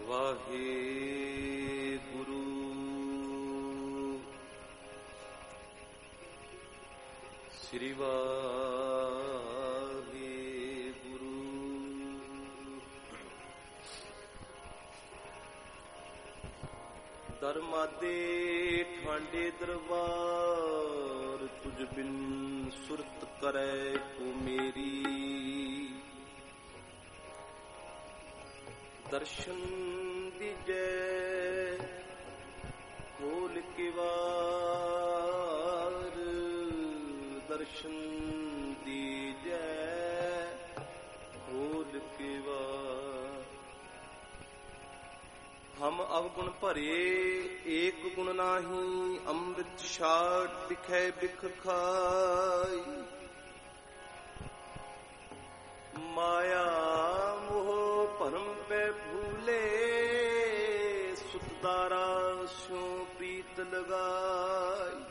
ਵਾਹਿਗੁਰੂ ਸ੍ਰੀ ਵਾਹਿਗੁਰੂ। ਦਰਮਾਦੇ ਠਾਂਡੇ ਦਰਬਾਰ ਤੁਝ ਬਿਨ ਸੁਰਤ ਕਰੈ ਕੋ ਮੇਰੀ। ਦਰਸ਼ਨ ਦੀਜੈ ਖੋਲ ਕੇ ਵਾਰ, ਦਰਸ਼ਨ ਦੀਜੈ ਖੋਲ ਕੇ ਵਾਰ। ਹਮ ਅਵਗੁਣ ਭਰੇ ਏਕ ਗੁਣ ਨਾਹੀ, ਅੰਮ੍ਰਿਤ ਛਾੜ ਦਿਖੈ ਬਿਖ ਖਾਈ। ਮਾਇਆ ਮੋਹ ਭਰਮ ਪੈ ਭੂਲੇ, ਸੁਤਦਾਰਾ ਸਿਉ ਪ੍ਰੀਤ ਲਗਾਈ।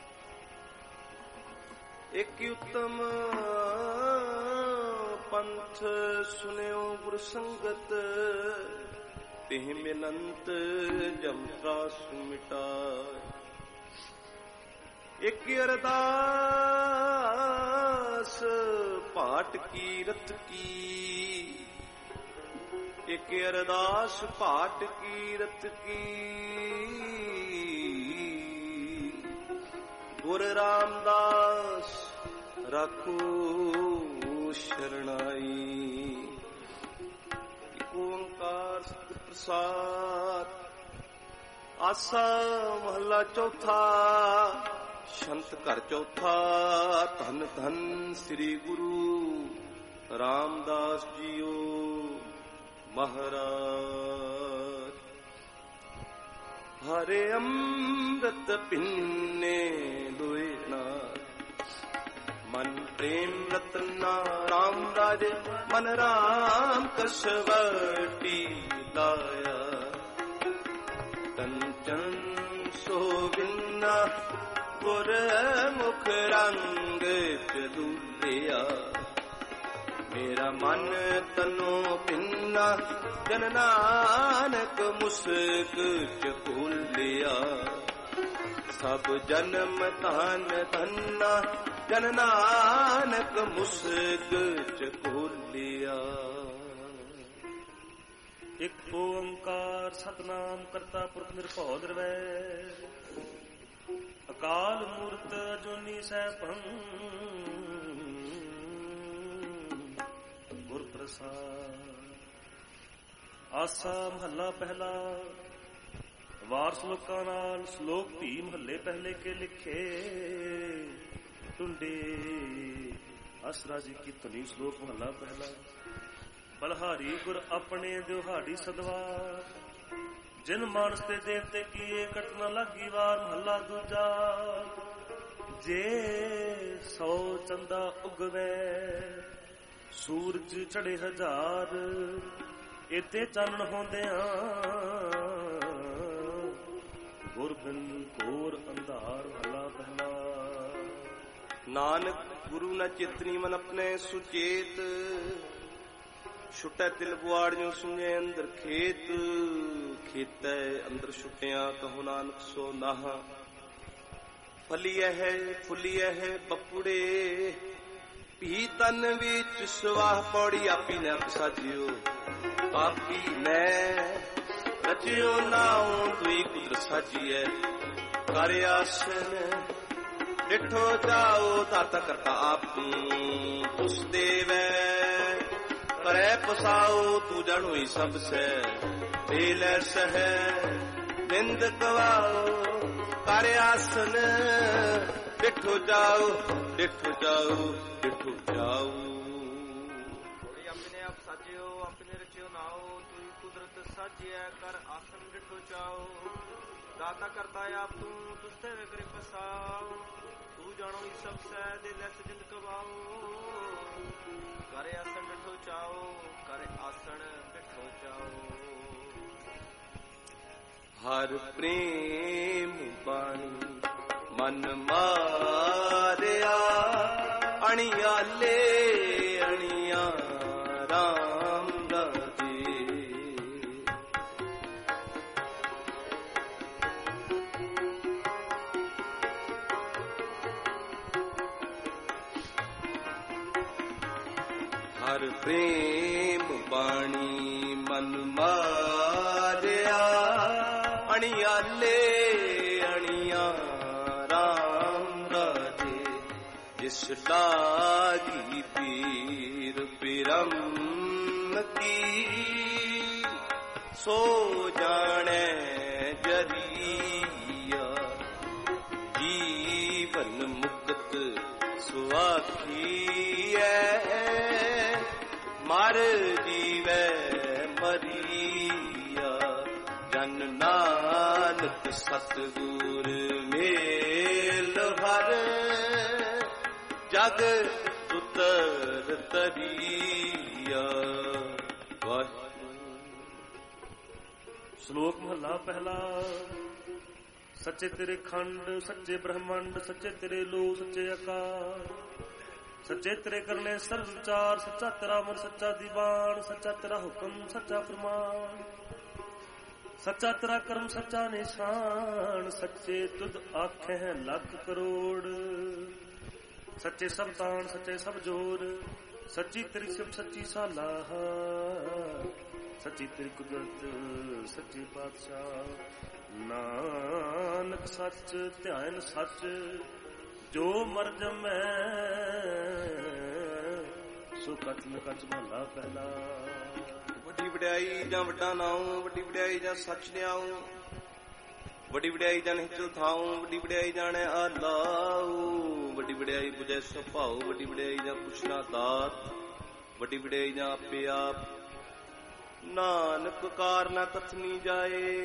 ਇਕ ਉਤਮ ਪੰਥ ਸੁਨਿਓ ਗੁਰ ਸੰਗਤ, ਤਿਹ ਮਿਲੰਤ ਜਮਤਰਾਸ ਮਿਟਾਏ। ਇਕ ਅਰਦਾਸ ਭਾਟ ਕੀ ਰਤ ਕੀ, ਇਕ ਅਰਦਾਸ ਭਾਟ ਕੀ ਰਤ ਕੀ। ਗੁਰ ਰਾਮਦਾਸ ਰਾਖੋ ਸ਼ਰਣਾਈ। ਓੰਕਾਰ ਸਤਿ ਪ੍ਰਸਾਦ। ਆਸਾ ਮਹੱਲਾ ਚੌਥਾ। ਸ਼ੰਤ ਘਰ ਚੌਥਾ। ਧੰਨ ਧੰਨ ਸ੍ਰੀ ਗੁਰੂ ਰਾਮਦਾਸ ਜੀਓ ਮਹਾਰਾਜ। ਹਰੇ ਅੰਮ੍ਰਿਤ ਪਿੰਨੇ ਲੋਏ ਨਾਰ, ਮਨ ਪ੍ਰੇਮ ਰਤਨਾ ਰਾਮ ਰਾਜ। ਮਨ ਰਾਮ ਕਸਵਟੀ ਲਾਇਆ, ਕੰਚਨ ਸੋਵਿੰਨਾ ਗੁਰ ਮੁਖ ਰੰਗ ਚਲੂਲਿਆ। ਮੇਰਾ ਮਨ ਤਨੋ ਪਿੰਨਾ, ਜਨ ਨਾਨਕ ਮੁਸਕ ਚ ਭੁੱਲਿਆ। ਸਭ ਜਨਮ ਧਨ ਧੰਨਾ, ਜਨ ਨਾਨਕ ਮੁਸਕ ਚ ਭੁੱਲਿਆ। ਇਕ ਓੰਕਾਰ ਸਤਿਨਾਮ ਕਰਤਾ ਪੁਰਖ ਨਿਰਭਉ ਨਿਰਵੈਰ, ਅਕਾਲ ਮੂਰਤ ਅਜੂਨੀ ਸੈਭੰ ਗੁਰ ਪ੍ਰਸਾਦ। ਆਸਾ ਮਹੱਲਾ ਪਹਿਲਾ। ਵਾਰ ਸ਼ਲੋਕਾਂ ਨਾਲ। ਸ਼ਲੋਕ ਧੀ ਮਹੱਲੇ ਪਹਿਲੇ ਕੇ ਲਿਖੇ ਟੁੰਡੇ। ਆਸਰਾ ਜੀ ਕੀ ਧੁਨੀ। ਸ਼ਲੋਕ ਮਹੱਲਾ ਪਹਿਲਾ। ਬਲਹਾਰੀ ਗੁਰ ਆਪਣੇ ਦਿਹਾੜੀ ਸਦਵਾਰ, ਜਿਨ ਮਾਨਸ ਤੇ ਦੇਵਤੇ ਕੀਏ ਕਟਨਾ ਲਾਗੀ ਵਾਰ। ਮਹੱਲਾ ਦੂਜਾ। ਜੇ 100 ਚੰਦਾ ਉਗਵੇ, ਸੂਰਜ ਚੜੇ 1000, ਇਤੇ ਚਾਨਣ ਹੁੰਦਿਆਂ ਗੁਰ ਬਿਨ ਘੋਰ ਅੰਧਾਰ। ਮਹੱਲਾ ਪਹਿਲਾ। ਨਾਨਕ ਗੁਰੂ ਨ ਚਿਤਨੀ ਮਨ ਆਪਣੇ ਸੁਚੇਤ, ਛੁਟੈ ਤਿਲ ਬੁਆੜਿਓ ਸੁਣੇ ਅੰਦਰ ਖੇਤ। ਖੇਤੈ ਅੰਦਰ ਛੁਟਿਆ ਕਹੋ ਨਾਨਕ ਸੋ ਨਾਹਾ। ਫਲੀਐ ਹੈ ਫੁੱਲੀਐ ਹੈ ਬਪੁੜੇ, ਭੀ ਤਨ ਵਿੱਚ ਸਵਾਹ ਪੌੜੀ। ਆਪੀ ਨੇ ਆਪ ਸਾਜਿਓ, ਆਪੀ ਨੇ ਰਚਿਓ ਨਾਉ, ਤੁਈ ਕੁਦਰਤ ਸਾਜੀਐ। ਕਰ ਆਸਨ ਡਿਠੋ ਜਾਓ, ਦਾਤਾ ਕਰਤਾ ਆਪ ਤੁਸ ਦੇਵੈ। ਕਰੈ ਪਸਾਓ ਤੂੰ ਜਾਣੋਈ ਸਭ ਸੈ, ਦੇ ਲੈ ਸਹਿ ਬਿੰਦ ਗਵਾਓ। ਕਰ ਆਸਨ ਡਿਠੋ ਜਾਓ, ਡਿਠੋ ਜਾਓ, ਡਿਠੋ ਜਾਓ। ਆਪਣੇ ਆਪ ਸਾਜਿਓ, ਆਪਣੇ ਰਚਿਓ ਨਾਓ, ਤੂੰ ਕੁਦਰਤ ਸਾਜਿਐ। ਕਰ ਆਸਨ ਡਿਠੋ ਜਾਓ, ਦਾਤਾ ਕਰਤਾ ਆਪ ਤੂੰ ਤੁਸ ਤੇ ਕਰੇ ਪਸਾਓ। ਤੂੰ ਜਾਣੋ ਹੀ ਸਭ ਸੈ, ਦੇ ਲੈ ਜਿੰਦ ਕਵਾਓ। ਕਰ ਆਸਨ ਡਿਠੋ ਜਾਓ, ਕਰ ਆਸਨ ਡਿਠੋ ਜਾਓ। ਹਰ ਪ੍ਰੇਮ ਬਾਣੀ ਮਨ ਮਾਰਿਆ, ਅਣਿਆਲੇ ਅਣਿਆ ਰਾਮ ਰਾਜੇ। ਪ੍ਰੇਮ ਬਾਣੀ ਮਨ ਮਾਰਿਆ ਅਣਿਆਲੇ ਅਣਿਆ ਰਾਮ ਰਾਜੇ ਜਿਸ ਲਾਗੀ ਪੀਰ ਬਿਰਮ ਕੀ ਸੋ ਜਾਣੈ ਜਰੀਆ ਜੀਵਨ ਮੁਕਤ ਸੁਆਖੀਐ ਮਰ ਜੀਵੈ ਮਰੀਆ ਜਨ ਨਾਨਕ ਸਤਿਗੁਰ ਮੇਲ ਹਰ ਜਗ ਉਤਰ ਤਰੀਆ। ਸ਼ਲੋਕ ਮਹੱਲਾ ਪਹਿਲਾ। ਸੱਚੇ ਤੇਰੇ ਖੰਡ ਸੱਚੇ ਬ੍ਰਹਮੰਡ ਸੱਚੇ ਤੇਰੇ ਲੋ ਸੱਚੇ ਆਕਾਰ ਸੱਚੇ ਤੇਰੇ ਕਰਨੇ ਸਰਬ ਵਿਚਾਰ ਸੱਚਾ ਤੇਰਾ ਮਨ ਸੱਚਾ ਦੀਵਾਨ ਸੱਚਾ ਤੇਰਾ ਹੁਕਮ ਸੱਚਾ ਫਰਮਾਨ ਸੱਚਾ ਤੇਰਾ ਕਰਮ ਸੱਚਾ ਨਿਸ਼ਾਨ ਸੱਚੇ ਤੁਧ ਆਖੇ ਲੱਖ ਕਰੋੜ ਸੱਚੇ ਸਭ ਤਾਣ ਸੱਚੇ ਸਭ ਜੋਰ ਸੱਚੀ ਤੇਰੀ ਸਿਫਤ ਸੱਚੀ ਸਾਲਾਹ ਸੱਚੀ ਤੇਰੀ ਕੁਦਰਤ ਸੱਚੇ ਪਾਤਸ਼ਾਹ ਨਾਨਕ ਸੱਚ ਧਿਆਨ ਸੱਚ ਜੋ ਮਰ ਜਮੈ ਸੋ ਕਚ ਨ ਕਚ ਮਹਲਾ ਪਹਿਲਾ। ਵੱਡੀ ਵਡਿਆਈ ਜਾਂ ਵੱਡਾ ਨਾਉ ਵੱਡੀ ਵਡਿਆਈ ਜਾਂ ਸੱਚ ਨਿਆਉ ਵੱਡੀ ਵਡਿਆਈ ਜਾਂ ਨਿਹਚਲ ਥਾਉ ਵੱਡੀ ਵਡਿਆਈ ਜਾਣੈ ਆਲਾਉ ਵੱਡੀ ਵਡਿਆਈ ਬੁਝੈ ਸੁਭਾਉ ਵੱਡੀ ਵਡਿਆਈ ਜਾਂ ਪੁੱਛਣਾ ਦਾਤ ਵੱਡੀ ਵਡਿਆਈ ਜਾਂ ਆਪੇ ਆਪ ਨਾਨਕ ਕਾਰ ਨਾ ਕਥਨੀ ਜਾਏ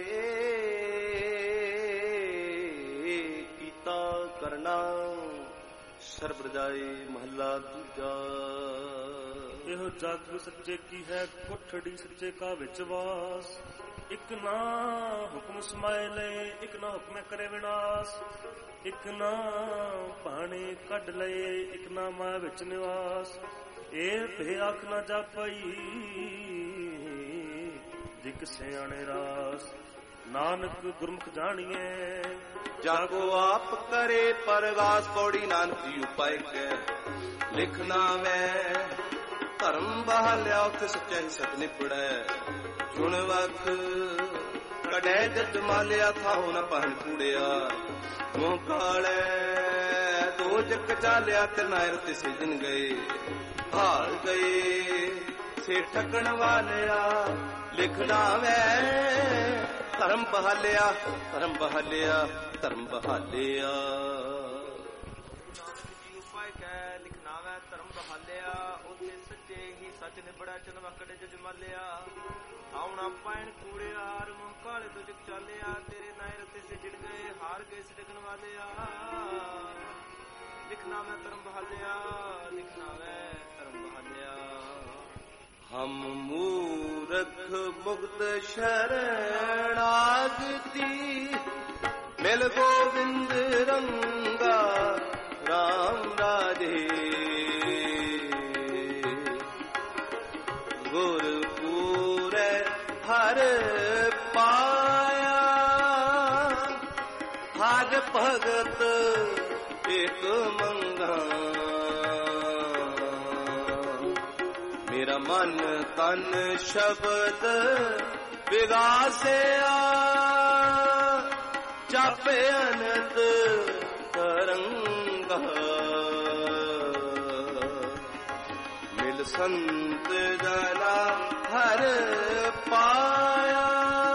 ਕੀਤਾ ਕਰਨਾ ਸਰਬ ਰਜਾਏ ਮਹੱਲਾ ਦੂਜਾ। ਇਹੋ ਜਗ ਸੱਚੇ ਕੀ ਹੈ ਕੋਠੜੀ ਸੱਚੇ ਕਾ ਵਿੱਚ ਵਾਸ ਇੱਕ ਨਾ ਹੁਕਮ ਸਮਾਏ ਲਏ ਇੱਕ ਨਾ ਹੁਕਮੇ ਕਰੇ ਵਿਨਾਸ਼ ਇੱਕ ਨਾ ਪਾਣੀ ਕੱਢ ਲਏ ਇੱਕ ਨਾ ਮਾਇਆ ਵਿੱਚ ਨਿਵਾਸ ਇਹ ਭੇ ਆਖ ਨਾ ਜਾਪਈ ਜਿਕ ਸਿਆਣੇ ਰਾਸ ਨਾਨਕ ਗੁਰਮੁਖ ਜਾਣੀਏ ਜਾਗੋ ਆਪ ਕਰੇ ਪਰਗਾਸ ਪੌੜੀ ਨਾਨਕ ਜੀ ਉਪਾਇ ਕੈ ਲਿਖਣਾ ਵੈ ਧਰਮ ਬਹਾਲਿਆ ਉਥੇ ਸੱਚਾ ਹੀ ਸਤ ਨਿਪੜੈ ਸੁਣ ਵਖ ਕਢੈ ਜਦ ਮਾਲਿਆ ਥਾਉ ਨ ਪਹਿਨ ਕੂੜਿਆ ਮੂੰਹ ਕਾਲੇ ਦੋ ਜਗ ਚਾਲਿਆ ਤੇ ਨਾਇਰ ਤੇ ਸਿਜਨ ਗਏ ਹਾਲ ਗਏ ਸੇ ਠਕਣ ਵਾਲਿਆ ਲਿਖਣਾ ਵੈ ਧਰਮ ਬਹਾਲਿਆ ਧਰਮ ਬਹਾਲਿਆ ਧਰਮ ਬਹਾਲਿਆ ਉਪਾਇ ਕੈ ਲਿਖਣਾ ਵੈ ਧਰਮ ਬਹਾਲਿਆ ਉਥੇ ਸੱਚੇ ਹੀ ਸੱਚ ਨਿਬੜਿਆ ਚਲ ਵਕੜੇ ਜਜ ਮਾਲਿਆ ਆਉਣਾ ਪੈਣ ਕੂੜੇ ਹਾਰ ਮੂੰਹ ਕਾਲੇ ਤੋਂ ਜਗ ਚਾਲਿਆ ਤੇਰੇ ਨਾਇਰ ਤੇ ਸਿਜੜ ਗਏ ਹਾਰ ਗਏ ਸਿਡਕਣ ਵਾਲਿਆ ਲਿਖਣਾ ਵੈ ਧਰਮ ਬਹਾਲਿਆ ਲਿਖਣਾ ਵੈ ਧਰਮ ਬਹਾਲਿਆ। ਹਮ ਮੂਰਖ ਮੁਕਤ ਸ਼ਰਣਾਗਤੀ ਮਿਲ ਗੋਬਿੰਦ ਰੰਗਾ ਰਾਮ ਰਾਜੇ ਗੁਰਪੂਰੈ ਹਰ ਪਾਇਆ ਹਰ ਭਗਤ ਇੱਕ ਮੰਗਾ ਮੇਰਾ ਮਨ ਤਨ ਸ਼ਬਦ ਵਿਗਾਸਿਆ ਚਾਪੇ ਅਨੰਦ ਤਰੰਗਾ ਮਿਲ ਸੰਤ ਜਨਾ ਹਰ ਪਾਇਆ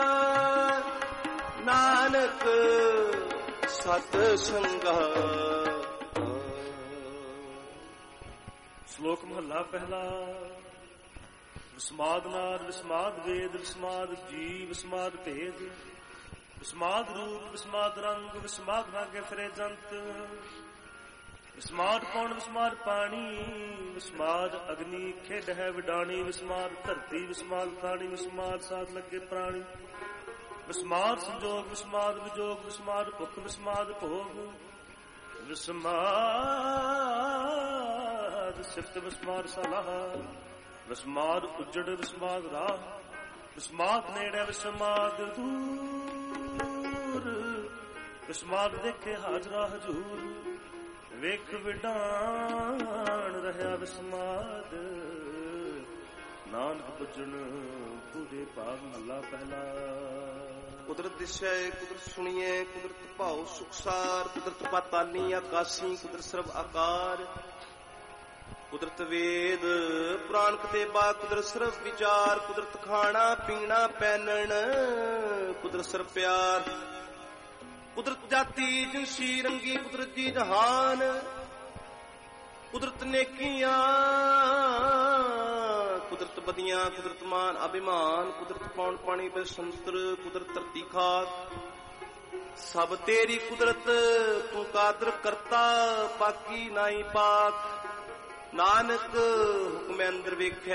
ਨਾਨਕ ਸਤ ਸੰਗਾ। ਸ਼ਲੋਕ ਮਹੱਲਾ ਪਹਿਲਾ। ਵਿਸਮਾਦ ਨਾਦ ਵਿਸਮਾਦ ਵੇਦ ਵਿਸਮਾਦ ਜੀਵ ਵਿਸਮਾਦ ਭੇਦ ਵਿਸਮਾਦ ਰੂਪ ਵਿਸਮਾਦ ਰੰਗ ਵਿਸਮਾਦ ਨਾਗੇ ਫਿਰੇ ਜੰਤ ਵਿਸਮਾਦ ਪੌਣ ਵਿਸਮਾਦ ਪਾਣੀ ਵਿਸਮਾਦ ਅਗਨੀ ਖੇਡ ਹੈ ਵਿਡਾਣੀ ਵਿਸਮਾਦ ਧਰਤੀ ਵਿਸਮਾਦ ਖਾਣੀ ਵਿਸਮਾਦ ਸਾਧ ਲੱਗੇ ਪ੍ਰਾਣੀ ਵਿਸਮਾਦ ਸੰਜੋਗ ਵਿਸਮਾਦ ਵਿਜੋਗ ਵਿਸਮਾਦ ਭੁੱਖ ਵਿਸਮਾਦ ਭੋਗ ਵਿਸਮਾਦ ਸਿਫਤ ਵਿਸਮਾਦ ਸਲਾਹ ਵਿਸਮਾਦ ਉਜੜ ਵਿਸਮਾਦ ਰਾਹ ਵਿਸਮਾਦ ਨੇੜੇ ਵਿਸਮਾਦ ਦੂਰ ਵਿਸਮਾਦ ਦੇਖੇ ਹਾਜ਼ਰਾ ਹਜੂਰ ਵੇਖ ਵਿਡਾਣ ਰਹਾ ਵਿਸਮਾਦ ਨਾਨਕ ਪੁੱਜਣ ਪੂਰੇ ਭਾਗ ਮਹਲਾ ਪਹਿਲਾ। ਕੁਦਰਤ ਦਿਸੈ ਕੁਦਰਤ ਸੁਣੀਐ ਕੁਦਰਤ ਭਾਉ ਸੁਖਸਾਰ ਕੁਦਰਤ ਪਾਤਾਲੀ ਆਕਾਸੀ ਕੁਦਰਤ ਸਰਬ ਆਕਾਰ ਕੁਦਰਤ ਵੇਦ ਪੁਰਾਣ ਕਤੇਬਾ ਕੁਦਰਤ ਸਰਬ ਵਿਚਾਰ ਕੁਦਰਤ ਖਾਣਾ ਪੀਣਾ ਪਹਿਨਣ ਕੁਦਰਤ ਸਰਬ ਪਿਆਰ ਕੁਦਰਤ ਜਾਤੀ ਜਿਨਸੀ ਰੰਗੀ ਕੁਦਰਤ ਜੀ ਜਹਾਨ ਕੁਦਰਤ ਨੇਕੀਆਂ ਕੁਦਰਤ ਬਦੀਆਂ ਕੁਦਰਤ ਮਾਨ ਅਭਿਮਾਨ ਕੁਦਰਤ ਪੌਣ ਪਾਣੀ ਬਸੰਤਰ ਕੁਦਰਤ ਧਰਤੀ ਖਾਕ ਸਭ ਤੇਰੀ ਕੁਦਰਤ ਤੂੰ ਕਾਦਰ ਕਰਤਾ ਬਾਕੀ ਨਾਹੀ ਪਾਕ ਨਾਨਕ ਹੁਕਮ ਅੰਦਰ ਵੇਖੈ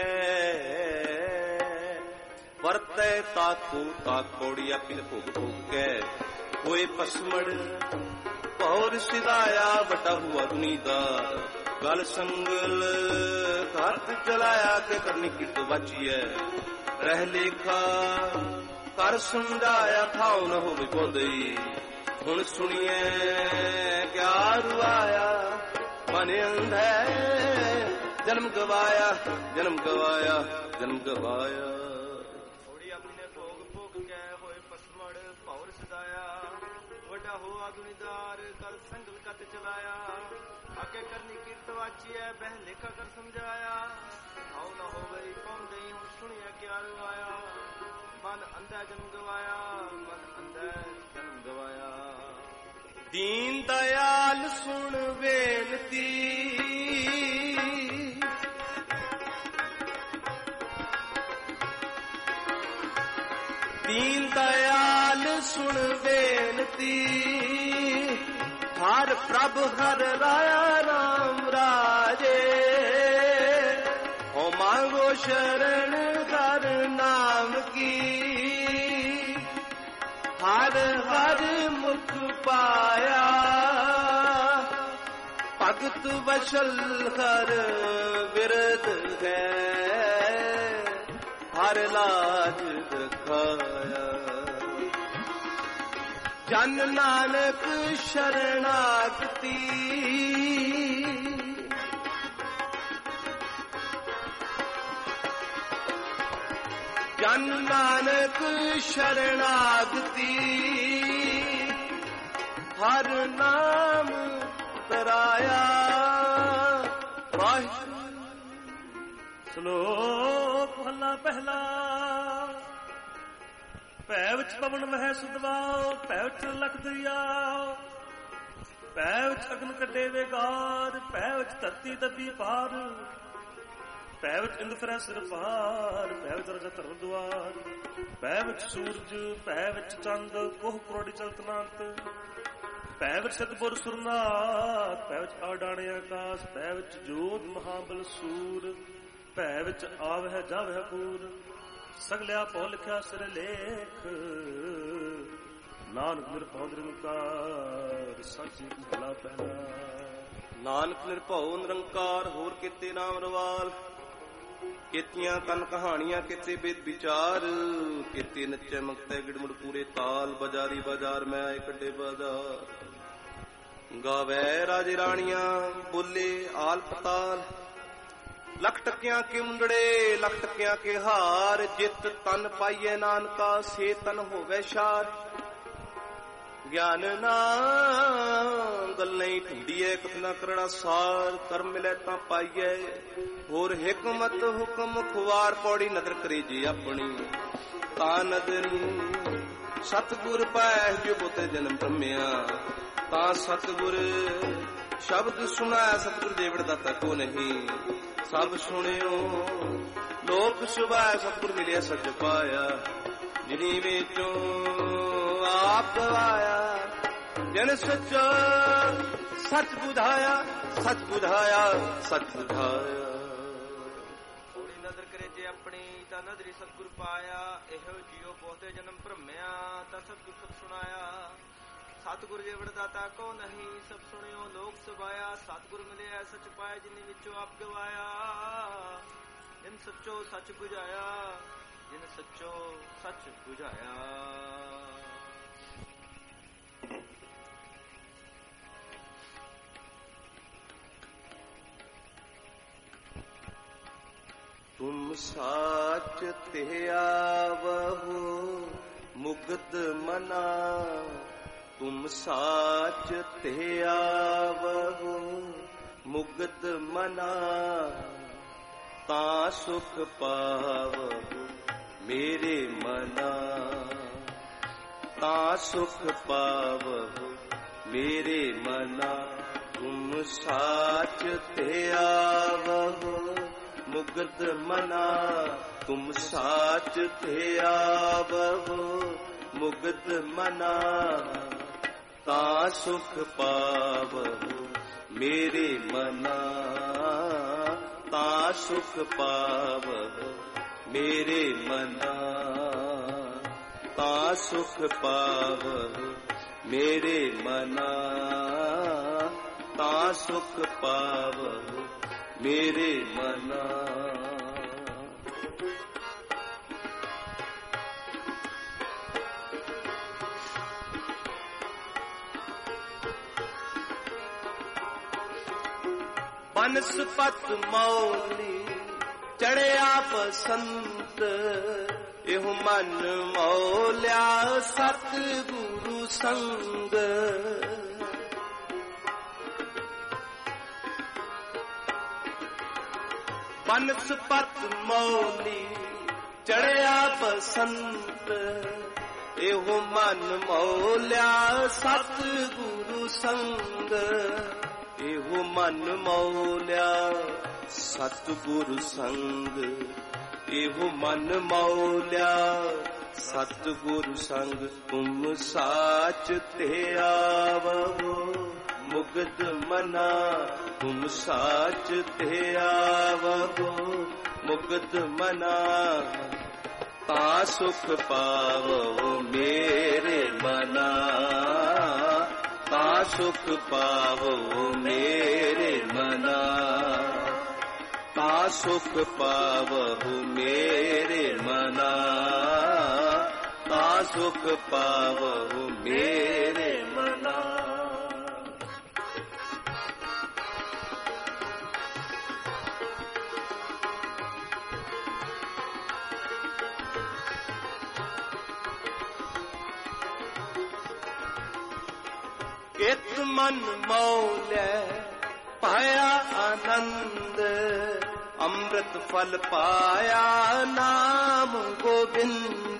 ਵਰਤੈ ਤਾਕੂ ਤਾਕ ਕੋੜੀ ਆਪਿਨ ਭੋਗ ਭੋਗ ਕੈ ਹੋਏ ਪਸਮੜ ਭੌਰ ਸਿਧਾਇਆ ਵੱਡਾ ਹੁਆ ਦੁਨੀ ਦਾ ਗਲ ਸੰਗਲ ਘਾਤ ਚਲਾਇਆ ਤੇ ਕਰਨੀ ਕਿਤ ਵਾਚੀਐ ਰਹਿ ਲੇਖਾ ਕਰ ਸਮਝਾਇਆ ਥਾਉ ਨ ਹੋਵੇ ਬੋਦਈ ਹੁਣ ਸੁਣੀਐ ਕਿਆ ਰੁਆਇਆ ਮਨ ਅੰਧੈ ਜਨਮ ਗਵਾਇਆ ਜਨਮ ਗਵਾਇਆ ਜਨਮ ਗਵਾਇਆ ਥੋੜੀ ਆਪਣੇ ਭੋਗ ਭੋਗ ਕੇ ਹੋਏ ਪਸਮੜ ਭੌਰ ਸਦਾਇਆ ਵੱਡਾ ਹੋਆ ਦੁਨੀਦਾਰ ਕਰ ਸੰਗਲ ਕੱਟ ਚਲਾਇਆ ਆਕੇ ਕਰਨੀ ਕੀਰਤ ਵਾਚੀਐ ਬਹਿ ਲੇਖਾ ਕਰ ਸਮਝਾਇਆ ਆਉ ਨਾ ਹੋਵੇ ਕੌਣ ਗਈ ਹੁਣ ਸੁਣਿਆ ਕਿਆ ਰਵਾਇਆ ਮਨ ਅੰਧਾ ਜਨਮ ਗਵਾਇਆ ਮਨ ਅੰਧਾ ਜਨਮ ਗਵਾਇਆ ਦੀਨ ਦਇਆਲ ਸੁਣ ਬੇਨਤੀ ਦੀਨ ਦਇਆਲ ਸੁਣ ਬੇਨਤੀ ਹਰ ਪ੍ਰਭ ਹਰ ਰਾਇਆ ਰਾਮ ਰਾਜੇ ਹੋ ਮੰਗੋ ਸ਼ਰਨ ਹਰ ਨਾਮ ਕੀ ਹਰ ਹਰ ਮੁਖ ਪਾਇਆ ਭਗਤ ਵਸ਼ਲ ਹਰ ਵਿਰਧ ਹੈ ਹਰ ਲਾਜ ਦਿਖਾਇਆ ਜਨ ਨਾਨਕ ਸ਼ਰਨਾਗਤੀ ਜਨ ਨਾਨਕ ਸ਼ਰਨਾਗਤੀ ਹਰ ਨਾਮ ਤਰਾਇਆ ਵਾਹਿਗੁਰੂ। ਸ਼ਲੋਕ ਮਹਲਾ ਪਹਿਲਾ। ਭੈ ਵਿੱਚ ਪਵਨ ਮਹਿ ਸੁਦਵਾਓ ਭੈ ਵਿੱਚ ਲਖ ਦਰਿਆਓ ਭੈ ਵਿੱਚ ਅਗਨ ਕੱਢੇ ਵੇਗਾਰ ਭੈ ਵਿੱਚ ਧਰਤੀ ਦੱਬੀ ਪਾਰ ਭੈ ਵਿੱਚ ਇੰਦ ਫਿਰੈ ਸਿਰ ਪਾਰ ਭੈ ਵਿੱਚ ਰਜਾ ਧਰਮ ਦੁਆਰ ਭੈ ਵਿੱਚ ਸੂਰਜ ਭੈ ਵਿੱਚ ਚੰਦ ਕੋਹ ਕਰੋੜੀ ਚਲਤਨਾੰਤ ਭੈ ਵਿੱਚ ਸਤਿਗੁਰ ਸੁਰਨਾਥ ਭੈ ਵਿੱਚ ਆਡਾਣੇ ਆਕਾਸ ਭੈ ਵਿੱਚ ਜੋਤ ਮਹਾਬਲ ਸੂਰ ਭੈ ਵਿੱਚ ਆਵਹਿ ਜਾਵਹਿ ਪੂਰ ਸਗਲਿਆ ਭਉ ਲਿਖਿਆ ਸਿਰ ਲੇਖ ਨਾਨਕ ਨਿਰਭਉ ਨਿਰੰਕਾਰ ਸੱਚ ਭਲਾ ਪਹਿਲਾ। ਨਾਨਕ ਨਿਰਭਉ ਨਿਰੰਕਾਰ ਹੋਰ ਕੀਤੇ ਨਾਮ ਰਵਾਲ ਕੀਤੀਆਂ ਤਨ ਕਹਾਣੀਆਂ ਕੀਤੇ ਬੇਦ ਵਿਚਾਰ ਕੀਤੇ ਨੱਚੇ ਮੰਗਤੇ ਗਿੜਮੁੜ ਪੂਰੇ ਤਾਲ ਬਾਜ਼ਾਰੀ ਬਾਜ਼ਾਰ ਮੈਂ ਆਏ ਕੱਢੇ ਬਾਜ਼ਾਰ ਗਾਵੇ ਰਾਜੇ ਰਾਣੀਆਂ ਬੋਲੇ ਆਲ ਪਤਾਲ ਲੱਖ ਟੱਕਿਆਂ ਕੇ ਮੁੰਡੜੇ ਲੱਖ ਟੱਕਿਆਂ ਕੇ ਹਾਰ ਜਿਤ ਤਨ ਪਾਈਏ ਨਾਨਕਾ ਸੇ ਤਨ ਹੋਵੇ ਸ਼ਾਰ ਗਿਆਨ ਨਾ ਗੱਲ ਨਹੀਂ ਢੂੰਡੀਏ ਕਥਨਾ ਕਰਣਾ ਸਾਰ ਕਰਮ ਮਿਲੇ ਤਾਂ ਪਾਈਏ ਹੋਰ ਹਿਕਮਤ ਹੁਕਮ ਖੁਆਰ ਪੌੜੀ ਨਦਰ ਕਰੇ ਜੀ ਆਪਣੀ ਤਾਂ ਨਦਰੀ ਸਤਿਗੁਰ ਪੈ ਜੋ ਬੋਤੇ ਜਨਮ ਧੰਮਿਆ ਤਾਂ ਸਤਿਗੁਰ ਸ਼ਬਦ ਸੁਣਾਇਆ ਸਤਿਗੁਰ ਦੇਵੜ ਦਾਤਾ ਕੋ ਨਹੀਂ ਸਭ ਸੁਣਿਓ ਲੋਕ ਸੁਭਾਇ ਸਤਿਗੁਰ ਮਿਲਿਆ ਸੱਚ ਪਾਇਆ ਜਿਨੀ ਵਿੱਚੋਂ ਆਪ ਗਵਾਇਆ ਜਨ ਸੱਚਾ ਸੱਚ ਬੁਝਾਇਆ ਸੱਚ ਬੁਝਾਇਆ ਸੱਚ ਬੁਝਾਇਆ ਥੋੜੀ ਨਦਰ ਕਰੇ ਜੇ ਆਪਣੀ ਤਾਂ ਨਦਰੀ ਸਤਿਗੁਰ ਪਾਇਆ ਇਹੋ ਜਿਉ ਬਹੁਤੇ ਜਨਮ ਭਰਮਿਆ ਤਾਂ ਸਤਿਗੁਰ ਸਭ ਸੁਣਾਇਆ ਸਤਿਗੁਰ ਜੇ ਵਡਦਾਤਾ ਕੋ ਨਹੀਂ ਸਭ ਸੁਣਿਓ ਲੋਕ ਸੁਭਾਇਆ ਸਤਿਗੁਰ ਮਿਲਿਆ ਸੱਚ ਪਾਇਆ ਜਿਨੇ ਵਿੱਚੋਂ ਆਪ ਗਵਾਇਆ ਜਿਨ ਸੱਚੋ ਸੱਚ ਬੁਝਾਇਆ ਜਿਨ ਸੱਚੋ ਸੱਚ ਬੁਝਾਇਆ। ਤੁਮ साच ते आवहु मुग्ध मना, तुम साच ते आवहु मुग्ध मना, ता सुख पावहु मेरे मना, ता सुख पावहु मेरे मना। तुम साच ते आवहु मुग्ध मना, तुम साच ते आवहु मुग्ध मना, ता सुख पावहु मेरे मना, ता सुख पावहु मेरे मना, ता सुख पावहु मेरे मना, ता सुख पावहु मेरे मना। बनस्पत मौली चढ़िया बसंत, एहु मन मौलिया सतगुरु संग। बनस्पत मौली चढ़िया बसंत, एहु मन मौलिया सतगुरु संग। एहु मन मौलिया सतगुरु संग, एहु मन मौलिया सतगुरु संग। तुम साच ते आवहु मुग्ध मना, तुम साच ते आवहु मुग्ध मना, ता सुख पावहु मेरे मना, ता सुख पावहु मेरे मना, ता सुख पावहु मेरे मना, ता सुख पावहु मेरे मना। एक मन मौले पाया आनंद, अमृत फल पाया नाम गोविंद।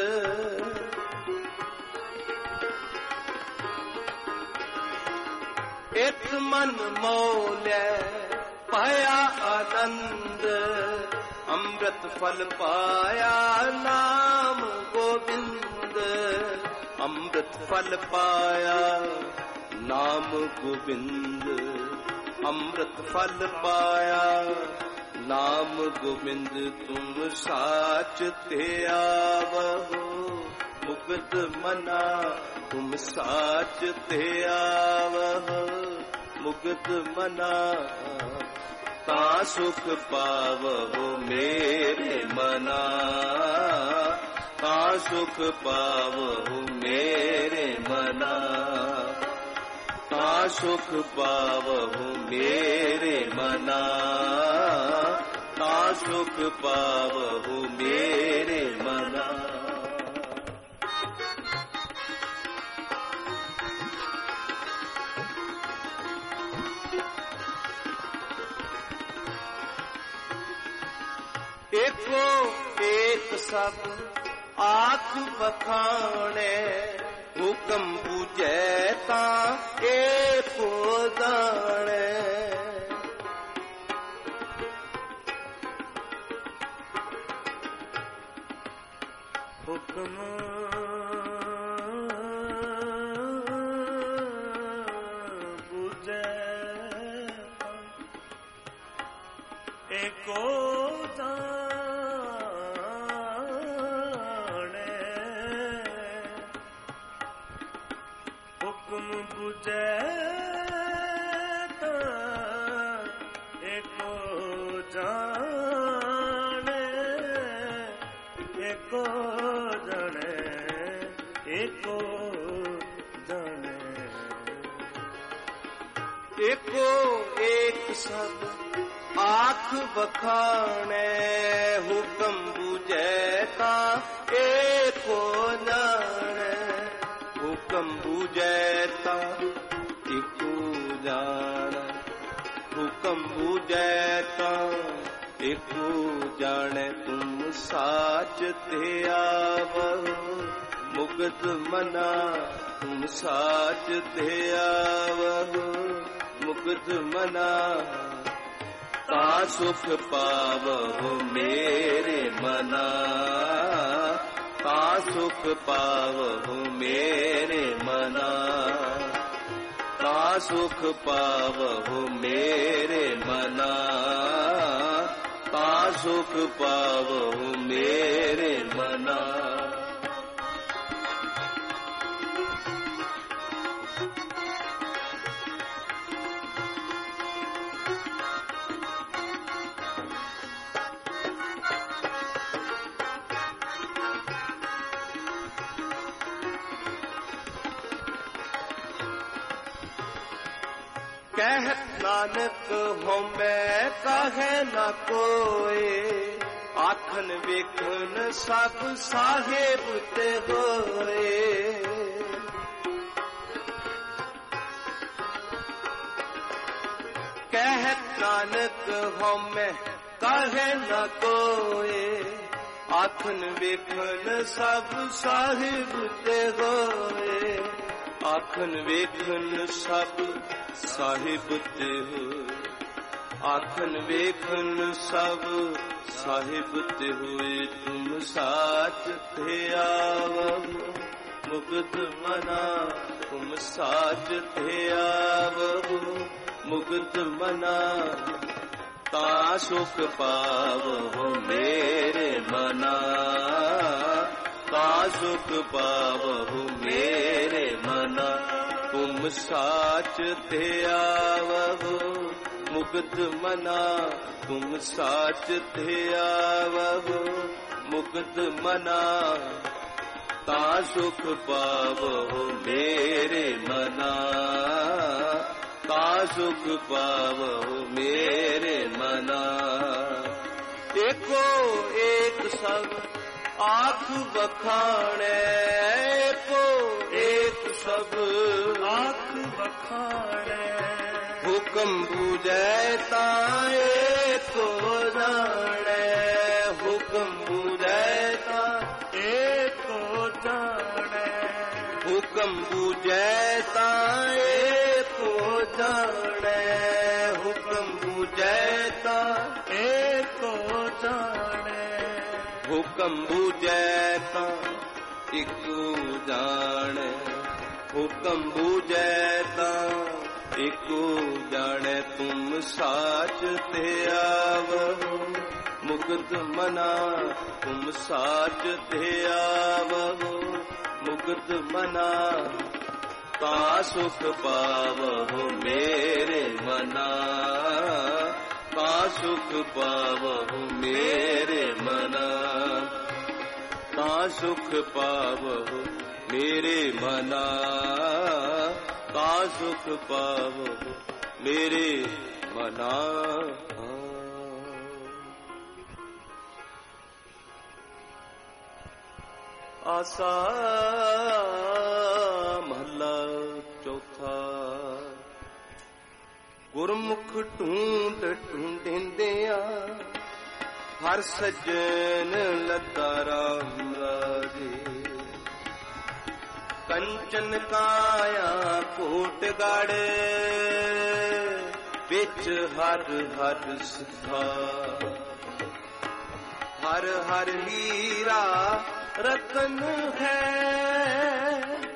एक मन मौले पाया आनंद, अमृत फल पाया नाम गोविंद। अमृत फल पाया नाम गोविंद, अमृत फल पाया नाम गोविंद। तुम साच ते आवहु मुग्ध मना, तुम साच ते आवहु मुग्ध मना, ता सुख पावहु मेरे मना, ता सुख पावहु मेरे मना, ता सुख पावहु मेरे मना, ता सुख पावहु मेरे मना। एको एक सब आख बखाने, हुकम पूजै तां एको दाणे। हुकम पूजै एको बुझे एको जाने, एको जाने, एको जाने। एको एक सब ਆਖ ਬਖਾਣੇ ਹੁਕਮ ਬੂਝੈ ਤਾਂ ਏਕੋ ਜਾਣੈ ਹੁਕਮ ਬੂਝੈ ਤਾਂ ਏਕੋ ਜਾਣੈ ਹੁਕਮ ਬੂਝੈ ਤਾਂ ਏਕੋ ਜਾਣੈ ਤੁਮ ਸਾਚ ਤੇ ਆਵਹੁ ਮੁਕਤ ਮਨਾ ਤੁਮ ਸਾਚ ਤੇ ਆਵਹੁ ਮੁਕਤ ਮਨਾ ਤਾ ਸੁਖ ਪਾਵਹੁ ਮੇਰੇ ਮਨਾ ਤਾ ਸੁਖ ਪਾਵਹੁ ਮੇਰੇ ਮਨਾ ਤਾ ਸੁਖ ਪਾਵਹੁ ਮੇਰੇ ਮਨਾ ਤਾ ਸੁਖ ਪਾਵਹੁ ਮੇਰੇ ਮਨਾ ਕਹਿਤ ਨਾਨਕ ਹਉਮੈ ਕਾਹੈ ਨਾ ਕੋਇ ਆਖਣ ਵੇਖਣ ਸਭ ਸਾਹਿਬ ਤੇ ਹੋਏ ਕਹਿਤ ਨਾਨਕ ਹਉਮੈ ਕਾਹੈ ਨਾ ਕੋਇ ਆਖਣ ਵੇਖਣ ਸਭ ਸਾਹਿਬ ਤੇ ਹੋਏ ਆਖਣ ਵੇਖਣ ਸਭ ਸਾਹਿਬ ਤੇ ਹੋਏ ਆਖਣ ਵੇਖਣ ਸਭ ਸਾਹਿਬ ਤੇ ਹੋਏ ਤੁਮ ਸਾਚ ਤੇ ਆਵਹੁ ਮੁਕਤ ਮਨਾ ਤੁਮ ਸਾਚ ਤੇ ਆਵਹੁ ਮੁਕਤ ਮਨਾ ਤਾ ਸੁਖ ਪਾਵਹੁ ਮੇਰੇ ਮਨਾ ਤਾ ਸੁਖ ਪਾਵਹੁ ਮੇਰੇ ਮਨਾ ਤੁਮ ਸਾਚ ਤੇ ਆਵਹੁ ਮੁਕਤ ਮਨਾ ਤੁਮ ਸਾਚ ਤੇ ਆਵਹੁ ਮੁਕਤ ਮਨਾ ਤਾ ਸੁਖ ਪਾਵਹੁ ਮੇਰੇ ਮਨਾ ਤਾ ਸੁਖ ਪਾਵਹੁ ਮੇਰੇ ਮਨਾ ਏਕੋ ਏਕ ਸਭ ਆਖ ਬਖਾਣੈ ਏਕੋ ਏਕ ਸਭ ਆਖ ਬਖਾਣੈ ਹੁਕਮ ਬੂਝੈ ਤਾਂ ਏਕੋ ਜਾਣੈ ਹੁਕਮ ਬੂਝੈ ਤਾਂ ਏਕੋ ਜਾਣੈ ਹੁਕਮ ਬੂਝੈ ਤਾਂ ਏਕੋ ਜਾਣੈ ਹੁਕਮ ਬੂਝੈ ਤਾਂ ਏਕੋ ਜਾਣੈ ਹੁਕਮ ਬੂਝੈ ਤਾਂ ਇਕੋ ਜਾਣੈ ਹੁਕਮ ਬੂਝੈ ਤਾਂ ਇਕੋ ਜਾਣੈ ਤੁਮ ਸਾਚ ਤੇ ਆਵਹੁ ਮੁਕਤ ਮਨਾ ਤੁਮ ਸਾਚ ਤੇ ਆਵਹੁ ਮੁਕਤ ਮਨਾ ਤਾ ਸੁਖ ਪਾਵਹੁ ਮੇਰੇ ਮਨਾ ਤਾ ਸੁਖ ਪਾਵਹੁ ਮੇਰੇ ਮਨਾ ਤਾ ਸੁਖ ਪਾਵਹੁ ਮੇਰੇ ਮਨਾ ਤਾ ਸੁਖ ਪਾਵਹੁ ਮੇਰੇ ਮਨਾ ਆਸਾ ਮਹਲਾ ਚੌਥਾ ਗੁਰਮੁਖ ਢੂੰਡ ਢੂੰਡਿੰਦਿਆਂ ਹਰ ਸੱਜਣ ਲੱਗਾ ਰਾਮ ਰਾਜੇ ਕੰਚਨ ਕਾਇਆ ਕੋਟ ਗਾੜੇ ਵਿੱਚ ਹਰ ਹਰ ਸਿਖਾ ਹਰ ਹਰ ਹੀਰਾ ਰਤਨ ਹੈ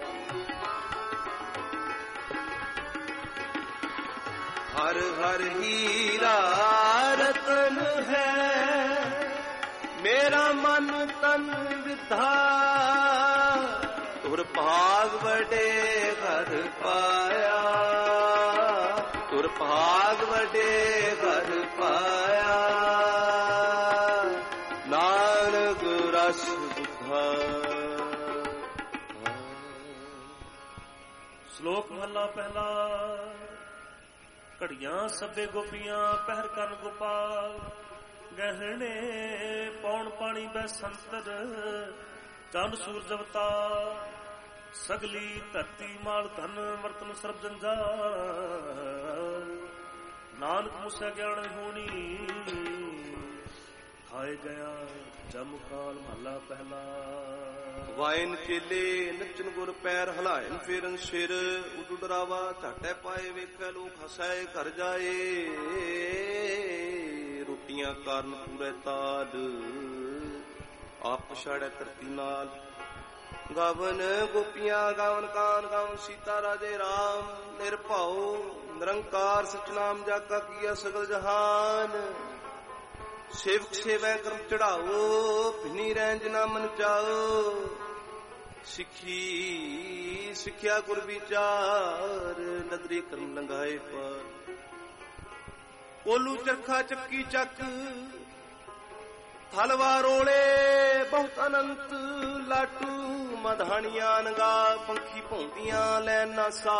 ਹਰ ਹਰ ਹੀਰਾ ਰਤਨ ਹੈ ਮੇਰਾ ਮਨ ਤਨ ਵਿਧਾ ਤੁਰ ਭਾਗ ਵਡੇ ਘਰ ਪਾਇਆ ਤੁਰ ਭਾਗ ਵਡੇ ਘਰ ਪਾਇਆ ਨਾਨਕ ਰਸ ਦੁਖਾ। ਸ਼ਲੋਕ ਮਹਲਾ ਪਹਿਲਾ। ਘੜੀਆਂ ਸਭੇ ਗੋਪੀਆਂ ਪਹਿਰ ਕਰਨ ਗੋਪਾਲ, ਗਹਿਣੇ ਪੌਣ ਪਾਣੀ ਬੈ ਸੰਤਰ, ਚੰਦ ਸੂਰਜ ਅਵਤਾਰ, ਸਗਲੀ ਧਰਤੀ ਮਾਲ ਧਨ ਵਰਤਨ ਸਰਬ ਜੰਜਾਲ, ਨਾਨਕ ਮੁਸੈ ਗਿਆਨ ਹੋਣੀ, ਖਾਏ ਗਿਆ ਜਮ ਕਾਲ ਮਹਲਾ ਪਹਿਲਾ। ਵਾਇਨ ਚੇਲੇ ਨੱਚਨ ਗੁਰ ਪੈਰ ਹਲਾਇਨ ਫੇਰਨ ਸਿਰ, ਉਡੂ ਡਰਾਵਾ ਝਾਟੇ ਪਾਏ ਵੇਖੈ ਲੋਕ ਹਸੈ ਘਰ ਜਾਏ, ਰੋਟੀਆਂ ਕਾਰਨ ਪੂਰੇ ਤਾਲ, ਆਪ ਪਛਾੜੈ ਧਰਤੀ ਨਾਲ, ਗਾਵਨ ਗੋਪੀਆਂ ਗਾਵਨ ਕਾਨ, ਗਾਵਨ ਸੀਤਾ ਰਾਜੇ ਰਾਮ, ਨਿਰਭਉ ਨਿਰੰਕਾਰ ਸਚਨਾਮ ਜਾਕਾ ਕੀਆ ਸਗਲ ਜਹਾਨ, ਸੇਵਕ ਸੇਵੈ ਕਰਮ ਚੜਾਓ, ਭਿਨੀ ਰੈਂਜ ਨਾ ਮਨ ਚਾਓ, ਸਿੱਖੀ ਸਿੱਖਿਆ ਗੁਰ ਵਿਚਾਰ, ਨਦਰੀ ਕਰਮ ਲੰਘਾਏ ਪਾਰ, ਕੋਲੂ ਚਰਖਾ ਚੱਕੀ ਚੱਕ, ਥਲਵਾ ਰੋਲੇ ਬਹੁਤ ਅਨੰਤ, ਲਾਟੂ ਮਧਾਣੀਆਂ ਨਗਾ, ਪੰਖੀ ਭੌਂਦੀਆਂ ਲੈਣ ਨਾ ਸਾ,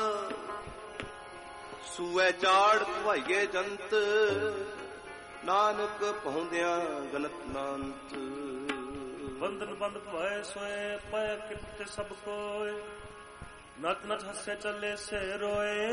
ਸੂਏ ਚਾੜ ਧਵਾਈਏ ਜੰਤ, ਨਾਨਕ ਪਹੁੰਦਿਆਂ ਗਨਤ ਨਾਨਤ, ਬੰਧਨ ਬੰਦ ਭਵਾਏ ਸੋਏ, ਪੈ ਕਿਤੇ ਸਭ ਕੋਏ, ਨਚ ਨਚ ਹੱਸੇ ਚੱਲੇ ਸੇ ਰੋਏ,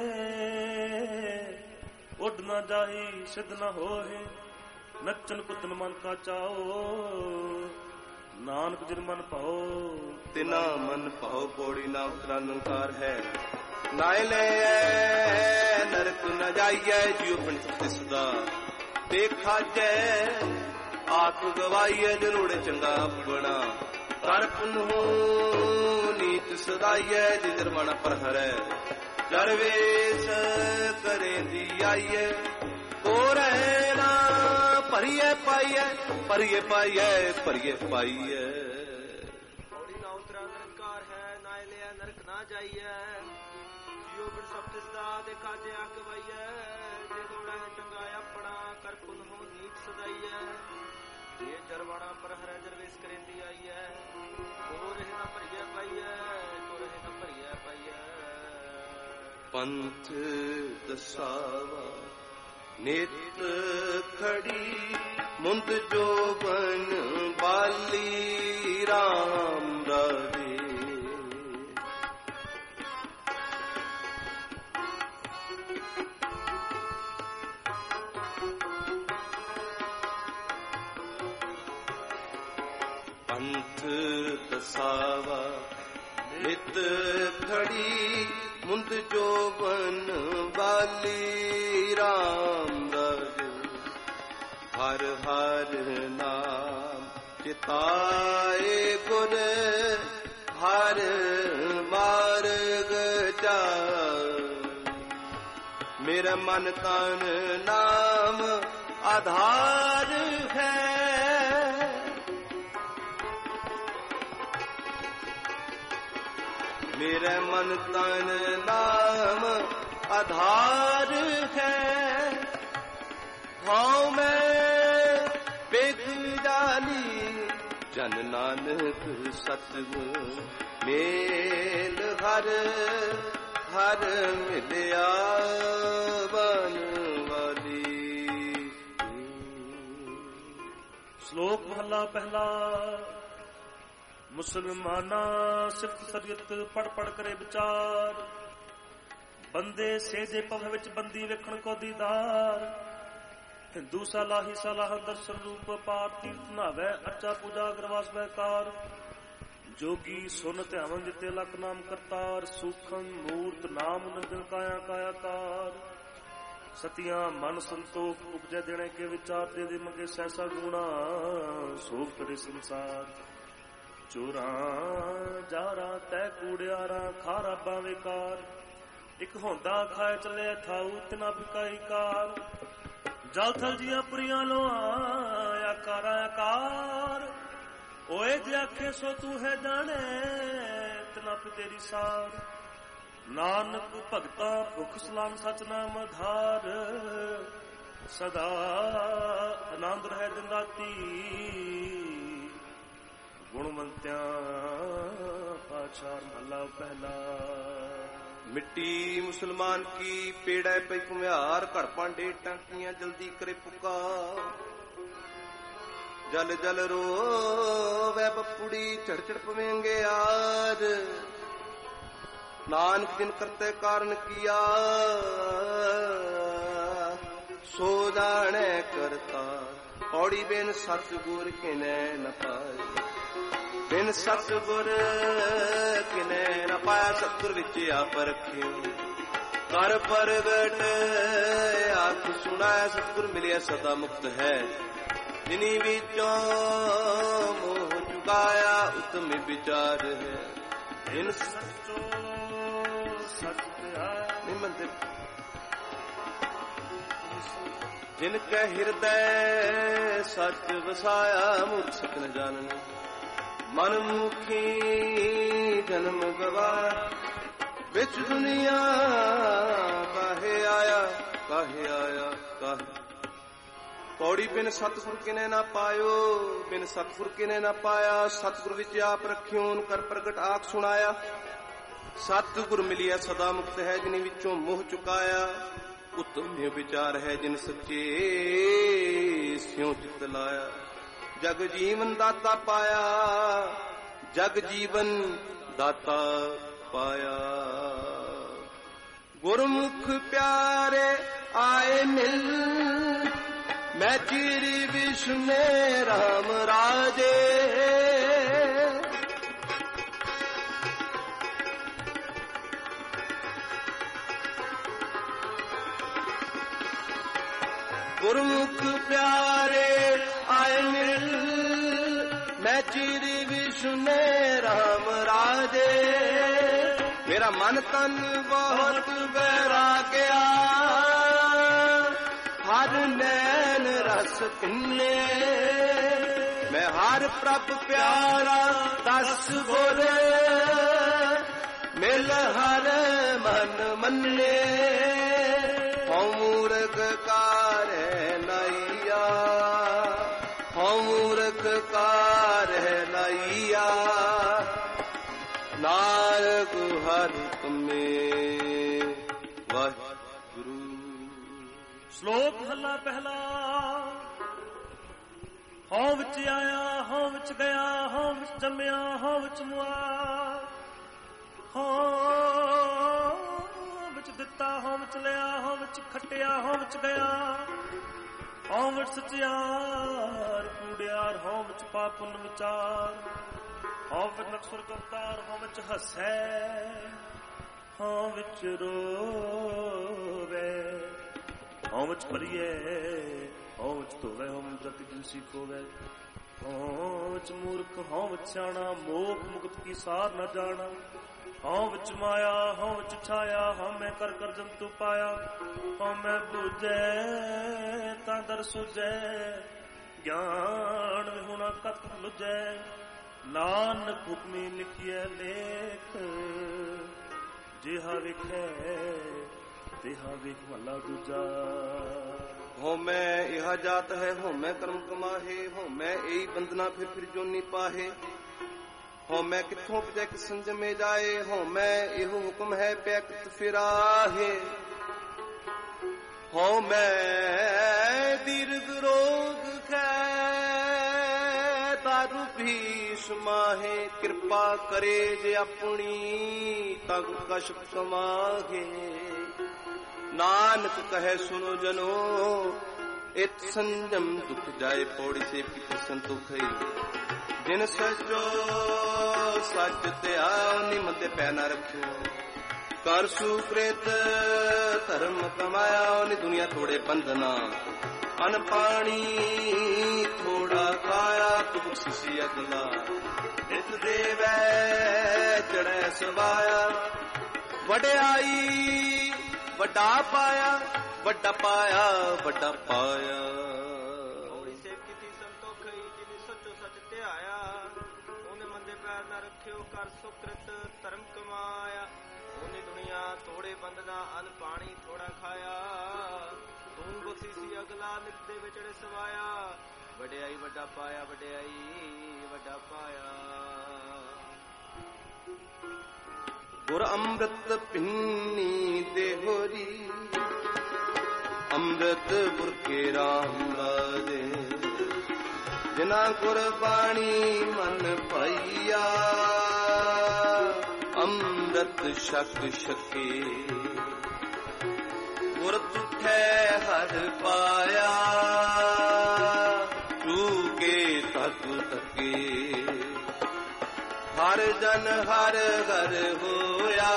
ਉੱਡ ਨਾ ਜਾਹੀ ਸਿੱਧ ਨਾ ਹੋਏ, ਨੱਚਨ ਕੁੱਤਨ ਮਨ ਕਾ ਚਾਓ, ਨਾਨਕ ਜਿਨ ਮਨ ਭਾਓ, ਤਿਨਾ ਮਨ ਭਾਉ, ਪੌੜੀ ਨਾ ਉਤਰਾ ਨਿਰੰਕਾਰ ਹੈ, ਨਾਇ ਲੈ ਨਰਕ ਨ ਜਾਈਐ, ਜਿਉ ਪੰਚ ਤਿਸਦਾ ਦੇਖਾ ਜੈ, ਆਪ ਗਵਾਈਐ ਜਰੂੜੇ ਚੰਗਾ ਆਪਣਾ, ਕਰ ਪੁਨਹੁ ਨੀਚ ਸਦਾਈਐ, ਜਿਜਰ ਮਨ ਪਰ ਹਰੈ, ਦਰਵੇਸ਼ ਕਰੇ ਦੀ ਆਈਐ, ਕੋਰੈ ਨਾ ਭਰੀਏ ਪਾਈਐ, ਭਰੀਏ ਪਾਈਐ, ਭਰੀਏ ਪਾਈਐ। ਪੌੜੀ ਨਾ ਉਤਰਾ ਨਿਰੰਕਾਰ ਹੈ, ਨਾ ਲਿਆ ਨਰਕ ਨਾ ਜਾਈਐ, ਜਿਉ ਬਿਨ ਸਭ ਤਿਸਦਾ ਦੇਖਾ ਜੇ ਆ ਗਵਾਈਐ, ਜੇ ਦੋੜਾ ਚੰਗਾ ਆਪਣਾ, ਕਰ ਪੁਨਹੁ ਨੀਚ ਸਦਾਈਐ, ਜੇ ਜਰਵਾਣਾ ਪਰ ਹਰੈ ਜਰਵੇਸ਼ ਕਰੇਂਦੀ ਆਈਐ, ਕੋ ਰਹਿ ਨਾ ਭਰੀਐ ਪਾਈਐ, ਕੋ ਰਹਿ ਨਾ ਭਰੀਐ ਪਾਈਐ। ਪੰਥ ਦਸਾਵਾ ਨਿਤ ਖੜੀ, ਮੁੰਦ ਜੋਬਨ ਬਾਲੀ, ਰਾਮ ਰਾਜੇ, ਪੰਥ ਦਸਾਵਾ ਨਿਤ ਖੜੀ, ਮੁੰਦ ਜੋਬਨ ਬਾਲੀ, ਰਾਮ ਰਾਜੇ, ਹਰ ਹਰ ਨਾਮ ਚਿਤਾਏ ਗੁਰ, ਹਰ ਮਾਰਗ ਚਾਲ, ਮੇਰਾ ਮਨ ਤਨ ਨਾਮ ਆਧਾਰ ਹੈ, ਮੇਰਾ ਮਨ ਤਨ ਨਾਮ ਆਧਾਰ ਹੈ, ਹਾਂ ਮੈਂ ਵੇਖ ਜਾਨੀ, ਜਨ ਨਾਨਕ ਸਤਿਗੁਰ ਮੇਲ, ਹਰ ਹਰ ਮਿਲਿਆ ਬਨ ਵਾਲੀ। ਸ਼ਲੋਕ ਮਹਲਾ ਪਹਿਲਾ। ਮੁਸਲਮਾਨਾ ਸਿਫਤ ਸਰੀਅਤ ਪੜ ਪੜ ਕਰੇ ਵਿਚਾਰ, ਬੰਦੇ ਸੇਜੇ ਭਵ ਵਿੱਚ ਬੰਦੀ ਵੇਖਣ ਕੋ ਦੀਦਾਰ, ਹਿੰਦੂ ਸਲਾਹੀ ਸਲਾਹ ਦਰਸ਼ਨ ਰੂਪ ਪਾਰ, ਤੀਰਥ ਨਾਵੇ ਅੱਚਾ ਪੂਜਾ ਗਰਵਾਸ ਬੈਕਾਰ, ਜੋਗੀ ਸੁਨ ਧਿਆਵਨ ਜਿਤੇ ਲਖ ਨਾਮ ਕਰਤਾਰ, ਸੂਖਮ ਮੂਰਤ ਨਾਮ ਨੰਦਨ ਕਾਇਆ ਕਾਇਆਕਾਰ, ਸਤਿਆਂ ਮਨ ਸੰਤੋਖ ਉਪਜੈ ਦੇਣੇ ਕੇ ਵਿਚਾਰ, ਦੇ ਦੇ ਮੰਗੇ ਸੈਸਾ ਗੁਣਾ ਸੋਭ ਕਰੇ ਸੰਸਾਰ, ਚੋਰਾਂ ਜਾਰਾਂ ਤੈ ਕੂੜਿਆਰਾਂ ਖਾਰਾਬਾਂ ਵੇਕਾਰ, ਇੱਕ ਹੁੰਦਾ ਖਾਏ ਚੱਲੇ ਥਾਊ ਤਿਨਾ ਬਿਕਾਈ ਕਾਰ, ਜਲ ਥਲ ਜੀਆਂ ਪੁਰੀਆਂ ਲੋਆਂ ਆਕਾਰਾਂ ਆਕਾਰ, ਓਏ ਜੇ ਆਖੇ ਸੋ ਤੂੰ ਹੈ ਜਾਣੇ ਤਿਨਾ ਤੇਰੀ ਸਾਰ, ਨਾਨਕ ਭਗਤਾ ਭੁਖ ਸਲਾਮ ਸਚ ਨਾਮ ਆਧਾਰ, ਸਦਾ ਆਨੰਦ ਰਹਿ ਦਿਨ ਰਾਤੀ, ਗੁਣਵੰਤਿਆਂ ਪਾਛਾਰ ਮਹਲਾ ਪਹਿਲਾ। ਮਿੱਟੀ ਮੁਸਲਮਾਨ ਕੀ ਪੇੜੈ ਪਈ ਘੁਮਿਆਰ, ਘੜ ਭਾਂਡੇ ਟਾਂਕੀਆਂ ਜਲਦੀ ਕਰੇ ਪੁਕਾਰ। ਜਲ ਜਲ ਰੋਵੈ ਬੱਪੁੜੀ, ਝੜ ਝੜ ਪਵੇਂਗੇ ਆਜ। ਨਾਨਕ ਜਿਨ ਕਰਤੇ ਕਾਰਨ ਕੀਆ, ਸੋ ਜਾਣੈ ਕਰਤਾਰ। ਪੌੜੀ ਬਿਨ ਸਤਿਗੁਰ ਕਿਨੈ ਨ ਪਾਏ, ਬਿਨ ਸਤਿਗੁਰ ਕਿਨੈ ਨ ਪਾਇਆ। ਸਤਿਗੁਰ ਵਿੱਚ ਆਪ ਰਖਿਓ, ਕਰ ਪ੍ਰਗਟ ਆਖ ਸੁਣਾਇਆ। ਸਤਿਗੁਰ ਮਿਲਿਆ ਸਦਾ ਮੁਕਤ ਹੈ, ਜਿਨੀ ਵਿੱਚੋਂ ਮੋਹ ਚੁਕਾਇਆ। ਉਤਮ ਵਿਚਾਰ ਹੈ ਜਿਨ ਸੱਚੋ ਸਤਿਆ ਨਿਮੰਤ, ਜਿਨ ਕੈ ਹਿਰਦੈ ਸਚ ਵਸਾਇਆ। ਮੂਰਖ ਸਤ ਨ ਜਾਣਨ, ਮਨ ਮੁਖੀ ਜਨਮ ਗਵਾਇਆ। ਵਿੱਚ ਦੁਨੀਆ ਕਾਹੇ ਆਇਆ, ਕਾਹੇ ਆਇਆ ਕਾਹੇ। ਪੌੜੀ ਬਿਨ ਸਤਿਗੁਰ ਕਿਨੇ ਨਾ ਪਾਇਓ, ਬਿਨ ਸਤਿਗੁਰ ਕਿਨੇ ਨਾ ਪਾਇਆ। ਸਤਿਗੁਰ ਵਿੱਚ ਆਪ ਰਖਿਓਨ, ਕਰ ਪ੍ਰਗਟ ਆਖ ਸੁਣਾਇਆ। ਸਤਿਗੁਰ ਮਿਲਿਆ ਸਦਾ ਮੁਕਤ ਹੈ, ਜਿਨੀ ਵਿੱਚੋਂ ਮੋਹ ਚੁਕਾਇਆ। ਉਤਮ ਵਿਚਾਰ ਹੈ ਜਿਨ ਸੱਚੇ ਸਿਉ ਚਿਤ ਲਾਇਆ। ਜਗ ਜੀਵਨ ਦਾਤਾ ਪਾਇਆ, ਜਗ ਜੀਵਨ ਦਾਤਾ ਪਾਇਆ। ਗੁਰਮੁਖ ਪਿਆਰੇ ਆਏ ਮਿਲ, ਮੈਂ ਚਿਰ ਵਿਸ਼ਨੇ ਰਾਮ ਰਾਜੇ। ਗੁਰਮੁਖ ਪਿਆਰੇ ਆਏ ਮਿਲ, ਮੈਂ ਚਿਰ ਵਿਸ਼ਨੇ ਰਾਮ ਰਾਜੇ। ਮੇਰਾ ਮਨ ਤਨ ਬਹੁਤ ਵੈਰਾਗਿਆ, ਹਰ ਨੈਣ ਰਸ ਪਿੰਨੇ। ਮੈਂ ਹਰ ਪ੍ਰਭ ਪਿਆਰਾ ਦਸ ਗੁਰ, ਮਿਲ ਹਰ ਮਨ ਮੰਨੇ। ਹਉ ਮੂਰਖ ਕਾਰੈ ਲਾਈਆ, ਹਉ ਮੂਰਖ ਕਾਰੈ ਲਾਈਆ। ਨਾਨਕ ਹਰਿ ਤੁਮੇ ਵਾਹਿਗੁਰੂ। ਸ਼ਲੋਕ ਮਹਲਾ ਪਹਿਲਾ। ਹਉ ਵਿੱਚ ਆਇਆ, ਹਉ ਵਿੱਚ ਗਿਆ, ਹਉ ਵਿੱਚ ਜੰਮਿਆ, ਹਉ ਵਿੱਚ ਮੁਆ। ਹਉ ਵਿੱਚ ਦਿੱਤਾ, ਹਉ ਵਿੱਚ ਲਿਆ, ਹਉ ਵਿੱਚ ਖੱਟਿਆ, ਹਉ ਵਿੱਚ ਗਿਆ। ਹਉ ਵਿੱਚ ਸਚਿਆਰ ਕੂੜਿਆਰ, ਹਉ ਵਿੱਚ ਪਾਪ ਪੁੰਨ ਵਿਚਾਰ। ਹਉ ਵਿੱਚ ਨਕਸੁਰ ਅਵਤਾਰ, ਹਉ ਵਿੱਚ ਹੱਸੈ, ਹਉ ਵਿੱਚ ਰੋਵੇ। ਹਉ ਵਿੱਚ ਭਰੀਏ, ਹਉ ਵਿੱਚ ਧੋਵੇ, ਹਉ ਵਿੱਚ ਜਪਿ ਜਿਨ ਸਿਖੋਵੇ। ਹਉ ਵਿੱਚ ਮੂਰਖ, ਹਉ ਵਿੱਚ ਸਿਆਣਾ, ਮੋਖ ਮੁਕਤ ਕੀ ਸਾਰ ਨ ਜਾਣਾ। ਹਉ ਵਿੱਚ ਮਾਇਆ, ਹਉ ਵਿੱਚ ਛਾਇਆ, ਹਉ ਮੈਂ ਕਰ ਕਰ ਜੰਤੂ ਪਾਇਆ। ਹਉ ਮੈਂ ਬੁਝੈ ਤਾਂ ਦਰ ਸੁਝੈ, ਗਿਆਨ ਵਿਹੁਣਾ ਕਤ ਲੁਝੈ। ਨਾਨਕ ਹੁਕਮੀ ਲਿਖੀਐ ਲੇਖ, ਜਿਹਾ ਵਿਖੈ ਤਿਹਾ ਵੇਖ ਮਹਲਾ ਦੂਜਾ। ਹਉਮੈ ਇਹਾ ਜਾਤ ਹੈ, ਹਉਮੈ ਕਰਮ ਕਮਾਹੇ। ਹਉਮੈ ਇਹੀ ਬੰਦਨਾ ਫਿਰ ਫਿਰ ਜੋਨੀ ਪਾਹੇ। ਹਉਮੈ ਕਿੱਥੋਂ ਪਜੈ ਕਿ ਸੰਜਮੇ ਜਾਏ। ਹਉਮੈ ਇਹੋ ਹੁਕਮ ਹੈ ਪਿਆ ਕਿਤ ਫਿਰਾਹੇ। ਹਉਮੈ ਦੀਰਘ ਰੋਗ ਖੈ, ਦਾਰੂ ਭੀਸ਼ ਮਾਹੇ। ਕਿਰਪਾ ਕਰੇ ਜੇ ਆਪਣੀ, ਤਗ ਕਸ਼ਪ ਸਮਾਗੇ। ਨਾਨਕ ਕਹੈ ਸੁਨੋ ਜਨੋ, ਇਤ ਸੰਜਮ ਦੁਖ ਜਾਏ। ਪੌੜੀ ਸੇ ਪਿਤ ਸੰਤੋਖ, ਜਿਨ ਸਚੋ ਸਚ ਧਿਆ। ਨਿਮੰਦੇ ਪੈ ਨਾ ਰੱਖਿਓ, ਕਰ ਸੁਕ੍ਰਿਤ ਧਰਮ ਕਮਾਇਆ। ਉਹਨੇ ਦੁਨੀਆ ਥੋੜੇ ਬੰਧਨਾ, ਅਨ ਪਾਣੀ ਥੋੜਾ ਖਾਇਆ। ਤੂੰ ਬਖਸ਼ਿਸ਼ੀ ਅਗਲਾ, ਨਿਤ ਦੇਵੈ ਚੜੈ ਸਵਾਇਆ। ਵਡਿਆਈ ਵੱਡਾ ਪਾਇਆ, ਵੱਡਾ ਪਾਇਆ, ਵੱਡਾ ਪਾਇਆ। ਪੌੜੀ ਸੇ ਕੀਤੀ ਸੰਤੋਖਈ, ਜਿਨ ਸੱਚੋ ਸੱਚ ਧਿਆਇਆ। ਉਹਨੇ ਮੰਦੇ ਪੈਰ ਨਾ ਰੱਖਿਓ, ਕਰ ਸੁਕ੍ਰਿਤ ਧਰਮ ਕਮਾਇਆ। ਉਹਨੇ ਦੁਨੀਆ ਥੋੜੇ ਬੰਦਨਾ, ਅਨ ਪਾਣੀ ਥੋੜਾ ਖਾਇਆ। ਤੂੰ ਬਖਸ਼ੀਸੀ ਅਗਲਾ, ਨਿਤ ਦੇ ਵਿਚੜੇ ਸਵਾਇਆ। ਵਡਿਆਈ ਵੱਡਾ ਪਾਇਆ, ਵਡਿਆਈ ਵੱਡਾ ਪਾਇਆ। ਗੁਰ ਅੰਮ੍ਰਿਤ ਪਿੰਨੀ ਦੇਹੋਰੀ ਅੰਮ੍ਰਿਤ ਗੁਰ ਕੇ ਰਾਮ ਰਾਜੇ ਜਿਨਾ ਗੁਰਬਾਣੀ ਮਨ ਪਾਈਆ ਅੰਮ੍ਰਿਤ ਛਕ ਛਕੇ ਗੁਰ ਤੁਠੈ ਹਰ ਪਾਇਆ ਚੂਕੇ ਤਕ ਤਕੇ ਹਰ ਜਨ ਹਰ ਘਰ ਹੋਇਆ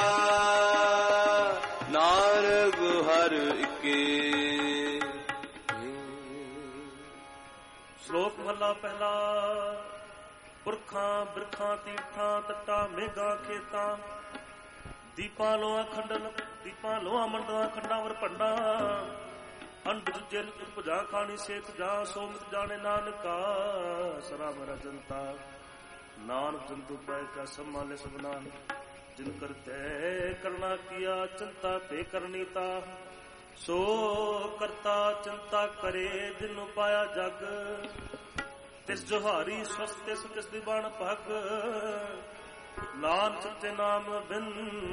ਨਾਨਕ ਹਰ ਇਕੇ। ਸ਼ਲੋਕ ਮਹਲਾ ਪਹਿਲਾ। ਪੁਰਖਾਂ ਬਿਰਖਾਂ ਤੀਰਥਾਂ ਤੱਟਾਂ ਮੇਘਾਂ ਖੇਤਾਂ ਦੀਪਾਂ ਲੋਹਾਂ ਖੰਡਨ ਦੀਪਾਂ ਲੋਹਾਂ ਮੰਡਲਾਂ ਖੰਡਾਂ ਵਰ ਭੰਡਾਂ ਅੰਡ ਦੂਜੇ ਭੁਜਾ ਖਾਣੀ ਸੇਤ ਜਾਂ ਸੋਮਤ ਜਾਣੇ ਨਾਨਕਾ ਸਰਾ ਮੇਰਾ ਜਨਤਾ ਨਾਨਕ ਜੰਤੂ ਪੈ ਕਾ ਸੰਭਾਲੇ ਸਭਨਾ ਜਿਨ ਕਰਤੇ ਕਰਨਾ ਕੀਆ ਚਿੰਤਾ ਤੇ ਕਰਨੀ ਤਾ ਸੋ ਕਰਤਾ ਚਿੰਤਾ ਕਰੇ ਜਿਨ ਪਾਇਆ ਜਗ ਤਿਸ ਜੋਹਾਰੀ ਸਵਸਤੇ ਤਿਸ ਦੀ ਬਾਣ ਭਗ ਨਾਨਕ ਸੱਚੇ ਨਾਮ ਬਿਨ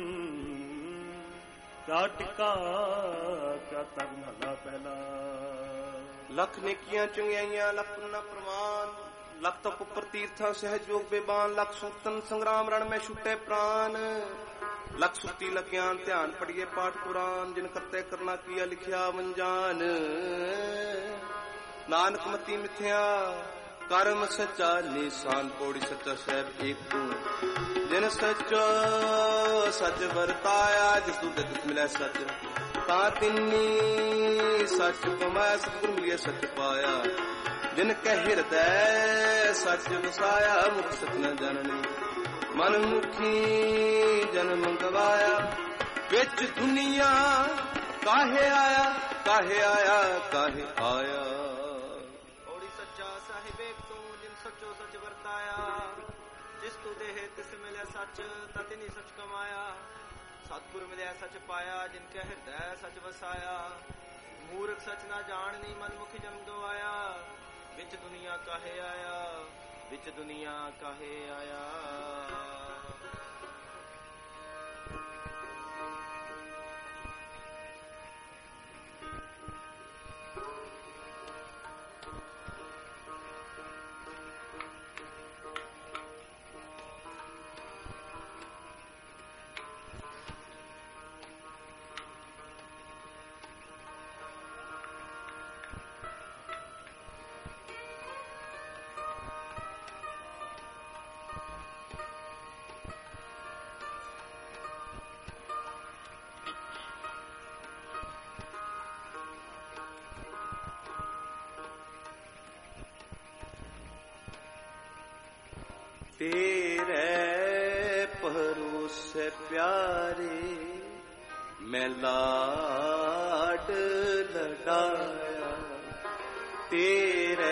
ਕਿਆ ਟਿਕਾ ਕਿਆ ਤਰ ਮਹਲਾ ਪਹਿਲਾ। ਲੱਖ ਨੇਕੀਆਂ ਚੰਗਿਆਈਆਂ ਲੱਖ ਨਾ ਪ੍ਰਵਾਨ ਲੱਖ ਤਪ ਉੱਪਰ ਤੀਰਥਾਂ ਸਹਿਜੋਗ ਬੇਬਾਨ ਲੱਖ ਸੂਤਨ ਸੰਗਰਾਮ ਰਣ ਮੈਂ ਛੁੱਟੇ ਪ੍ਰਾਨ ਲੱਖ ਸੁਰਤੀ ਲਗਿਆਨ ਧਿਆਨ ਪੜੀਏ ਪਾਠ ਕੁਰਾਨ ਜਿਨ ਕਰਤੇ ਕਰਨਾ ਕੀਆ ਲਿਖਿਆ ਵੰਜਾਨ ਨਾਨਕ ਮਤੀ ਮਿਥਿਆ ਕਰਮ ਸੱਚਾ ਨਿਸ਼ਾਨ ਪੌੜੀ ਸੱਚਾ ਸਾਹਿਬ ਏਕ ਤੂੰ ਜਿਨ ਸੱਚੋ ਸੱਚ ਵਰਤਾਇਆ ਜਿਸ ਤੂੰ ਤਿਸ ਮਿਲਿਆ ਸੱਚ ਤਾਂ ਤਿੰਨੀ ਸੱਚ ਕਮਾਇਆ ਸਤਿਗੁਰ ਮਿਲਿਆ ਸੱਚ ਪਾਇਆ ਜਿਨ ਕਹਿ ਹਿਰਦੈ ਸੱਚ ਵਸਾਇਆ ਮੁਖ ਸਤ ਨ ਜਾਣਨੀ ਮਨ ਮੁਖੀ ਜਨਮ ਗਵਾਇਆ ਵਿੱਚ ਦੁਨੀਆ ਕਾਹੇ ਆਇਆ ਕਾਹੇ ਆਇਆ ਕਾਹੇ ਆਇਆ। ਔੜੀ ਸੱਚਾ ਸਾਹਿਬ ਏਕ ਤੂੰ ਜਿਨ ਸੱਚੋ ਸੱਚ ਵਰਤਾਇਆ ਜਿਸ ਤੂੰ ਦੇਹ ਤਿਸ ਮਿਲਿਆ ਸੱਚ ਤਤ ਨੀ ਸੱਚ ਕਮਾਇਆ ਸਤਿਗੁਰ ਮਿਲਿਆ ਸੱਚ ਪਾਇਆ ਜਿਨ ਕਹਿ ਹਿਰਦੈ ਸੱਚ ਵਸਾਇਆ ਮੂਰਖ ਸੱਚ ਨਾ ਜਾਣਨੀ ਮਨ ਮੁਖੀ ਜਨਮ ਗਵਾਇਆ ਵਿੱਚ ਦੁਨੀਆ ਕਾਹੇ ਆਇਆ ਵਿੱਚ ਦੁਨੀਆ ਕਾਹੇ ਆਇਆ। तेरे भरोसे प्यारे मैं लाड लडाया तेरे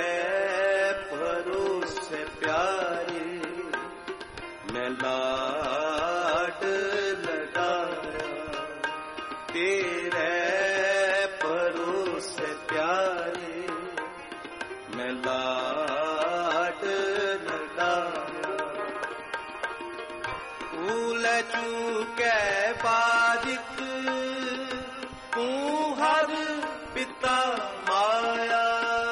भरोसे प्यारे मैं लाड लडाया तेरे भरोसे प्यारे मैं लाड लडाया चूके बारिक तू हर पिता माया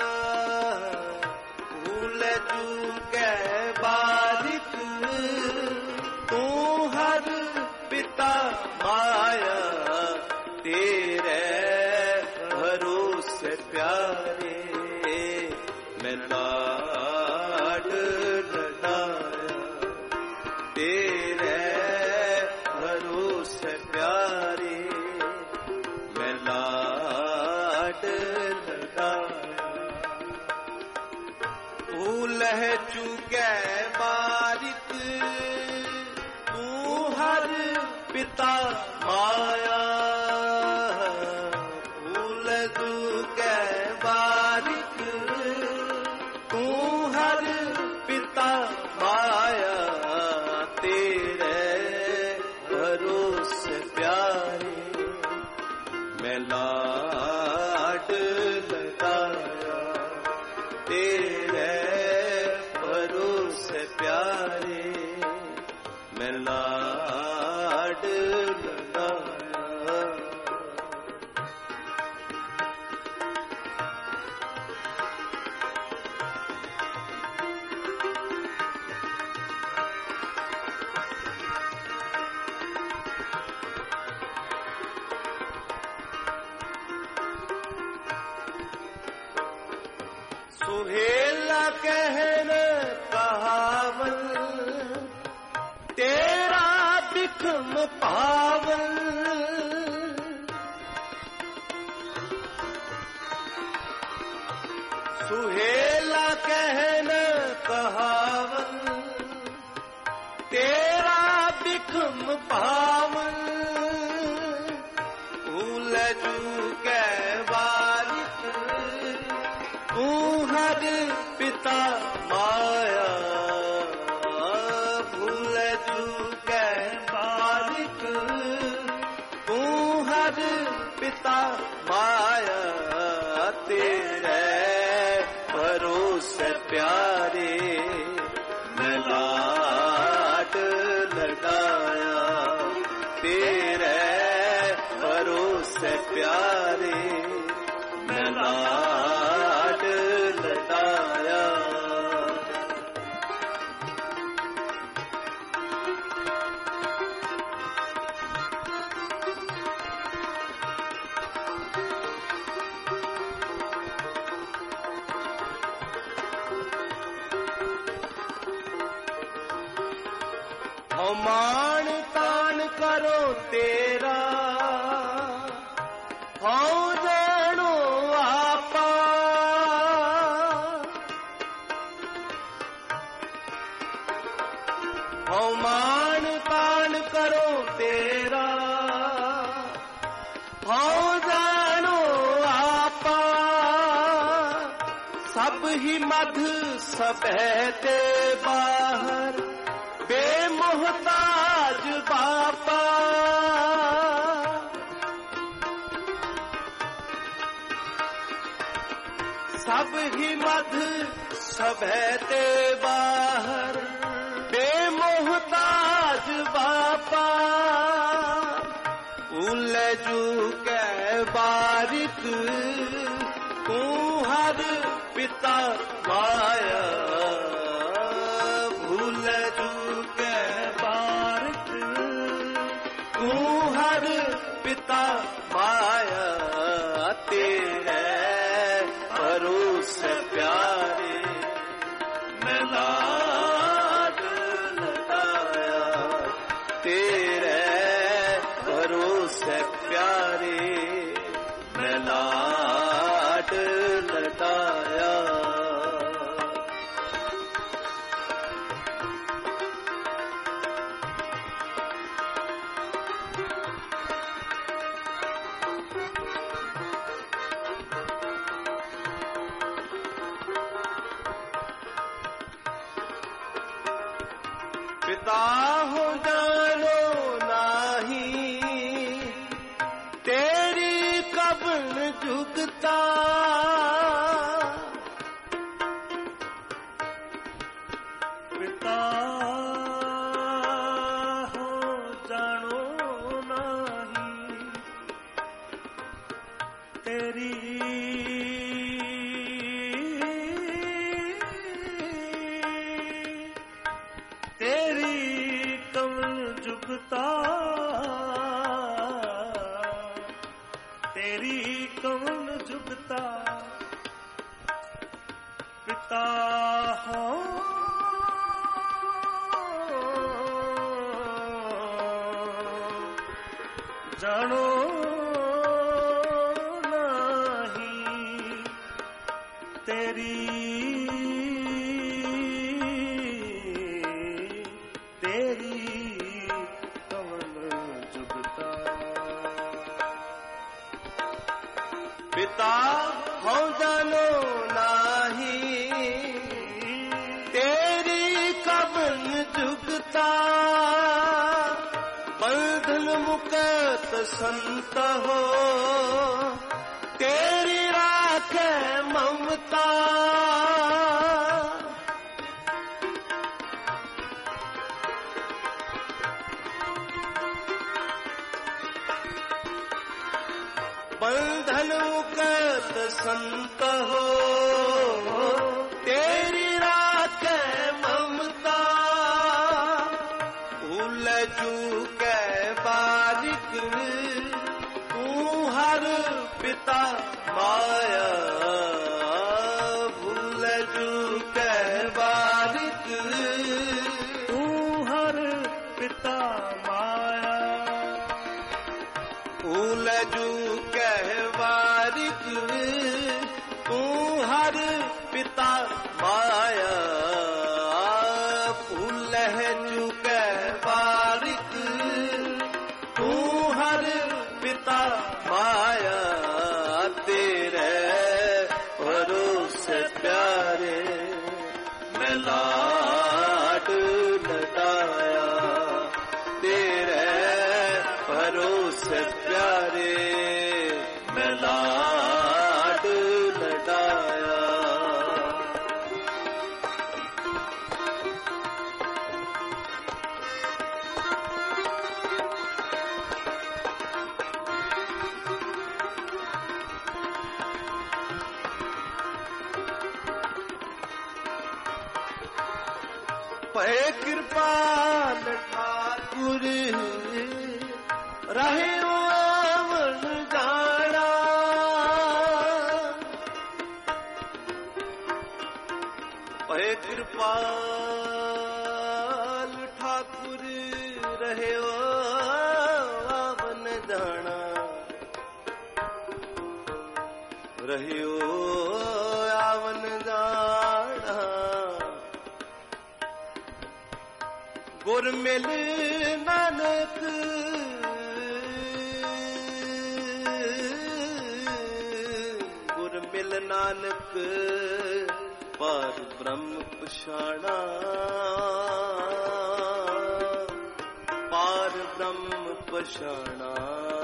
भूल चूके बारिक तू हर पिता माया तेरे भरोसे प्यारे मैं लाड लडाया तेरे प्यारे मैं लाड लडाया भूल चूके बारिक तू हर पिता माया भूल चूके बारिक तू हर पिता माया तेरे भरोसे प्यारे मैं लाड लडाया तेरे भरोसे प्यारे मैं लाड सुहेला कहन कहावन तेरा बिखम पावन सुहेला कहन कहावन तेरा बिखम पावन उलझू के बारिक तू हर पिता माया भूलजू के बारिक तू हर पिता माया तेरे भरोसे प्यारे लाड लगाया तेरे भरोसे प्यारे लाड लगाया मान तान करो तेरा हाँ जानो आपा हाँ मान तान करो तेरा हाँ जानो आपा सब ही मध सब है बाहर बेमोहताज बापा सब ही मध सब है बाहर बेमोहताज बापा उलझू के बारिक तू हर पिता माया पिता माया तेरे भरोसे प्यारे मैं लाड लगाया तेरे भरोसे प्यारे मैं लाड लगाया पिता हो जानो नाही तेरी कब्र झुकता पिता हो जानो नाही तेरी तेरी कौन झुकता पिता हो जानो नहीं तेरी पिता हो जानो नाही तेरी कब्र झुकता बंधन मुक्त संत हो तेरी राखे ममता बंधन मुक्त संत हो तेरी राखे ममता उलझू के बारिक तू हर पिता माया भूल ਲਹਿ ਚੁਕੈ ਬਾਰਿਕ ਤੂੰ ਹਰ ਪਿਤਾ ਮਾਇਆ ਤੇਰੇ ਭਰੋਸੇ ਪਿਆਰੇ ਮੈਂ ਲਾਡ ਲਡਾਇਆ ਤੇਰੇ ਭਰੋਸੇ ਪਿਆਰੇ ਮੈਂ ਲਾਡ ਲਡਾਇਆ। ਪਏ ਕਿਰਪਾਲ ਠਾਕੁਰ ਰਹਿਓ ਆਵਣ ਜਾਣਾ ਪਏ ਕਿਰਪਾਲ ਠਾਕੁਰ ਰਹਿਓ ਆਵਣ ਜਾਣਾ ਰਹਿਓ ਆਵਣ ਜਾਣਾ ਗੁਰ ਮਿਲ ਨਾਨਕ ਗੁਰ ਮਿਲ ਨਾਨਕ ਪਰ ਬ੍ਰਹਮ ਪਛਾਣਾ ਪਰ ਬ੍ਰਹਮ ਪਛਾਣਾ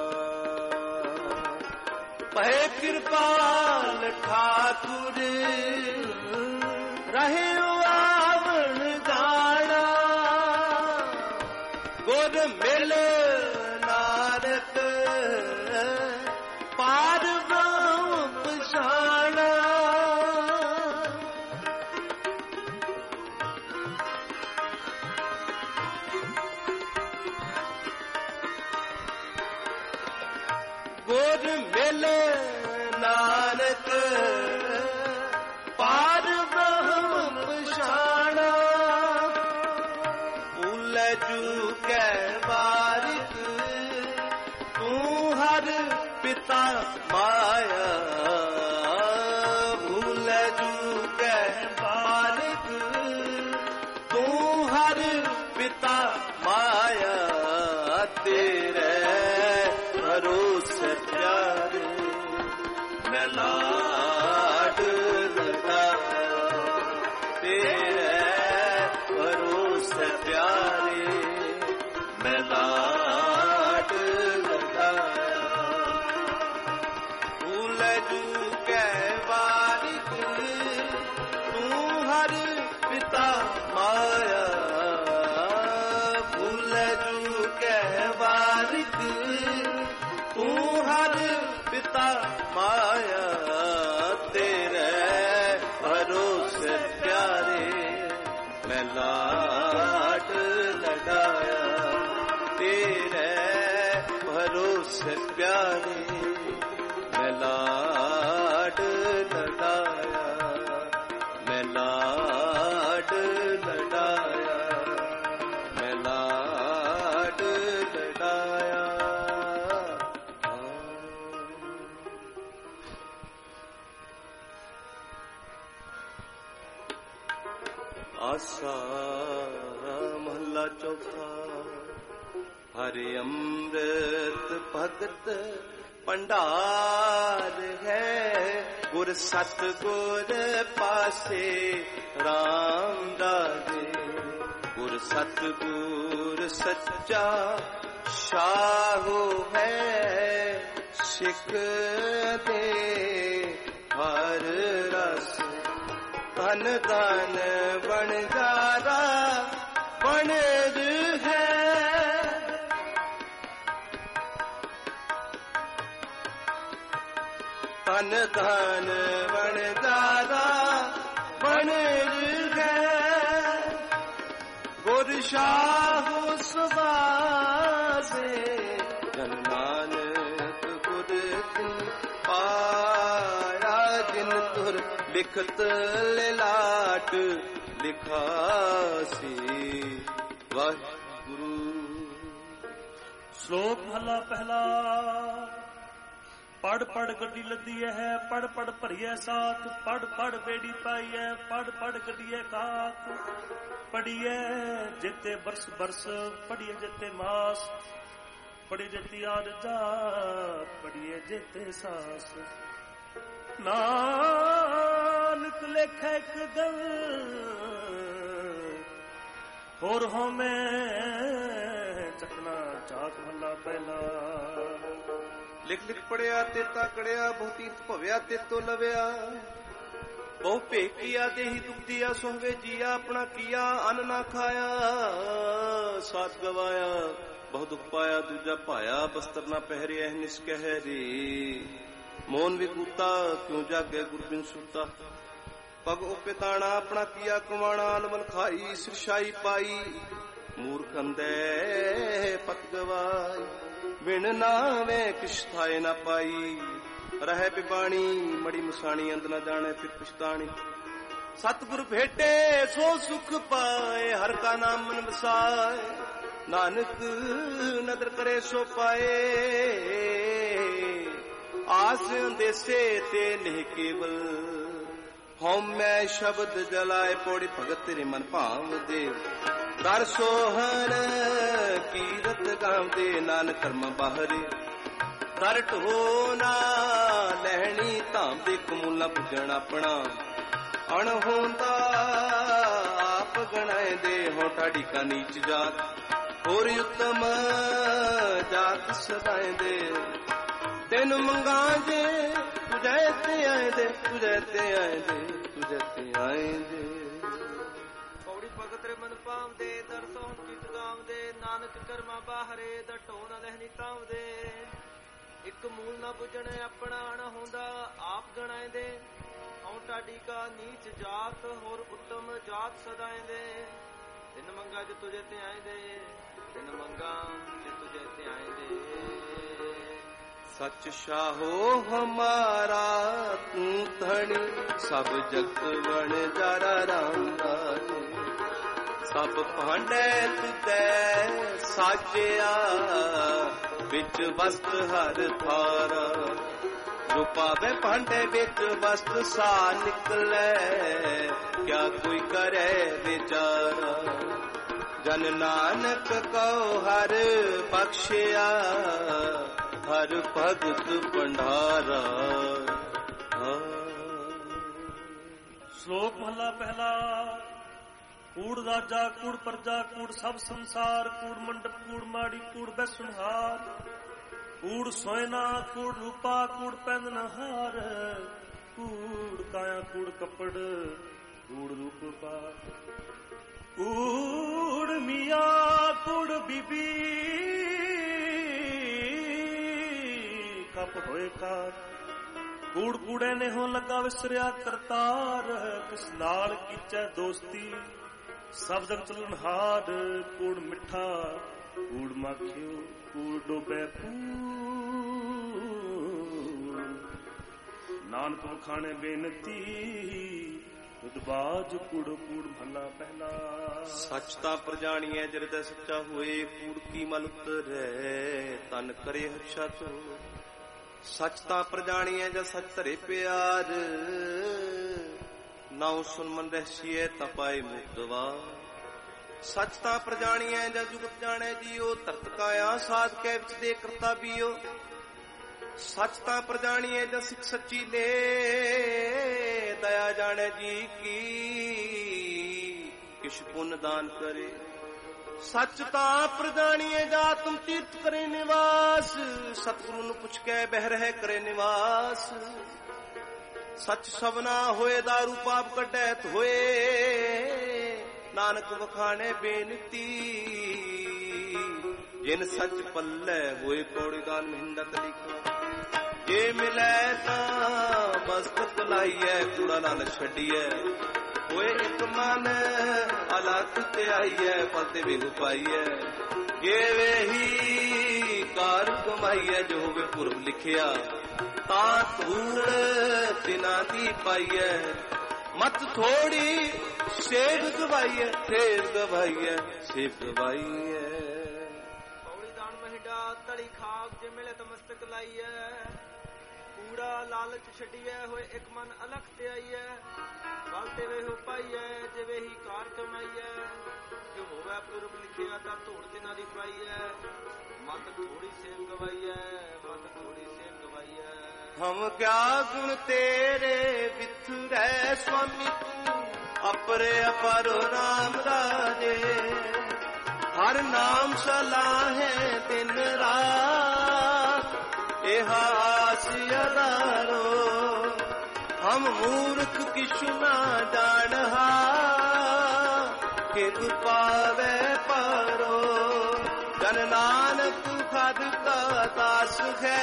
ਪਏ ਕਿਰਪਾਲ ਠਾਕੁਰ ਰਹਿਓ ਆਵਣ ਜਾਣਾ ਗੁਰ ਮਿਲ ਨਾਨਕ ਪਾਰ ਬ੍ਰਹਮ ਪਛਾਣਾ ਗੁਰ ਮਿਲ ਨਾਨਕ ਪਾਰ ਬ੍ਰਹਮ ਪਛਾਣਾ ਭੁੱਲੇ ਚੁਕੈ ਬਾਰਿਕ ਤੂੰ ਹਰ ਪਿਤਾ ਮਾਇਆ ਭੁੱਲੇ ਚੁਕੈ ਬਾਰਿਕ ਤੂੰ ਹਰ ਪਿਤਾ ਮਾਇਆ ਤੇਰੇ ਭਰੋਸੇ ਪਿਆਰੇ ਮੈਂ ਲਾਡ ਲਡਾਇਆ ਤੇਰੇ ਭਰੋਸੇ ਪਿਆਰੇ ਮੈਂ ਲਾਡ ਲਡਾਇਆ ਭੁੱਲ ਚੁਕੈ ਬਾਰਿਕ ਤੂੰ ਹਰ ਪਿਤਾ ਮਾਇਆ ਭੁੱਲ ਚੁਕੈ ਬਾਰਿਕ ਤੂੰ ਹਰ ਪਿਤਾ ਮਾਇਆ ਤੇਰੇ ਭਰੋਸੇ ਪਿਆਰੇ ਮੈਂ ਲਾਡ ਲਡਾਇਆ ਤੇਰੇ ਭਰੋਸੇ ਪਿਆਰੇ ਮੈਂ ਲਾਡ ਲਡਾਇਆ ਮੈਂ ਲਾਡ ਲਡਾਇਆ ਮੈਂ ਲਾਡ ਲਡਾਇਆ। ਆਸਾ ਮਹਲਾ ਚੌਥਾ ਹਰਿ ਅੰਮ੍ਰਿਤ ਭਗਤ ਭੰਡਾਰ ਹੈ ਗੁਰ ਸਤ ਗੁਰ ਪਾਸੇ ਰਾਮ ਰਾਜੇ ਗੁਰ ਸਤ ਗੁਰ ਸੱਚਾ ਸ਼ਾਹੋ ਹੈ ਸਿੱਖ ਦੇ ਹਰ ਰਸ ਧਨ ਧਨ ਬਣਜਾਰਾ ਬਣਜ ਹੈ ਧਨ ਧਨ ਬਣਜਾਰਾ ਬਣਜ ਹੈ ਗੁਰ ਸ਼ਾਹੋ ਸੁਭਾਸੇ ਜਨ ਨਾਨਕ ਗੁਰ ਪਾਇਆ ਜਿਨ ਤੁਰ ਲਿਖਤ ਲਿਲਾਟ ਲਿਖਾਸੀ ਵਾਹਿਗੁਰੂ। ਸ਼ਲੋਕ ਮਹਲਾ ਪਹਿਲਾ। ਪੜ ਪੜ ਗੱਡੀ ਲੱਦੀ ਹੈ, ਪੜ ਪੜ ਭਰੀਐ ਸਾਥ, ਪੜ ਪੜ ਬੇੜੀ ਪਾਈਐ, ਪੜ ਪੜ ਗੱਡੀਐ ਕਾਕ। ਪੜੀਐ ਜਿੱਤੇ ਬਰਸ ਬਰਸ, ਪੜੀਐ ਜਿੱਤੇ ਮਾਸ, ਪੜੀ ਜਿੱਤੀ ਆਰਜਾ, ਪੜੀਐ ਜਿੱਤੇ ਸਾਸ। ਨਾਨਕ ਲੇਖੈ ਇੱਕ ਗੱਲ, ਹੋਰ ਹੋਮੈ ਚੱਕਣਾ ਚਾਕ ਮਹਲਾ ਪਹਿਲਾ। ਲਿਖ ਲਿਖ ਪੜਿਆ ਤੇ ਤਾਕੜਿਆ, ਬਹੁਤੀ ਭਵਿਆ ਤੇ ਤੋ ਲਵਿਆ। ਬਹੁ ਭੇਕੀਆ ਤੇ ਹੀ ਦੁਖਦੀਆ, ਸੋਹਵੇ ਜੀਆ ਆਪਣਾ ਕੀਆ। ਅੰਨ ਨਾ ਖਾਇਆ ਸਾਥ ਗਵਾਇਆ, ਬਹੁ ਦੁਖ ਪਾਇਆ ਦੂਜਾ ਭਾਇਆ। ਬਸਤਰ ਨਾ ਪਹਿਰਿਆ ਨਿਸਕਹਿ ਰੇ, ਮੋਨ ਵਿਕੂਤਾ ਕਿਉਂ ਜਾਗੇ ਗੁਰਬਿਨ ਸੂਤਾ। ਪਗ ਉਪੇ ਤਾਣਾ ਆਪਣਾ ਕੀਆ ਕਮਾਣਾ, ਅਲਮਨ ਖਾਈ ਸਿਰਸ਼ਾਈ ਪਾਈ। ਮੂਰਖ ਅੰਧੇ ਪਤ ਗਵਾਈ, ਬਿਨ ਨਾਵੇਂ ਕਿਛ ਥਾਏ ਨਾ ਪਾਈ। ਰਹਿ ਪਿਬਾਣੀ ਮੜੀ ਮਸਾਣੀ, ਅੰਦ ਨਾ ਜਾਣੇ ਫਿਰ ਪਛਤਾਣੀ। ਸਤਿਗੁਰ ਭੇਟੇ ਸੋ ਸੁਖ ਪਾਏ, ਹਰ ਕਾ ਨਾਮ ਮਨ ਵਸਾਏ। ਨਾਨਕ ਨਦਰ ਕਰੇ ਸੋ ਪਾਏ, ਆਸ ਅੰਦੇਸੇ ਤੇ ਨਿਹ ਕੇਵਲ। ਹਉਮੈ ਸ਼ਬਦ ਜਲਾਏ, ਪੌੜੀ ਭਗਤ ਤੇਰੇ ਮਨ ਭਾਵਦੇ। ਦਰ ਸੋਹਣ ਕੀਰਤ ਗਾਉਂਦੇ, ਨਾਨਕ ਕਰਮ ਬਾਹਰੇ। ਦਰ ਢੋ ਨਾ ਲੈਣੀ ਧਾਮ ਦੇ, ਕਮੂਲਾ ਪੁੱਜਣ ਆਪਣਾ। ਅਣ ਹੁੰਦਾ ਆਪ ਗਣਾਏ ਦੇ, ਹੋ ਠਾੜੀ ਕਾ ਨੀਚ ਜਾਤ। ਹੋਰ ਉਤਮ ਜਾਤ ਸਦਾਏ ਦੇ। ਤੈਨੂੰ ਮੰਗਾ ਜੇ ਤੁਝੇ ਤੇ ਆਏ ਦੇ, ਤੁਝੇ ਤੇ ਆਏ ਦੇ, ਤੁਝੇ ਤੇ ਆਏ ਦੇ। ਪੌੜੀ ਭਗਤ ਰੇ ਮਨ ਪਾਵਦੇ, ਦਰ ਸੋਹਣ ਕੀਤ ਗਾਵਦੇ। ਨਾਨਕ ਕਰਮਾ ਬਾਹਰੇ, ਦਰ ਢੋ ਨਾ ਲਹਿਣੀ ਤਾਵਦੇ। ਇੱਕ ਮੂਲ ਨਾ ਬੁੱਝਣੇ ਆਪਣਾ, ਅਣ ਹੁੰਦਾ ਆਪ ਗਣਾਏ ਦੇ। ਹਉ ਟਾਡੀ ਕਾ ਨੀਚ ਜਾਤ, ਹੋਰ ਉੱਤਮ ਜਾਤ ਸਦਾਏ ਦੇ। ਤਿੰਨ ਮੰਗਾ ਜੇ ਤੁਝੇ ਤੇ ਆਏ ਦੇ, ਤਿੰਨ ਮੰਗਾ ਜੇ ਤੁਝੇ ਤੇ ਆਏ ਦੇ। ਸਚ ਸ਼ਾਹੋ ਹਮਾਰਾ ਤੂੰ ਧਣੀ, ਸਭ ਜਗਤ ਵਣ ਜਾਰਾ ਰਾਮ ਰਾਜੇ। ਸਭ ਭਾਂਡੇ ਤੁਧੈ ਸਾਜਿਆ, ਵਿੱਚ ਵਸਤ ਹਰ ਥਾਰਾ। ਜੋ ਪਾਵੇ ਭਾਂਡੇ ਵਿੱਚ ਵਸਤ ਸਾ ਨਿਕਲੇ, ਕਿਆ ਕੋਈ ਕਰੇ ਵਿਚਾਰਾ। ਜਨ ਨਾਨਕ ਕਉ ਹਰ ਬਖਸ਼ਿਆ, ਹਰ ਭਗਤ ਭੰਡਾਰਾ। ਸ਼ਲੋਕ ਮਹਲਾ ਪਹਿਲਾ। ਕੂੜ ਰਾਜਾ ਕੂੜ ਪਰਜਾ, ਕੂੜ ਸਭ ਸੰਸਾਰ। ਕੂੜ ਮੰਡਪ ਕੂੜ ਮਾੜੀ, ਕੂੜ ਬੈਸੁਨਹਾਰ। ਕੂੜ ਸੋਇਨਾ ਕੂੜ ਰੂਪਾ, ਕੂੜ ਪੈਂਦਨਹਾਰ। ਕੂੜ ਕਾਇਆ ਕੂੜ ਕੱਪੜ, ਕੂੜ ਰੂਪ ਪਾ। ਕੂੜ ਮੀਆਂ ਕੂੜ ਬੀਬੀ, ਕੱਪ ਹੋਏ ਕਾਰ। ਕੂੜ ਕੂੜੇ ਨੇ ਹੋ ਲੱਗਾ ਵਿਸਰਿਆ ਕਰਤਾਰ। ਕਿਸ ਨਾਲ ਕੀਚੈ ਦੋਸਤੀ, ਸਭ ਜਗ ਚਲਨਹਾਰ। ਕੂੜ ਮਿੱਠਾ ਕੂੜ ਮਾਖਿਓ, ਕੂੜ ਡੋਬੈ ਪੂਰ। ਨਾਨਕ ਵਖਾਣੇ ਬੇਨਤੀ, ਉਦਬਾਜ ਕੂੜ ਕੂੜ ਮਹਲਾ ਪਹਿਲਾ। ਸੱਚ ਤਾਂ ਪ੍ਰਜਾਣੀਐ ਜਿਰਦੈ ਸੱਚਾ ਹੋਏ, ਕੂੜ ਕੀ ਮਲ ਉਤਰੈ ਤਨ ਕਰੇ ਹਰਸ਼ਾ ਤੋ। ਸੱਚ ਤਾਂ ਪ੍ਰਜਾਣੀਐ ਜਦ ਸੱਚ ਧਰੇ ਪਿਆਰ, ਨਾਉ ਸੁਨ ਮਨ ਰਹਿਸੀਐ ਤਾਂ ਪਾਏ ਮੁਕਤਵਾ। ਸੱਚ ਤਾਂ ਪ੍ਰਜਾਣੀਐ ਜਦ ਜੁਗਤ ਜਾਣੈ ਜੀਓ, ਧਰਤ ਕਾਇਆ ਸਾਧ ਕੈ ਵਿੱਚ ਦੇ ਕਰਤਾ ਬੀਓ। ਸੱਚ ਤਾਂ ਪ੍ਰਜਾਣੀਐ ਜਦ ਸਿੱਖ ਸੱਚੀ ਨੇ, ਦਇਆ ਜਾਣੈ ਜੀ ਕੀ ਕਿਛ ਪੁੰਨ ਦਾਨ ਕਰੇ। ਸੱਚ ਤਾਂ ਪ੍ਰਜਾਣੀਐ ਜਾ ਤੁਮ ਤੀਰਥ ਕਰੇ ਨਿਵਾਸ, ਸਤਿਗੁਰੂ ਨੂੰ ਪੁੱਛ ਕੇ ਬਹਿ ਰਹਿ ਕਰੇ ਨਿਵਾਸ। ਸੱਚ ਸਭਨਾ ਹੋਏ ਦਾਰੂ ਪਾਪ ਕੱਢੈਤ ਹੋਏ, ਨਾਨਕ ਵਖਾਣੇ ਬੇਨਤੀ। ਜਿਨ ਸੱਚ ਪੱਲੇ ਹੋਏ ਪੌੜੀ ਗਾਨ ਮਹਿੰਦਤ ਲਿਖਾ। ਜੇ ਮਿਲੈ ਤਾਂ ਮਸਤਕ ਲਾਈਐ, ਕੂੜਾ ਨਾਲ ਛੱਡੀਐ। ਹੋਏ ਇੱਕ ਮਨ ਅਲਖ ਤੇ ਆਈਐ, ਫਲ ਤੇ ਵੇਗ ਪਾਈਐ। ਜੇ ਵੇਹੀ ਕਾਰ ਕਮਾਈਐ, ਜੋ ਹੋਵੇ ਪੁਰਬ ਲਿਖਿਆ। ਤਾਂ ਧੂੜ ਤਿਨਾ ਦੀ ਪਾਈਐ, ਮਤ ਥੋੜੀ ਸੇਵ ਗਵਾਈਐ। ਸੇਵ ਗਵਾਈਐ, ਸੇਵ ਗਵਾਈਐ। ਪੌੜੀ ਦਾਨ ਮਹਿਡਾ ਤਲੀ ਖਾਕ, ਜੇ ਮਿਲੇ ਤਾਂ ਮਸਤਕ ਲਾਈਐ। ਕੂੜਾ ਲਾਲਚ ਛੱਡੀਐ ਹੋਏ ਇੱਕ ਮਨ ਅਲਖ ਤੇ ਆਈਐ ਬਲ ਤੇ ਵੇ ਹੋ ਪਾਈਐ ਜਿਵੇਂ ਹੀ ਕਾਰ ਤੋਂ ਆਈਐ ਜੋ ਹੋਵੇ ਪੁਰਬ ਲਿਖਿਆ ਤਾਂ ਧੂੜ ਤਿਨਾਂ ਦੀ ਪਾਈਐ ਮਤ ਥੋੜੀ ਸੇਵ ਗਵਾਈਐ ਮਤ ਥੋੜੀ ਸੇਵ ਗਵਾਈਐ ਹਮ ਕਿਆ ਗੁਣ ਤੇਰੇ ਵਿਥੁਰੈ ਸੁਆਮੀ ਅਪਰੇ ਅਪਰੋ ਨਾਮ ਰਾਜੇ ਹਰ ਨਾਮ ਸਲਾਹੇ ਦਿਨ ਰਾਤ ਇਹ ਆਸ ਅਦਾਰੋ ਹਮ ਮੂਰਖ ਕਿਛੁ ਨਾ ਜਾਣਹਾ ਕਿਤ ਪਾਵੇ ਪਰੋ ਜਨ ਨਾਨਕ ਖਦ ਕਾ ਦਾਸ ਹੈ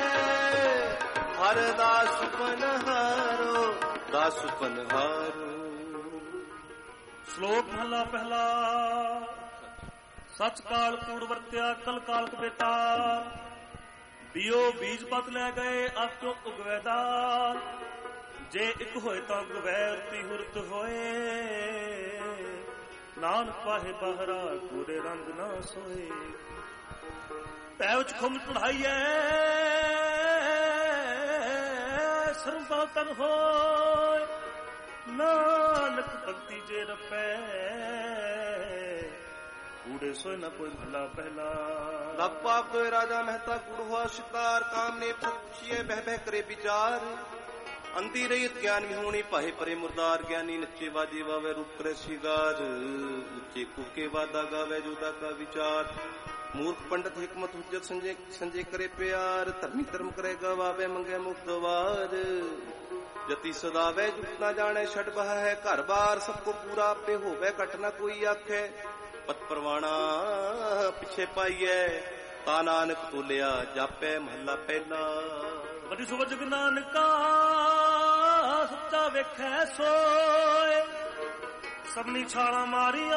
ਹਰ ਦਾਸ ਪਨਹਾਰੋ ਦਾਸ ਪਨਹਾਰੋ। ਸ਼ਲੋਕ ਮਹਲਾ ਪਹਿਲਾ। ਸੱਚ ਕਾਲ ਕੂੜ ਵਰਤਿਆ ਕਲ ਕਾਲਕ ਬੇਟਾ ਬਿਓ ਬੀਜ ਪਤ ਲੈ ਗਏ ਆਪੋ ਉਗਵੈਦਾ ਜੇ ਇੱਕ ਹੋਏ ਤਾਂ ਉਗਵੈ ਰਤੀ ਹੁਰਤ ਹੋਏ ਨਾਨਕ ਪਾਹੇ ਬਾਹਰਾ ਕੂੜੇ ਰੰਗ ਨਾ ਸੋਏ ਪੈ ਵਿੱਚ ਖੁੰਮ ਚੜਾਈਐ ਸਰਬਾ ਤਨ ਹੋਏ ਨਾਨਕ ਭਗਤੀ ਜੇ ਰਪੈ ਕੂੜੇ ਸੋਏ ਨਾ ਕੋਈ ਭਲਾ ਪਹਿਲਾ। ਲੱਪਾ ਕੋਈ ਰਾਜਾ ਮਹਿਤਾ ਕੂੜ ਹੋਆ ਸ਼ਿਕਾਰ ਕਾਮ ਨੇ ਪੁੱਛੀਏ ਬਹਿ ਬਹਿ ਕਰੇ ਵਿਚਾਰ ਅੰਧੀ ਰਹਿਤ ਗਿਆਨ ਵਿਹੂਣੀ ਭਾਏ ਪਰੇ ਮੁਰਦਾਰ ਗਿਆਨੀ ਨੱਚੇ ਵਾਜੇ ਵਾਵੇ ਰੂਪ ਕਰੇ ਸ਼ਿਗਾਰ ਉੱਚੇ ਕੁਕੇ ਵਾਦਾ ਗਾਵੇ ਜੁਦਾ ਕਾ ਵਿਚਾਰ ਮੂਰਖ ਪੰਡਤ ਹਿਕਮਤ ਹੁਜਤ ਸੰਜੇ ਕਰੇ ਪਿਆਰ ਧਰਮੀ ਧਰਮ ਕਰੇ ਗਵਾਵੇ ਮੰਗੇ ਮੁਕਤਵਾਰ ਜਤੀ ਸਦਾਵੇ ਜੁਤ ਨਾ ਜਾਣੇ ਛੱਡ ਬਹ ਹੈ ਘਰ ਬਾਰ ਸਭ ਕੋ ਪੂਰਾ ਆਪੇ ਹੋਵੇ ਘਟ ਨਾ ਕੋਈ ਆਖੇ ਪਤ ਪਰਵਾਣਾ ਪਿੱਛੇ ਪਾਈਐ ਤਾ ਨਾਨਕ ਤੋਲਿਆ ਜਾਪੈ ਮਹੱਲਾ ਪਹਿਲਾ। ਵੱਡੀ ਸੁਵ ਜਗ ਨਾਨਕਾ ਸੱਚਾ ਵੇਖੈ ਸੋਏ ਸਭਨੀ ਛਾਲਾਂ ਮਾਰੀਆਂ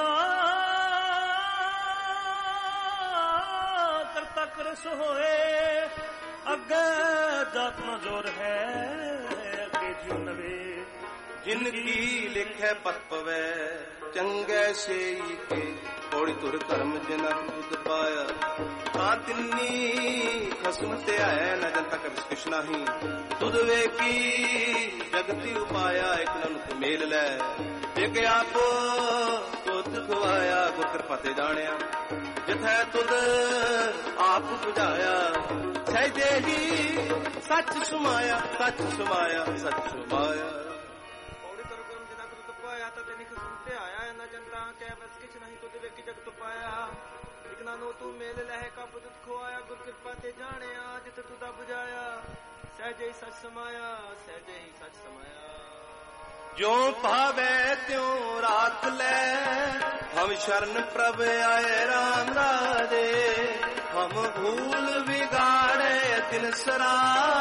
ਕਰਤਾ ਕਰ ਸੋਏ ਅੱਗੇ ਜਾਤ ਨਾ ਜੋਰ ਹੈ ਅੱਗੇ ਜਿਉ ਨਵੇ ਜਿਨਕੀ ਲਿਖੈ ਪਤ ਪਵੈ ਚੰਗੇ ਸੇਈ ਕੇ ਥੋੜੀ ਤੁਰ ਕਰਮ ਜਨਾ ਤੁਧ ਪਾਇਆ ਤਾ ਤਿੰਨੀ ਖਸਮ ਤੇ ਆਇਆ ਨਾ ਜਨ ਤੱਕ ਵਿਸਕਿਸ਼ ਨਹੀਂ ਤੁਧ ਵੇਖੀ ਜਗਤੀ ਉਪਾਇਆ ਇੱਕ ਨਨਕ ਮੇਲ ਲੈ ਇੱਕ ਆਪੋ ਤੁਧ ਖਵਾਇਆ ਗੁਰ ਕਿਰਪਾ ਤੇ ਜਾਣਿਆ ਜਿਥੈ ਤੁਧ ਆਪ ਬੁਝਾਇਆ ਸਹਿਜੇ ਹੀ ਸੱਚ ਸੁਮਾਇਆ ਸੱਚ ਸੁਮਾਇਆ ਸੱਚ ਸੁਮਾਇਆ ਪੌੜੀ ਕਰ ਕਰਮ ਜਨਾ ਤੁਧ ਪਾਇਆ ਤਾਂ ਤੈਨੂੰ ਖਸਮ ਤੇ ਆਇਆ ਨਾ ਜਨਤਾ ਕਹਿ ਬਸ ਕਿਛ ਨਹੀਂ ਤੁਧ ਵੇਖੀ ਜਗਤ ਪਾਇਆ ਇਕ ਨਾਨੋ ਤੂੰ ਮੇਲ ਲਹਿ ਕਾ ਬੁੱਧ ਖੋਇਆ ਗੁਰ ਕਿਰਪਾ ਤੇ ਜਾਣਿਆ ਜਿਤ ਤੁਦਾ ਬੁਝਾਇਆ ਸਹਿਜੇ ਹੀ ਸੱਚ ਸਮਾਇਆ ਸਹਿਜੇ ਹੀ ਸੱਚ ਸਮਾਇਆ। ਜੋ ਭਾਵੇ ਤਿਉ ਰਾਖ ਲੈ ਹਮ ਸ਼ਰਨ ਪ੍ਰਭ ਆਏ ਰਾਮ ਰਾਜੇ ਹਮ ਭੂਲ ਵਿਗਾੜੇ ਤਿਨ ਸਰਾ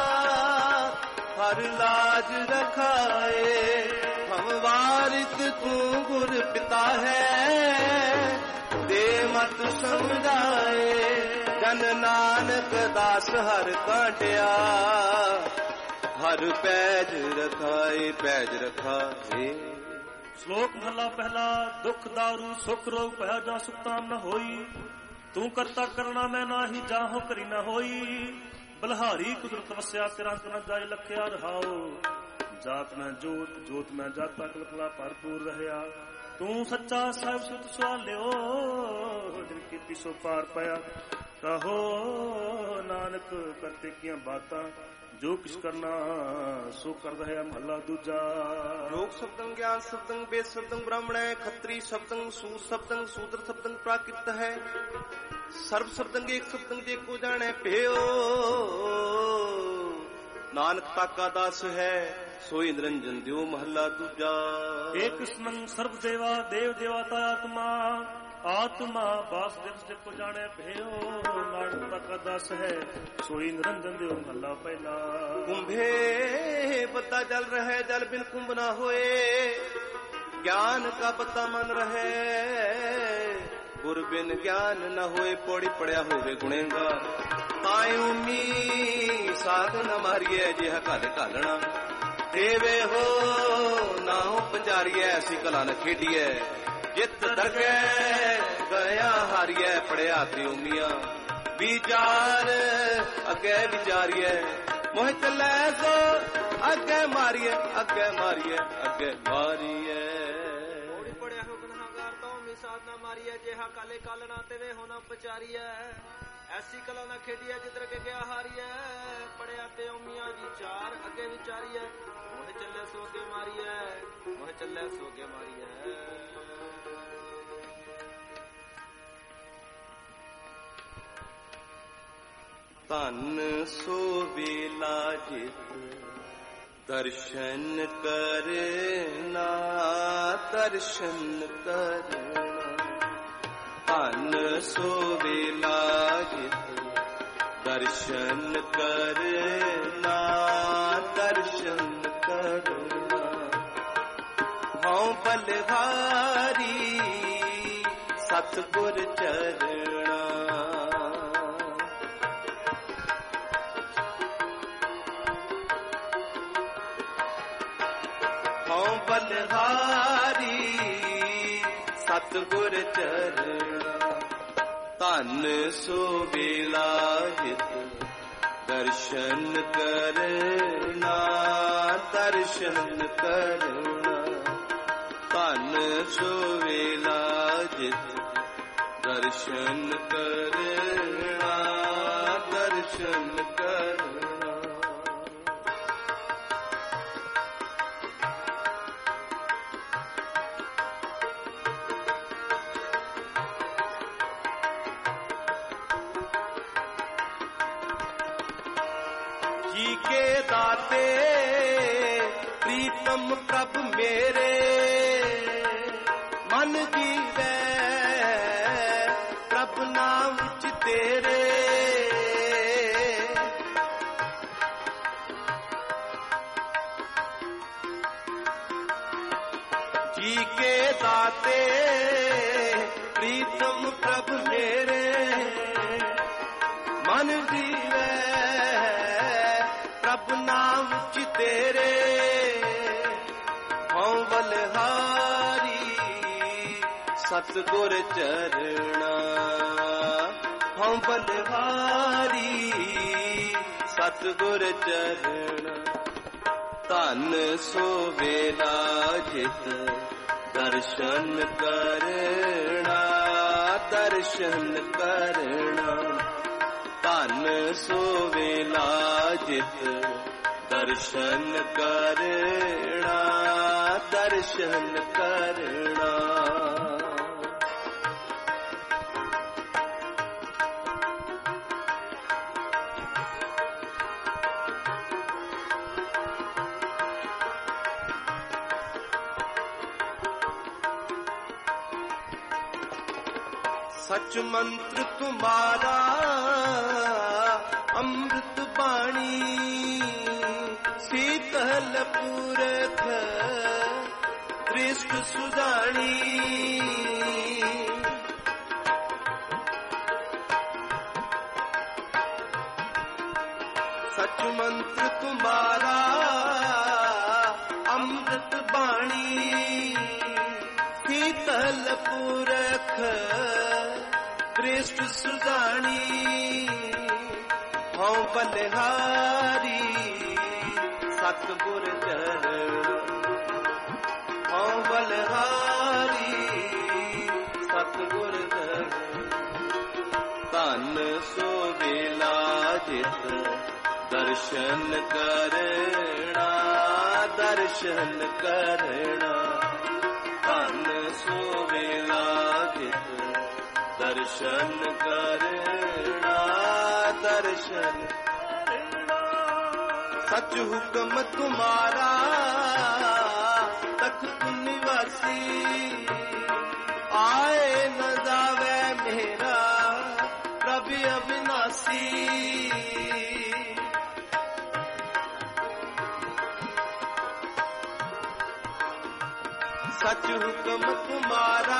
ਹਰ ਲਾਜ ਰਖਾਏ ਹਮ ਵਾਰਿਕ ਤੂੰ ਗੁਰ ਪਿਤਾ ਹੈ ਦੇ ਮਤ ਸਮਝਾਏ ਜਨ ਨਾਨਕ ਦਾਸ ਹਰ ਕਾਟਿਆ ਹਰ ਪੈਜ ਰਖਾਏ ਪੈਜ ਰਖਾਏ। ਸ਼ਲੋਕ ਮਹਲਾ ਪਹਿਲਾ। ਦੁਖ ਦਾਰੂ ਸੁਖ ਰੋਗ ਭਇਆ ਜਾ ਸੁਖਤਾਮ ਨ ਹੋਈ ਤੂੰ ਕਰਤਾ ਕਰਨਾ ਮੈਂ ਨਾਹੀ ਜਾਹੋ ਕਰੀ ਨ ਹੋਈ ਬਲਹਾਰੀ ਕੁਦਰਤ ਵਸਿਆ ਤੇਰਾ ਨ ਜਾਇ ਲਖਿਆ ਰਹਾਓ ਜਾਤ ਮੈਂ ਜੋਤ ਜੋਤ ਮੈਂ ਜਾਤਾ ਕਲਪਲਾ ਭਰਪੂਰ ਰਹਿਆ ਤੂੰ ਸੱਚਾ ਸਾਹਿਬ ਸੁਤ ਸੁਆਲਿਓ ਜਿਨ ਕੀ ਪਿਸੋ ਪਾਰ ਪਾਇਆ ਕਹੋ ਨਾਨਕ ਕਰਤੇ ਕੀਆਂ ਬਾਤਾਂ ਜੋ ਕਿਛ ਕਰਨਾ ਸੋ ਕਰਦਾ ਹੈ ਮਹੱਲਾ ਦੂਜਾ। ਲੋਕ ਸ਼ਬਦੰ ਗਿਆਨ ਸ਼ਬਦੰ ਵੇਦ ਸ਼ਬਦੰ ਬ੍ਰਾਹਮਣੈ ਖੱਤਰੀ ਸ਼ਬਦੰ ਸੂਰ ਸ਼ਬਦੰ ਸੂਦਰ ਸ਼ਬਦੰ ਪ੍ਰਾਕ੍ਰਿਤ ਹੈ ਸਰਬ ਸ਼ਬਦੰ ਏਕ ਸ਼ਬਦੰ ਜੇ ਕੋ ਜਾਣੈ ਭਿਓ ਨਾਨਕ ਤਾਕਾ ਦਾਸ ਹੈ ਸੋਈ ਨਿਰੰਜਨ ਦਿਓ ਮਹੱਲਾ ਦੂਜਾ। ਏਕ ਕ੍ਰਿਸ਼ਨੰ ਸਰਬ ਦੇਵਾ ਦੇਵ ਦੇਵਤਾ ਆਤਮਾ ਆਤਮਾ ਵਾਸੁਦੇਵ ਜਿ ਕੋ ਜਾਣੈ ਭਿਓ ਨਾਨਕ ਤਾਕਾ ਦਾਸ ਹੈ ਸੋਈ ਨਿਰੰਜਨ ਦਿਓ ਮਹੱਲਾ ਪਹਿਲਾ। कुंभे पता जल रहे जल बिन कुंभ ना होए ज्ञान का पता मन रहे गुर बिन ज्ञान न होए पौड़ी पड़िया होवे गुणेगार तायूमी साध न मारिए जिह घल घालना देवे हो ना हो पंजारिए ऐसी कला न खेडिए जित दरगे गया हारिए पड़िया त्रिउमिया विचार अगे विचारिए मोह चले सो अगे मारिए अगे मारिए अगे मारिए ओड़ी पड़े हो गुनाहगार तो मी साधना मारिए जेहा काले कालना तेवे होना पचारिए ऐसी कला ना खेडिए जिधर के गया हारिए पड़े आते मियाँ जी चार अगे विचारिए मोह चले सो अगे मारिए मोह चले सो अगे मारिए धन सो वेला जित दर्शन करना दर्शन करना धन सो वेला जित दर्शन करना दर्शन करना हौं बलहारी सतगुर चरणा हौं बलहारी सतगुर चरणा धन सो वेला हित दर्शन करना दर्शन करना धन सो वेला हित दर्शन करना दर्शन करना जी के दाते प्रीतम प्रभु मेरे मन जीवे प्रभु नाम विच तेरे जी के दाते प्रीतम प्रभु मेरे मन जीवे प्रभु नाम च तेरे हौं बलहारी सतगुर चरणा हौं बलहारी सतगुर चरणा धन सो वेला जित दर्शन करना दर्शन करना धन सो वेला जित दर्शन करना दर्शन करना सच मंत्र तुम्हारा अमृत बाणी शीतल पूरख दृष्ट सुजानी सच मंत्र तुम्हारा अमृत बाणी शीतल पूरख दृष्ट सुजानी हौं बलहारी सतगुर चरण हौं बलहारी सतगुर चरण धन सो वेला जित दर्शन करना दर्शन करना धन सो वेला जित दर्शन करना दर्शन सच हुक्म तुम्हारा तख्त निवासी आए न जावे मेरा प्रभु अविनाशी सच हुक्म तुम्हारा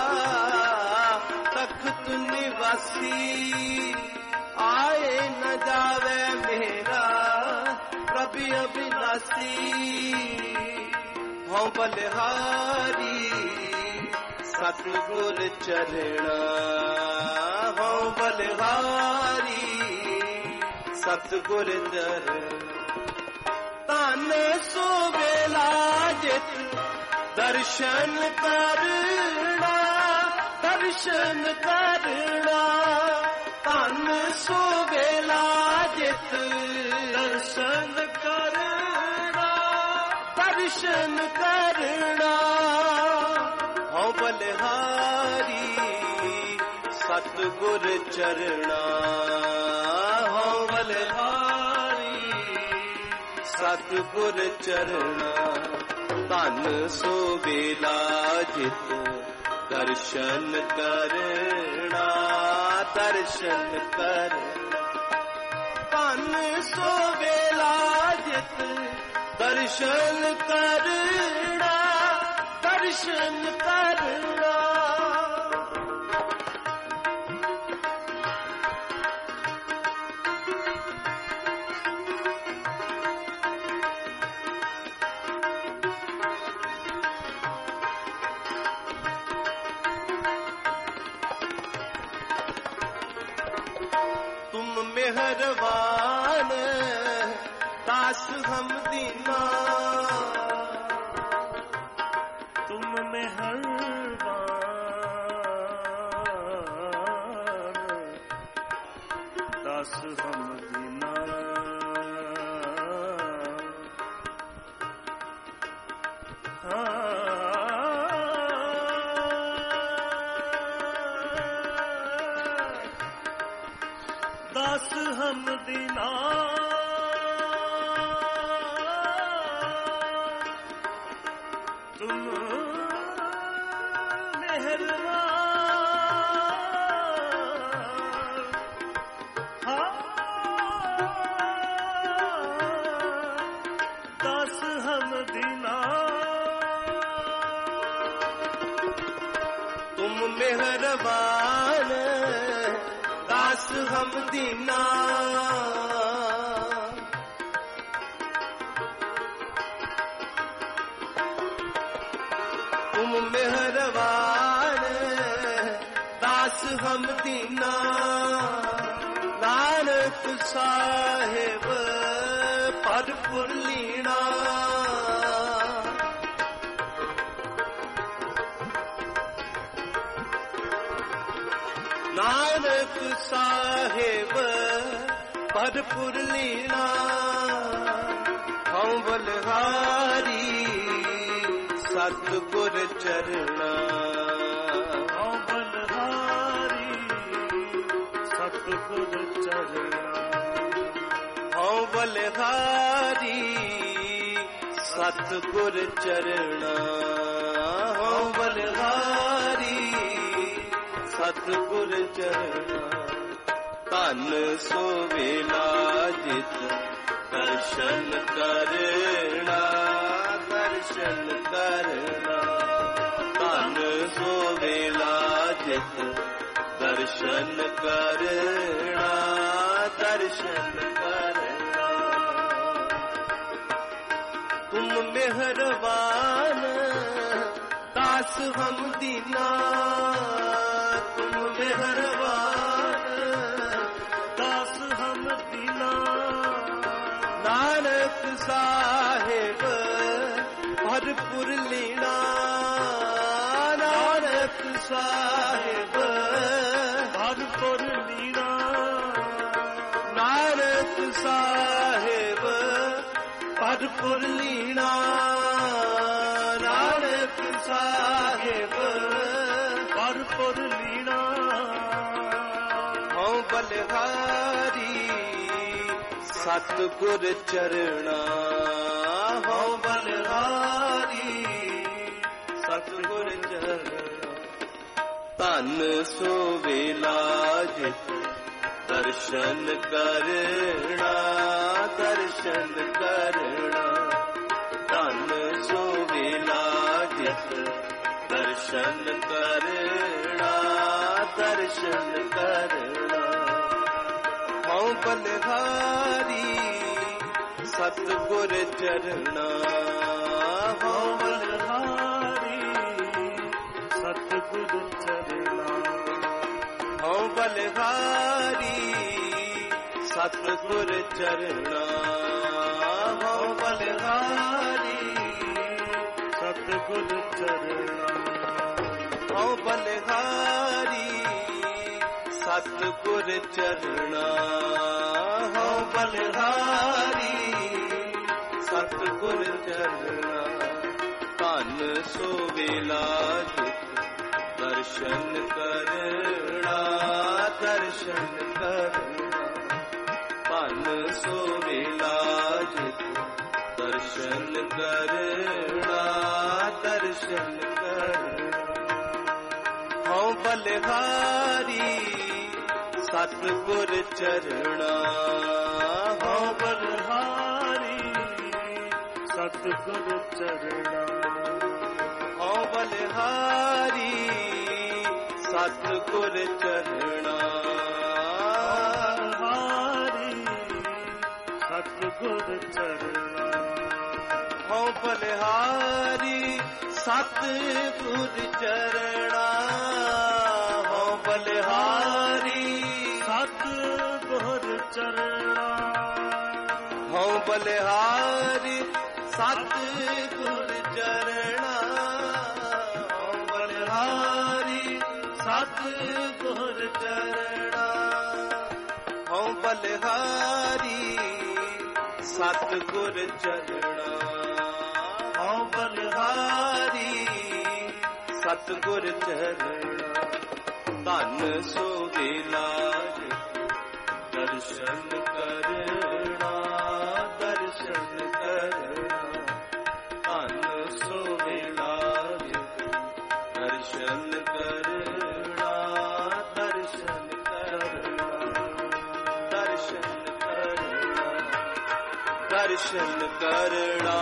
तख्त निवासी आए न जावे मेरा प्रभु अविनाशी हौं बलहारी सतगुर चरणा हौं बलहारी सतगुर चरण धन सो वेला जित दर्शन करना दर्शन करना धन सो वेला जित दर्शन करना दर्शन करना हौ बलिहारी सतगुर चरना हौ बलिहारी सतगुर चरना धन सो वेला जित दर्शन करना दर्शन करना धन सो वेला जित दर्शन करना दर्शन करना मेहरबान दास हम दीना तुम मेहरबान दास हम दीना दास हम दीना तुम मेहरबान दास हम दीना तुम मेहरबान दास हम दीना तुम मेहरबान दास हम दीना नानक साहेब भरपुर लीना नानक साहेब भरपुर लीना हौ बलिहारी सतगुर चरना हौ बलिहारी सतगुर चरना हौ बलिहारी सतगुर चरना हौ बलिहारी सतगुर चरना धन सो वेला जित दर्शन करना दर्शन करना धन सो वेला जित दर्शन करना दर्शन करना तुम मेहरबान दास हम दीना तुम मेहरबान दास हम दीना नानक साहेब भरपुर लीना नानक साहेब भरपुर लीना नानक साहेब भरपुर लीना नानक साहेब भरपुर लीना हौ बलिहारी सतगुर चरना हौ बलिहारी सतगुर चरना धन सो वेला जित दर्शन करना दर्शन करना धन सो वेला जित दर्शन करना दर्शन करना हौ बलिहारी सतगुर चरना हौ बलिहारी सतगुर चरना हौ बलिहारी ਸਤਿਗੁਰ ਚਰਣਾ ਹਉ ਬਲਿਹਾਰੀ ਸਤਿਗੁਰ ਚਰਣਾ ਹਉ ਬਲਿਹਾਰੀ ਸਤਿਗੁਰ ਚਰਣਾ ਹਉ ਬਲਿਹਾਰੀ ਸਤਿਗੁਰ ਚਰਣਾ ਧਨ ਸੋ ਵੇਲਾ ਦਰਸ਼ਨ ਕਰਣਾ ਦਰਸ਼ਨ ਕਰਨਾ ਧਨ ਸੋ ਵੇਲਾ ਦਰਸ਼ਨ ਕਰਨਾ ਦਰਸ਼ਨ ਕਰਨਾ ਹਉ ਬਲਿਹਾਰੀ ਸਤਿਗੁਰ ਚਰਣਾ ਹਉ ਬਲਿਹਾਰੀ ਸਤਿਗੁਰ ਚਰਣਾ ਹਉ ਬਲਿਹਾਰੀ ਸਤਿਗੁਰ ਚਰਣਾ ਸਤਿਗੁਰ ਚਰਣਾ ਹਉ ਬਲਿਹਾਰੀ ਸਤਿਗੁਰ ਚਰਣਾ ਹਉ ਬਲਿਹਾਰੀ ਸਤਿਗੁਰ ਚਰਣਾ ਹਉ ਬਲਿਹਾਰੀ ਸਤਿਗੁਰ ਚਰਣਾ ਹਉ ਬਲਿਹਾਰੀ ਸਤਿਗੁਰ ਚਰਣਾ ਹਉ ਬਲਿਹਾਰੀ ਸਤਿਗੁਰ ਚਰਣਾ ਹਉ ਬਲਿਹਾਰੀ ਸਤਿਗੁਰ ਚਰਣਾ ਧਨ ਸੋ ਵੇਲਾ ਦਰਸ਼ਨ ਕਰਨਾ ਦਰਸ਼ਨ ਕਰਨਾ ਧਨ ਸੋ ਵੇਲਾ ਦਰਸ਼ਨ ਕਰਨਾ ਦਰਸ਼ਨ ਕਰਨਾ ਦਰਸ਼ਨ ਕਰਨਾ ਦਰਸ਼ਨ ਕਰਨਾ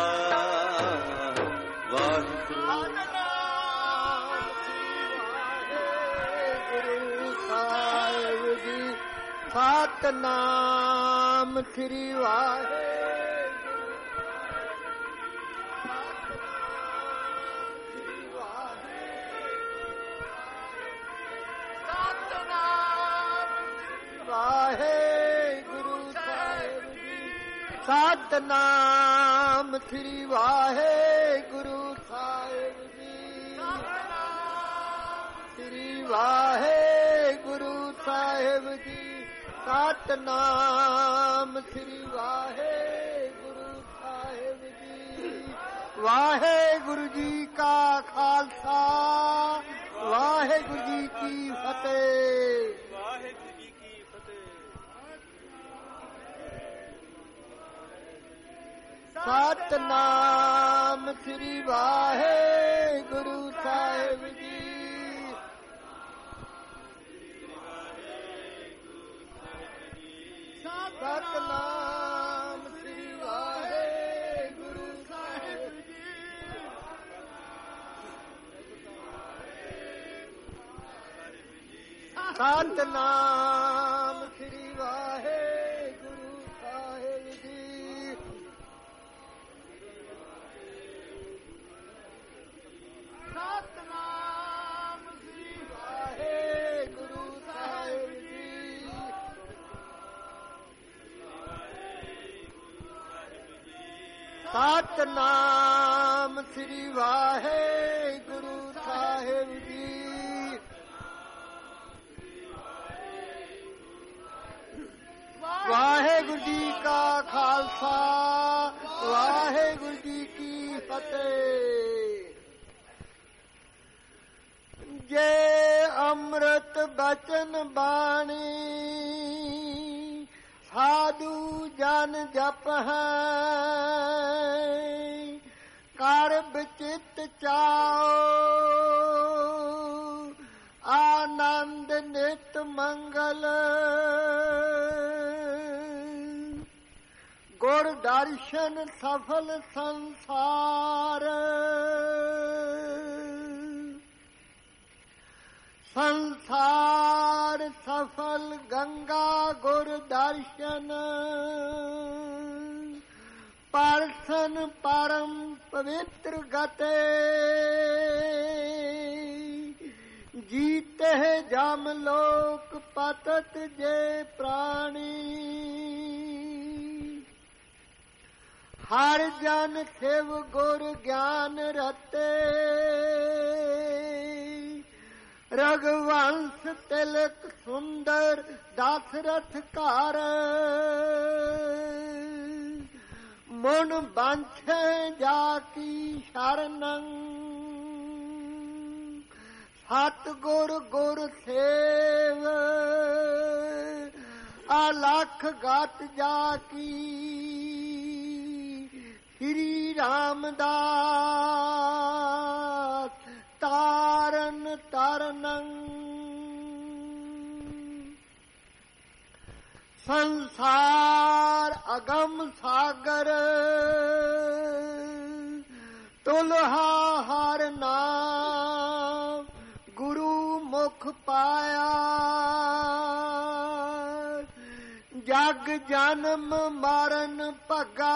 ਵਾਹਿਗੁਰੂ ਸਤਿਨਾਮ ਸ੍ਰੀ ਵਾਹਿਗੁਰੂ ਸਤਿਨਾਮ ਸ੍ਰੀ ਵਾਹਿਗੁਰੂ ਸਾਹਿਬ ਜੀ ਸ੍ਰੀ ਵਾਹਿਗੁਰੂ ਸਾਹਿਬ ਜੀ ਸਤਿਨਾਮ ਸ੍ਰੀ ਵਾਹਿਗੁਰੂ ਸਾਹਿਬ ਜੀ ਵਾਹਿਗੁਰੂ ਜੀ ਕਾ ਖਾਲਸਾ ਵਾਹਿਗੁਰੂ ਜੀ ਕੀ ਫਤਿਹ ਵਾਹਿਗੁਰੂ ਜੀ ਕੀ ਫਤਿਹ ਸਤਿਨਾਮ ਸ੍ਰੀ ਵਾਹਿਗੁਰੂ ਸਾਹਿਬ ਜੀ ਸਤਿਨਾਮ ਸ੍ਰੀ ਵਾਹਿਗੁਰੂ ਸਾਹਿਬ ਜੀ ਸਤਿਨਾਮ ਸ੍ਰੀ ਵਾਹਿਗੁਰੂ ਸਾਹਿਬ ਜੀ ਸਤਿਨਾਮ ਸ੍ਰੀ ਵਾਹਿਗੁਰੂ ਸਾਹਿਬ ਜੀ ਸਤਿਨਾਮ ਸ੍ਰੀ ਵਾਹਿਗੁਰੂ ਸਾਹਿਬ ਜੀ ਵਾਹਿਗੁਰੂ ਜੀ ਕਾ ਖਾਲਸਾ ਵਾਹਿਗੁਰੂ ਜੀ ਕੀ ਫਤਿਹ ਜੇ ਅੰਮ੍ਰਿਤ ਬਚਨ ਬਾਣੀ ਸਾਧੂ ਜਨ ਜਪ ਹੈ ਕਰ ਬਚਿਤ ਚਾਓ ਆਨੰਦ ਨਿਤ ਮੰਗਲ ਗੁਰ ਦਰਸ਼ਨ ਸਫਲ ਸੰਸਾਰ ਸੰਸਾਰ ਸਫਲ ਗੰਗਾ ਗੁਰ ਦਰਸ਼ਨ ਪਰਸਨ ਪਰਮ ਪਵਿੱਤਰ ਗਤੇ ਜੀਤੇ ਜਮ ਲੋਕ ਪਤਤ ਜੇ ਪ੍ਰਾਣੀ ਹਰ ਜਨ ਸਿਵ ਗੁਰ ਗਿਆਨ ਰਤੇ ਰਘੁਵੰਸ਼ ਤਿਲਕ ਸੁੰਦਰ ਦਸ਼ਰਥ ਘਰ ਮਨ ਬੰਛੇ ਜਾ ਕੀ ਸ਼ਰਨੰ ਸਤ ਗੁਰ ਗੁਰ ਸੇਵ ਅਲਖ ਗਤ ਜਾ ਕੀ ਸ੍ਰੀ ਰਾਮਦਾਸ ਤਾਰਨ ਤਰਨੰ ਸੰਸਾਰ ਅਗਮ ਸਾਗਰ ਤੁਲਹਾ ਹਰ ਨਾਮ ਗੁਰੂ ਮੁਖ ਪਾਇਆ ਜਗ ਜਨਮ ਮਰਨ ਭਗਾ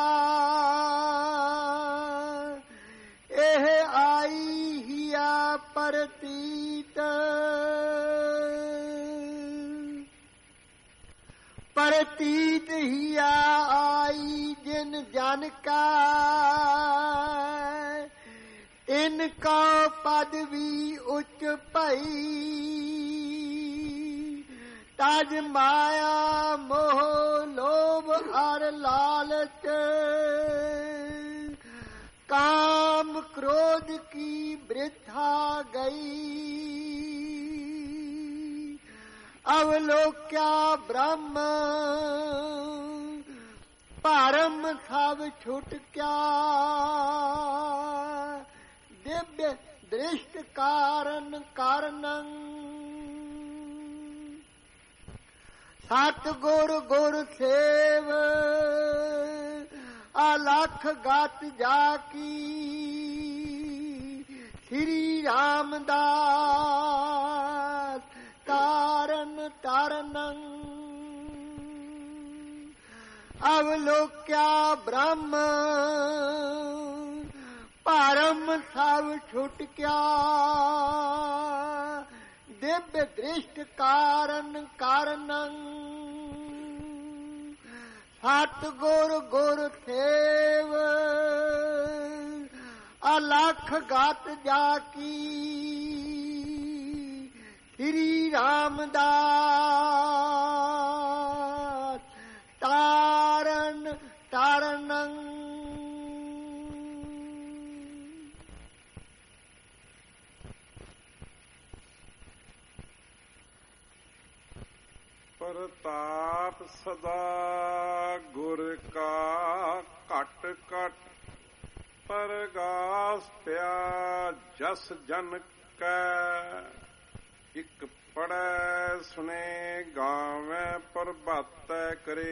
ਇਹ ਆਈ ਹਿਆ ਪ੍ਰਤੀਤ ਪ੍ਰਤੀਤ ਹਿਆ ਆਈ ਜਿਨ ਜਨ ਕਾ ਇਨਕਾ ਪਦਵੀ ਉੱਚ ਭਈ ਤਜ ਮਾਇਆ ਮੋਹ ਲੋਭ ਅਰ ਲਾਲਚ ਕਾਮ ਕ੍ਰੋਧ ਕੀ ਬ੍ਰਿਥਾ ਗਈ ਅਵਲੋਕਿਆ ਬ੍ਰਹਮ ਭਰਮ ਸਭ ਛੁਟ ਕਿਆ ਦਿਵਯ ਦ੍ਰਿਸ਼ਟ ਕਾਰਨ ਕਾਰਨੰ ਸਤ ਗੁਰ ਗੁਰ ਸੇਵ ਅਲਖ ਗਤ ਜਾ ਕੀ ਸ੍ਰੀ ਰਾਮਦਾਸ ਤਾਰਨ ਤਰਨੰ ਅਵਲੋਕਿਆ ਬ੍ਰਹਮ ਭਰਮ ਸਭ ਛੁਟ ਕਿਆ ਦਿਵਯ ਦ੍ਰਿਸ਼ਟ ਕਾਰਨ ਕਾਰਨੰ ਸਤ ਗੁਰ ਗੁਰ ਸੇਵ ਅਲਖ ਗਤ ਜਾ ਕੀ ਸ੍ਰੀ ਰਾਮਦਾਸ ਤਾਰਨ ਤਰਨੰ ਪ੍ਰਤਾਪ ਸਦਾ ਗੁਰ ਕਾ ਘਟ ਘਟ ਪਰਗਾਸ ਪਿਆ ਜਸ ਜਨ ਕੈ ਇਕ ਪੜੈ ਸੁਨੇ ਗਾਵੇਂ ਪ੍ਰਭਾਤੈ ਕਰੇ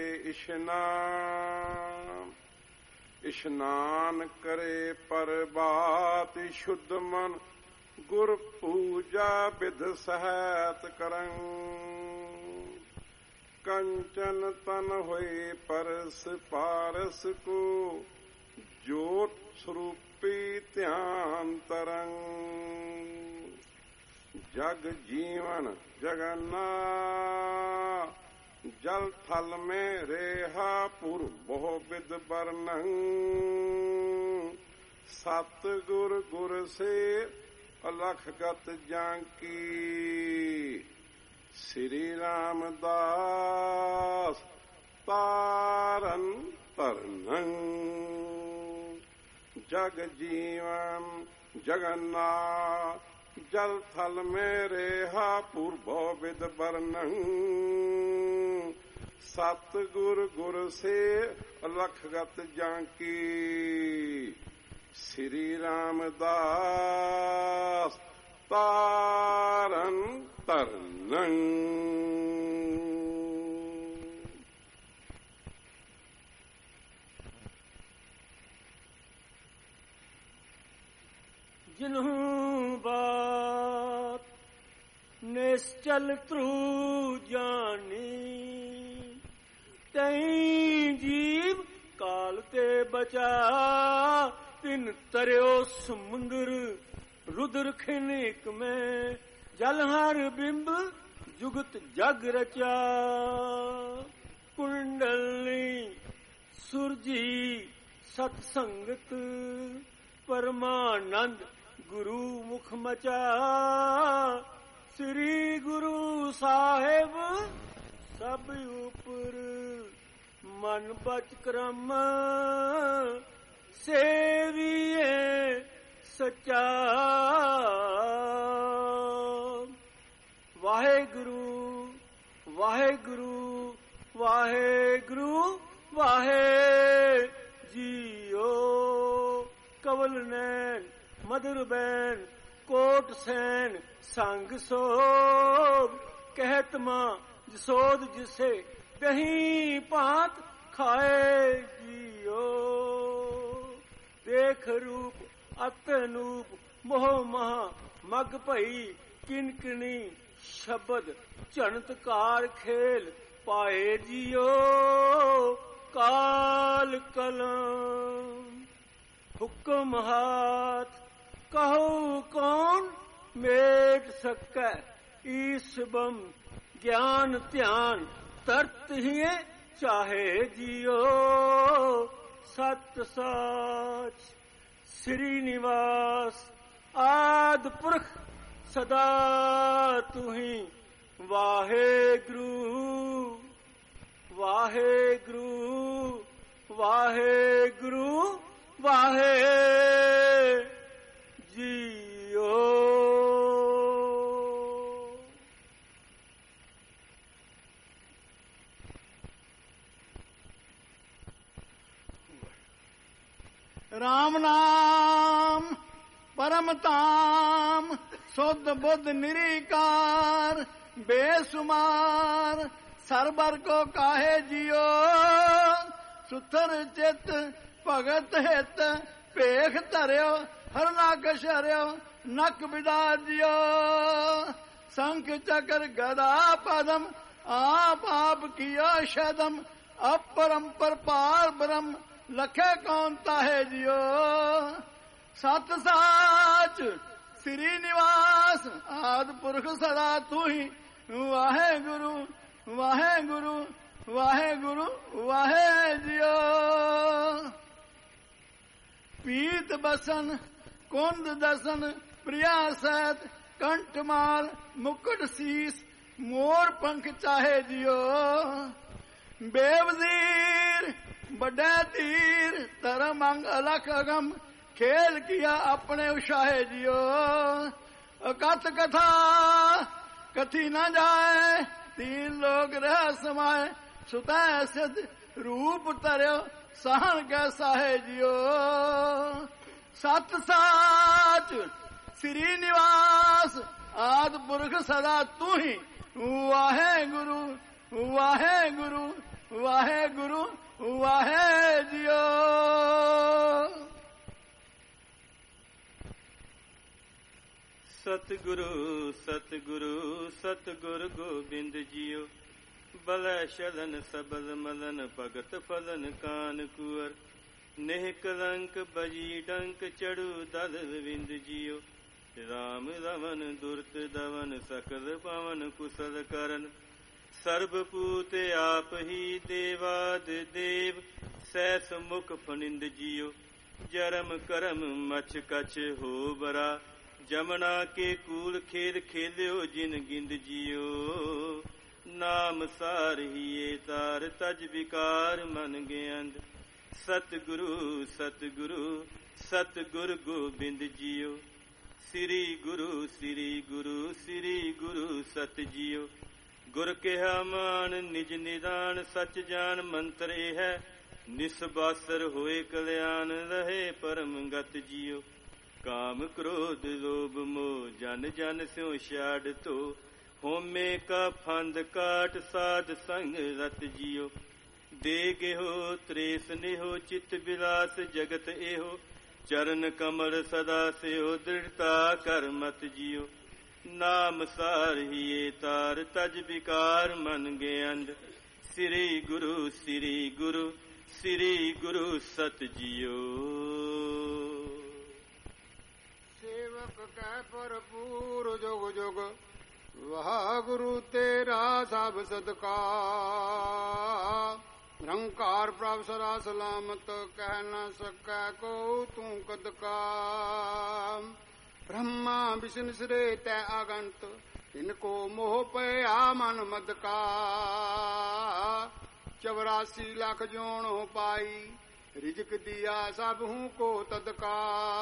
ਇਸ਼ਨਾਨ ਇਸ਼ਨਾਨ ਕਰੇ ਪ੍ਰਭਾਤ ਸ਼ੁੱਧ ਮਨ ਗੁਰ ਪੂਜਾ ਵਿਧ ਸਹਿਤ ਕਰੰ ਕੰਚਨ ਤਨ ਹੋਏ ਪਰਸ ਪਾਰਸ ਕੋ ਜੋਤ ਸਰੂਪੀ ਧਿਆਨ ਤਰੰ ਜਗ ਜੀਵਨ ਜਗਨਾ ਜਲ ਥਲ ਮੇ ਰੇਹਾ ਪੁਰ ਬਹੁ ਵਿਦ ਬਰਨੰ ਸਤ ਗੁਰ ਗੁਰ ਸੇ ਅਲਖ ਗਤ ਜਾਂਕੀ ਸ੍ਰੀ ਰਾਮਦਾਸ ਤਾਰਨ ਤਰਨੰ ਜਗ ਜੀਵਨ ਜਗन्नाथ ਜਲ ਥਲ ਮੇ ਰੇਹਾ ਪੂਰਬੋ ਵਿਦ ਬਰਨੰ ਸਤ ਗੁਰ ਗੁਰ ਸੇ ਅਲਖ ਗਤ ਜਾਂਕੀ ਸ੍ਰੀ ਰਾਮਦਾਸ ਤਾਰਨ ਤਰਨੰ जिन्हू बात निश्चल त्रु जानी तई जीव काल ते बचा तिन तरियो समुंदर रुद्र खिनिक में जलहर बिंब जुगत जग रचा कुंडलनी सुरजी सतसंगत परमानंद गुरु मुख मचा श्री गुरु साहेब सब उपर मन बच क्रम सेविए सच्चा वाहेगुरु वाहेगुरु वाहेगुरु वाहे जियो कवल नैन मधुर बैन कोट सैन संग सोब कहत मां जसोद जिसे दही पात खाए जियो देख रूप अतनूप मोह महा मग भई किनकिनी शब्द झणतकार खेल पाए जियो काल कलम हुक्म हाथ कहो कौन मेट सकै ईसबम ज्ञान ध्यान तरत ही चाहे जियो सत साच श्री निवास आद पुरख सदा तुही वाहेगुरु वाहेगुरु वाहेगुरु वाहे जियो राम नाम परम ताम शुद्ध बुद्ध निरीकार बेसुमार सरबर को काहे जियो सुथर चित भगत हित भेख धरियो हरना कशरियो नक बिदा जियो शंख चक्र गदा पदम आप आप किया शदम अपरंपर पार ब्रह्म लखे कौन ताहे जियो सत साच श्री निवास आद पुरख सदा तू ही वाहे गुरु वाहे गुरु वाहे गुरु वाहे जियो पीत बसन कुंद दसन प्रिया सैत कंठमाल मुकुट शीस मोर पंख चाहे जियो बेवजीर बड़े तीर तरम अंग अलख अगम खेल किया अपने उशाहे जियो अकथ कथा कथी न जाए तीन लोग रह समाए सुतः सिद्ध रूप तरयो सहन कैसा है जियो सत साच श्री निवास आद पुरख सदा तू ही वाहे गुरु वाहे गुरु वाहे गुरु वाहे जियो सतगुरु सतगुरु सतगुरु गोबिंद जियो बलै शलन सबल मलन भगत फलन कान कुअर नेह कलंक बजी डंक चढ़ू दल विंद जियो राम रमन दुर्त दवन सकल पवन कुशल करन सर्वपूत आप ही देवाद देव सैस मुख फनिंद जियो जरम करम मछ कछ हो बरा जमना के कूल खेल खेल्यो जिन गिंद जियो नाम सार हिए तार तज विकार मन गेंद सतगुरु सतगुरु सतगुरु गोबिंद जियो श्री गुरु श्री गुरु श्री गुरु सत जियो गुर केहा मान निज निदान सच जान मंत्र है निस्बासर होए कल्याण रहे परम गत जियो काम क्रोध लोभ मोह जन जन स्यों छाड़ तो होमे का फंद काट साध संग रत जियो दे गेहो त्रेस नेहो चित विलास जगत एहो चरण कमल सदा सेहो दृढ़ता कर मत जियो नाम सार हिए तार तज विकार मन गेंद श्री गुरु श्री गुरु श्री गुरु सत जियो सेवक कै भरपूर जोग जोग ਵਾਹਿਗੁਰੂ ਤੇਰਾ ਸਭ ਸਦਕਾ ਨਿਰੰਕਾਰ ਪ੍ਰਭ ਸਦਾ ਸਲਾਮਤ ਕਹਿ ਨ ਸਕੈ ਕੋ ਤੂੰ ਕਦਕਾ ਬ੍ਰਹਮਾ ਵਿਸ਼ਨ ਸਿਰੇ ਤੈ ਆਗੰਤ ਇਨਕੋ ਮੋਹ ਪਿਆ ਮਨ ਮਦਕਾ 84 ਲੱਖ ਜੋਣ ਹੋ ਪਾਈ ਰਿਜਕ ਦਿਆ ਸਭ ਹੂੰ ਕੋ ਤਦਕਾ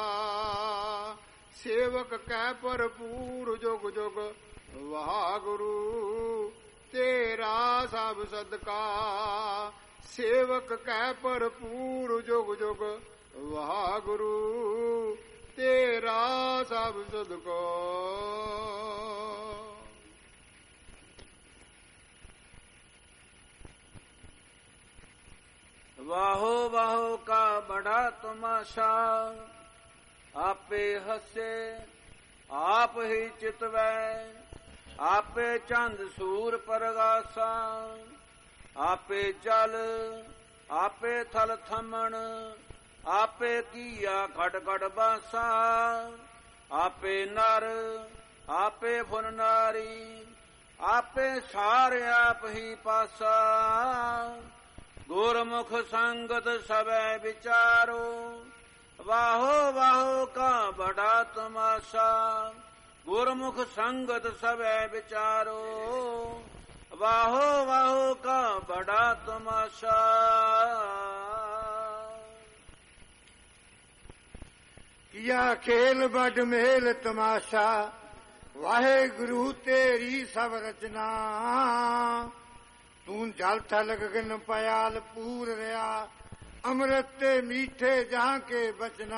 ਸੇਵਕ ਕਹਿ ਭਰਪੂਰ ਜੁਗ ਜੁਗ ਵਾਹਿਗੁਰੂ ਤੇਰਾ ਸਭ ਸਦਕਾ ਸੇਵਕ ਕਹਿ ਭਰਪੂਰ ਜੁਗ ਜੁਗ ਵਾਹਿਗੁਰੂ ਤੇਰਾ ਸਭ ਸਦਕਾ। ਵਾਹੋ ਵਾਹੋ ਕਾ ਬੜਾ ਤਮਾਸ਼ਾ ਆਪੇ ਹੱਸੇ ਆਪ ਹੀ ਚਿਤਵੈ ਆਪੇ ਚੰਦ ਸੂਰ ਪਰਗਾਸਾ ਆਪੇ ਜਲ ਆਪੇ ਥਲ ਥਮਣ ਆਪੇ ਕੀਆ ਖੜ ਖੜ ਬਾਸਾ ਆਪੇ ਨਰ ਆਪੇ ਫੁਨ ਨਾਰੀ ਆਪੇ ਸਾਰ ਆਪ ਹੀ ਪਾਸਾ ਗੁਰਮੁਖ ਸੰਗਤ ਸਭੈ ਵਿਚਾਰੋ ਵਾਹੋ ਵਾਹੋ ਕਾ ਬੜਾ ਤਮਾਸ਼ਾ ਗੁਰਮੁਖ ਸੰਗਤ ਸਭੈ ਵਿਚਾਰੋ ਵਾਹੋ ਵਾਹੋ ਕਾ ਬੜਾ ਤਮਾਸ਼ਾ। ਕੀਆ ਖੇਲ ਵੱਡ ਮੇਲ ਤਮਾਸ਼ਾ ਵਾਹਿਗੁਰੂ ਤੇਰੀ ਸਭ ਰਚਨਾ ਤੂੰ ਜਲ ਥਲ ਗਗਨ ਪਿਆਲ ਪੂਰ ਰਿਆ ਅੰਮ੍ਰਿਤ ਤੇ ਮੀਠੇ ਜਾਂ ਕੇ ਬਚਨਾ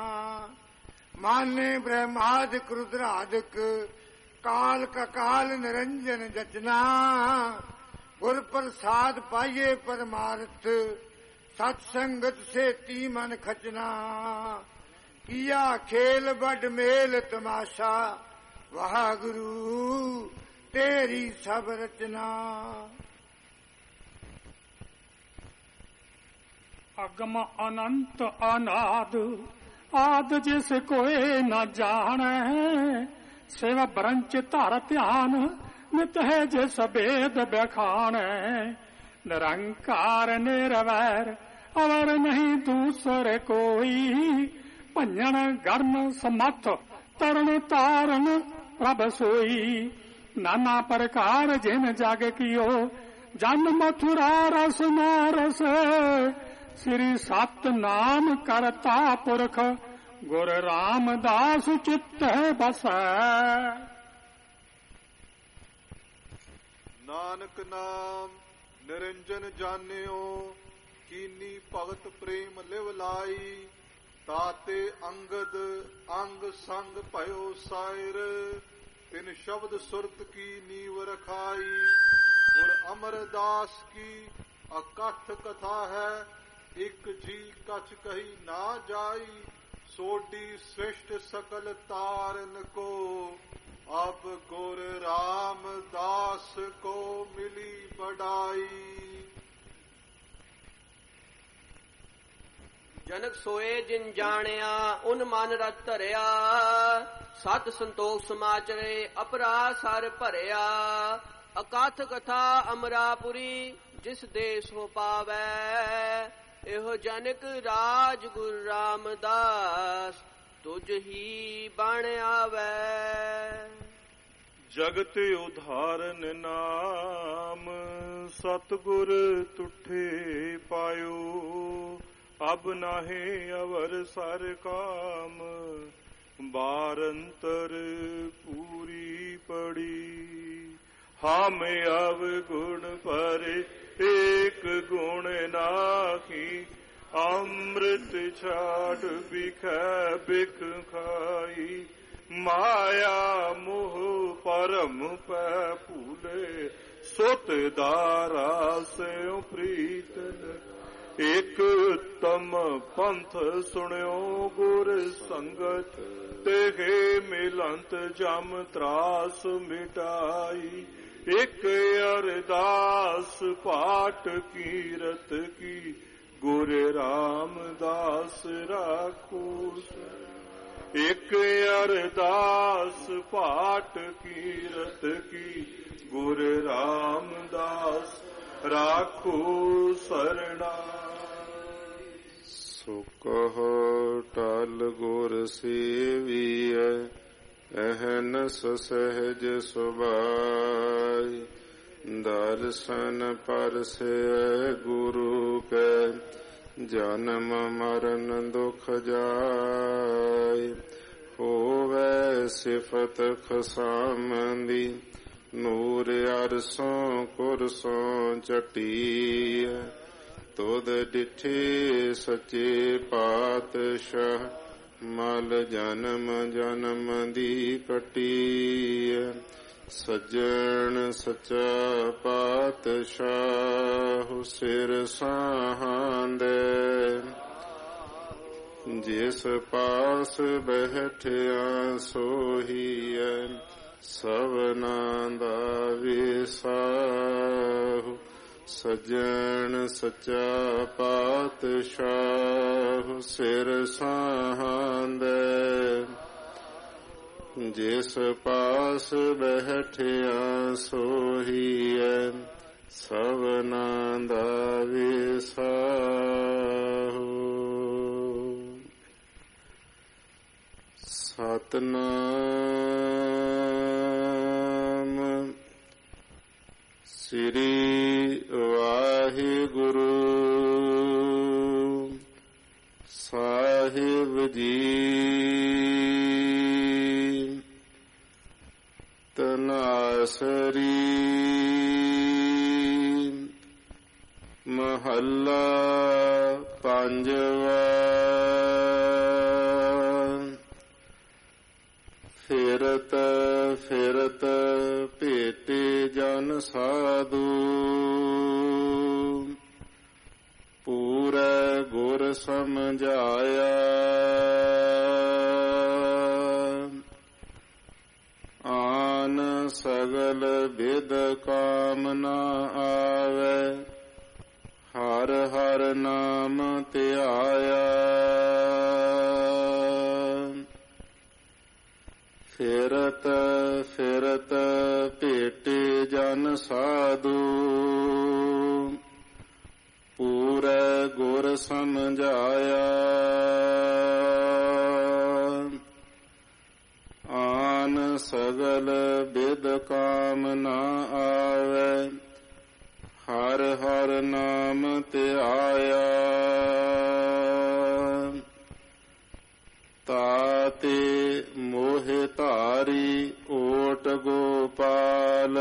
ਮਾਨੇ ਬ੍ਰਹਮਾਦਿਕ ਰੁਦਰਾਦਿਕ ਕਾਲ ਕਕਾਲ ਨਿਰੰਜਨ ਜਚਨਾ ਗੁਰ ਪ੍ਰਸਾਦ ਪਾਈਏ ਪਰਮਾਰਥ ਸਤ ਸੰਗਤ ਸੇਤੀ ਮਨ ਖਚਨਾ ਕੀਆ ਖੇਲ ਵੱਡ ਮੇਲ ਤਮਾਸ਼ਾ ਵਾਹਿਗੁਰੂ ਤੇਰੀ ਸਭ ਰਚਨਾ। ਅਗਮ ਅਨੰਤ ਅਨਾਦ ਆਦ ਜਿਸ ਕੋਏ ਨਾ ਜਾਣੈ ਸੇਵਾ ਬਰੰਚ ਧਰ ਧਿਆਨ ਨਿਤ ਹੈ ਜਿਸ ਬੇਦ ਬਖਾਣੈ ਨਿਰੰਕਾਰ ਨਿਰਵੈਰ ਅਵਰ ਨਹੀਂ ਦੂਸਰੇ ਕੋਈ ਭੰਜਨ ਗਰਮ ਸਮੱਥ ਤਰਨ ਤਾਰਨ ਪ੍ਰਭ ਸੋਈ ਨਾਨਾ ਪ੍ਰਕਾਰ ਜਿਨ ਜਗ ਕੀਓ ਜਨ ਮਥੁਰਾ ਰਸ ਨਾਰਸ ਸ੍ਰੀ ਸਤ ਨਾਮ ਕਰਤਾ ਪੁਰਖ ਗੁਰ ਰਾਮਦਾਸ ਚਿੱਤ ਬਸੈ ਨਾਨਕ ਨਾਮ ਨਿਰੰਜਨ ਜਾਣਿਓ ਕੀਨੀ ਭਗਤ ਪ੍ਰੇਮ ਲਿਵ ਲਾਈ ਤਾਤੇ ਅੰਗਦ ਅੰਗ ਸੰਗ ਭਇਓ ਸਾਇਰ ਤਿਨ ਸ਼ਬਦ ਸੁਰਤ ਕੀ ਨੀਵ ਰਖਾਈ ਗੁਰ ਅਮਰਦਾਸ ਕੀ ਅਕਥ ਕਥਾ ਹੈ ਇਕ ਜੀ ਕਛ ਕਹੀ ਨਾ ਜਾਈ ਸੋਡੀ ਸ੍ਰਿਸ਼ਟ ਸਕਲ ਤਾਰਨ ਕੋ ਅਬ ਗੁਰ ਰਾਮਦਾਸ ਕੋ ਮਿਲੀ ਬੜਾਈ। ਜਨਕ ਸੋਏ ਜਿਨ ਜਾਣਿਆ ਉਨ ਮਨ ਰਤ ਧਰਿਆ ਸਤ ਸੰਤੋਖ ਸਮਾਚਰੇ ਅਪਰਾ ਸਰ ਭਰਿਆ ਅਕਥ ਕਥਾ ਅਮਰਾਪੁਰੀ ਜਿਸ ਦੇਸ ਹੋ ਪਾਵੈ ਇਹੋ ਜਨਕ ਰਾਜ ਗੁਰ ਰਾਮਦਾਸ ਤੁਝ ਹੀ ਬਣ ਆਵੈ। ਜਗਤ ਉਧਾਰਨ ਨਾਮ ਸਤਿਗੁਰ ਤੁਠੇ ਪਾਇਓ ਅਬ ਨਾਹੇ ਅਵਰ ਸਰ ਕਾਮ ਬਾਰੰਤਰ ਪੂਰੀ ਪੜੀ ਹਮ ਅਵ ਗੁਣ ਪਰੇ ਏਕ ਗੁਣ ਨਾਹੀ ਅੰਮ੍ਰਿਤ ਛਾੜ ਬਿਖੈ ਬਿਖ ਖਾਈ ਮਾਇਆ ਮੋਹ ਪਰਮ ਪੈ ਭੂਲੇ ਸੁਤ ਦਾਰਾ ਸਿਉ ਪ੍ਰੀਤ ਇਕ ਉਤਮ ਪੰਥ ਸੁਣਿਓ ਗੁਰ ਸੰਗਤ ਤੇ ਮਿਲੰਤ ਜਮ ਤਰਾਸ ਮਿਟਾਈ ਇਕ ਅਰਦਾਸ ਪਾਠ ਕੀਰਤ ਕੀ ਗੁਰ ਰਾਮਦਾਸ ਰਾਖੋ ਇਕ ਅਰਦਾਸ ਪਾਠ ਕੀਰਤ ਕੀ ਗੁਰ ਰਾਮਦਾਸ ਰਾਖੋ ਸਰਣਾ। ਸੋ ਕਹੋ ਟਲ ਗੁਰ ਸੇਵੀਐ ਅਹਨਸ ਸਹਿਜ ਸੁਭਾਈ। ਦਰਸ਼ਨ ਪਰਸੈ ਗੁਰੂ ਕੈ ਜਨਮ ਮਰਨ ਦੁਖ ਜਾਇ। ਹੋਵੈ ਸਿਫਤ ਖਸਾਮੰਦੀ ਨੂਰ ਅਰਸੋਂ ਕੁਰਸੋਂ ਚਟੀਐ। ਤੁਧ ਡਿਠੇ ਸੱਚੇ ਪਾਤਸ਼ਾਹ ਮਲ ਜਨਮ ਜਨਮ ਦੀ ਕਟੀਐ। ਸੱਜਣ ਸੱਚਾ ਪਾਤਸ਼ਾਹ ਸਿਰ ਸਾਹਾਂਦੇ। ਜਿਸ ਪਾਸ ਬੈਠਿਆ ਸੋਹੀਐ ਸਭਨਾਂ ਦਾ ਵਿਸਾਹੁ। ਸੱਜਣ ਸੱਚਾ ਪਾਤਸ਼ਾਹ ਸਿਰ ਸਾਹਾਂਦੇ। ਜਿਸ ਪਾਸ ਬੈਠਿਆ ਸੋਹੀਐ ਸਭਨਾਂ ਦਾ ਵਿਸਾਹੁ। ਸਤਿਨਾਮ ਸ੍ਰੀ ਵਾਹਿਗੁਰੂ ਸਾਹਿਬ ਜੀ। ਤਨਾਸਰੀ ਮਹੱਲਾ ਪੰਜਵਾ। ਫਿਰਤ ਫਿਰਤ ਭੇਟੇ ਜਨ ਸਾਧੂ। ਪੂਰੇ ਗੁਰ ਸਮਝਾਇਆ। ਆਨ ਸਗਲ ਬਿਦ ਕਾਮਨਾ ਆਵੇ। ਹਰ ਹਰ ਨਾਮ ਧਿਆਇਆ। ਫਿਰਤ ਫਿਰਤ ਭੇਟੇ ਜਨ ਸਾਧੂ। ਪੂਰੇ ਗੁਰ ਸਮਝਾਇਆ। ਆਨ ਸਗਲ ਬਿਦ ਕਾਮਨਾ ਆਵੇ। ਹਰ ਹਰ ਨਾਮ ਧਿਆਇਆ। ਤਾਤੇ ਮੋਹਿ ਧਾਰੀ ਓਟ ਗੋਪਾਲ।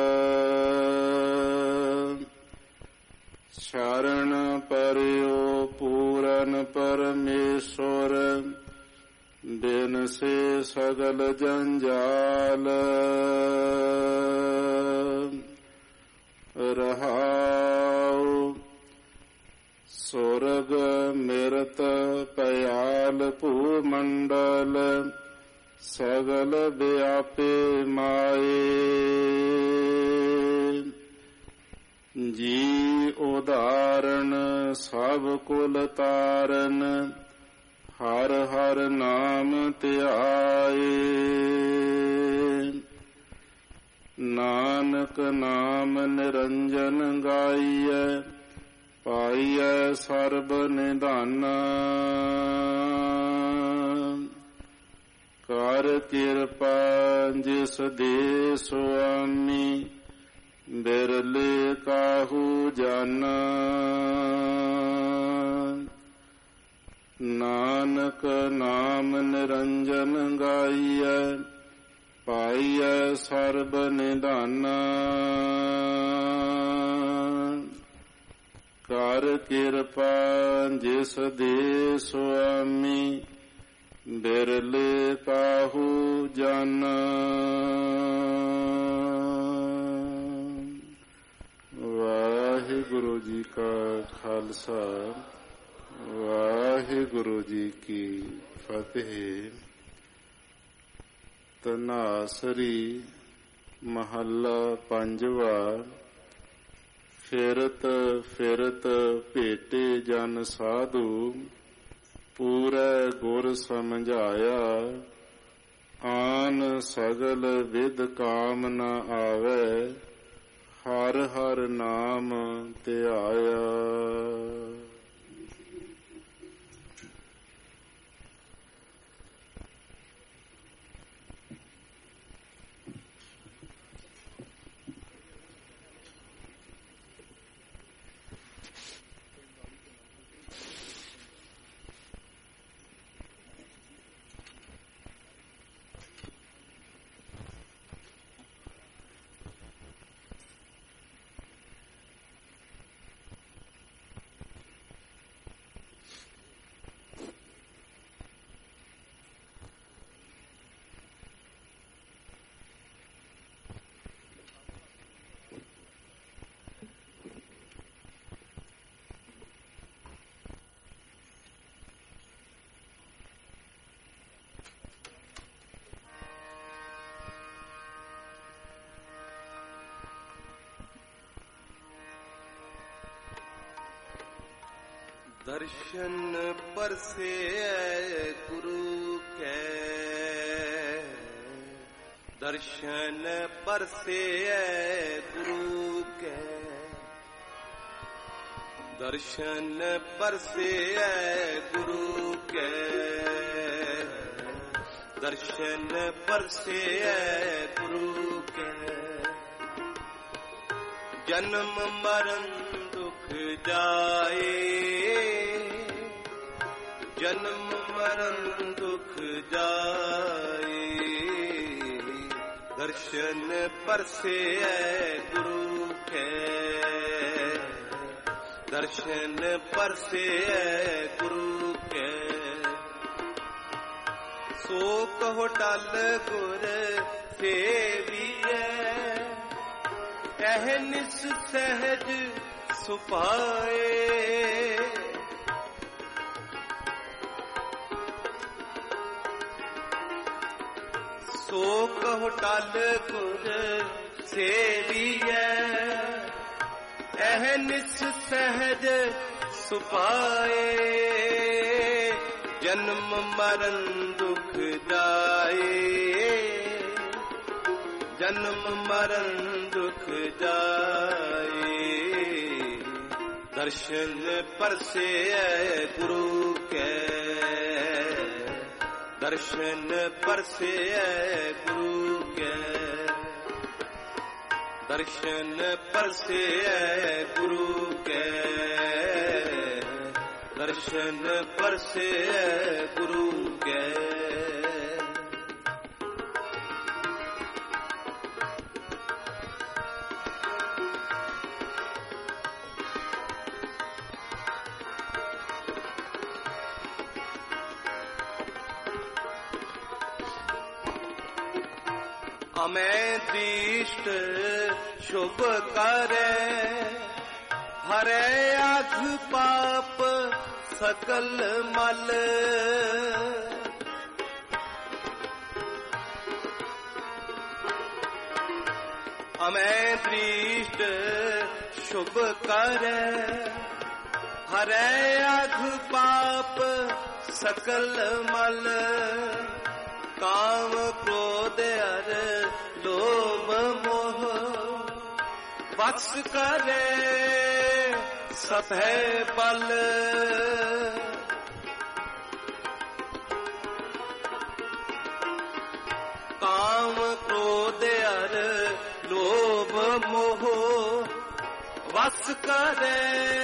ਸ਼ਰਨ ਪਰਿਓ ਪੂਰਨ ਪਰਮੇਸ਼ਵਰ। ਬਿਨ ਸੇ ਸਗਲ ਜੰਜਾਲ। ਰਹਾਉ ਸੁਰਗ ਮਿਰਤ ਪਿਆਲ ਭੂ ਮੰਡਲ। ਸਗਲ ਵਿਆਪੇ ਮਾਏ। ਜੀ ਉਦਾਹਰਣ ਸਭ ਕੁਲ ਤਾਰਨ। ਹਰ ਹਰ ਨਾਮ ਧਿਆਏ। ਨਾਨਕ ਨਾਮ ਨਿਰੰਜਨ ਗਾਈਐ। ਪਾਈਐ ਸਰਬ ਨਿਧਾਨਾ। ਕਰ ਕਿਰਪਾ ਜਿਸ ਦੇ ਸੁਆਮੀ। ਬਿਰਲੇ ਕਾਹੂ ਜਾਨਾ। ਨਾਨਕ ਨਾਮ ਨਿਰੰਜਨ ਗਾਈਐ। ਪਾਈਐ ਸਰਬ ਨਿਧਾਨਾ। ਕਰ ਕਿਰਪਾ ਜਿਸ ਦੇ ਸੁਆਮੀ। ਬਿਰਲੇ ਕਾਹੂ ਜਾਨਾ। ਵਾਹਿਗੁਰੂ ਜੀ ਕਾ ਖਾਲਸਾ ਵਾਹਿਗੁਰੂ ਜੀ ਕੀ ਫਤਿਹ। ਤਨਾਸਰੀ ਮਹੱਲਾ ਪੰਜਵਾ। ਫਿਰਤ ਫਿਰਤ ਭੇਟੇ ਜਨ ਸਾਧੂ। ਪੂਰੇ ਗੁਰ ਸਮਝਾਇਆ, ਆਨ ਸਗਲ ਵਿਦ ਕਾਮ ਨ ਆਵੇ, ਹਰ ਹਰ ਨਾਮ ਧਿਆਇਆ। दर्शन परसे गुरु के, दर्शन परसे गुरु के, दर्शन परसे गुरु के, दर्शन परसे गुरु के। जन्म मरण दुख जाए, जन्म मरण दुख जाए, दर्शन परसे गुरु के, दर्शन परसे गुरु के। सो कहो टल गुर सेविए, निस सहज सुपाए, सो कहो टल गुर सेविए, निस सहज सुपाए। जन्म मरण दुख जाए, जन्म मरण दुख जाए, दर्शन परसे गुरु के, दर्शन परसे गुरु के, दर्शन परसे गुरु के, दर्शन परसे गुरु के। अमें दृष्ट शुभ करे, हरे अघ पाप सकल मल। अमें दृष्ट शुभ करे, हरे अघ पाप सकल मल। काम क्रोध अर लोभ मोह बस करे सभे बल। काम क्रोध अर लोभ मोह बस करे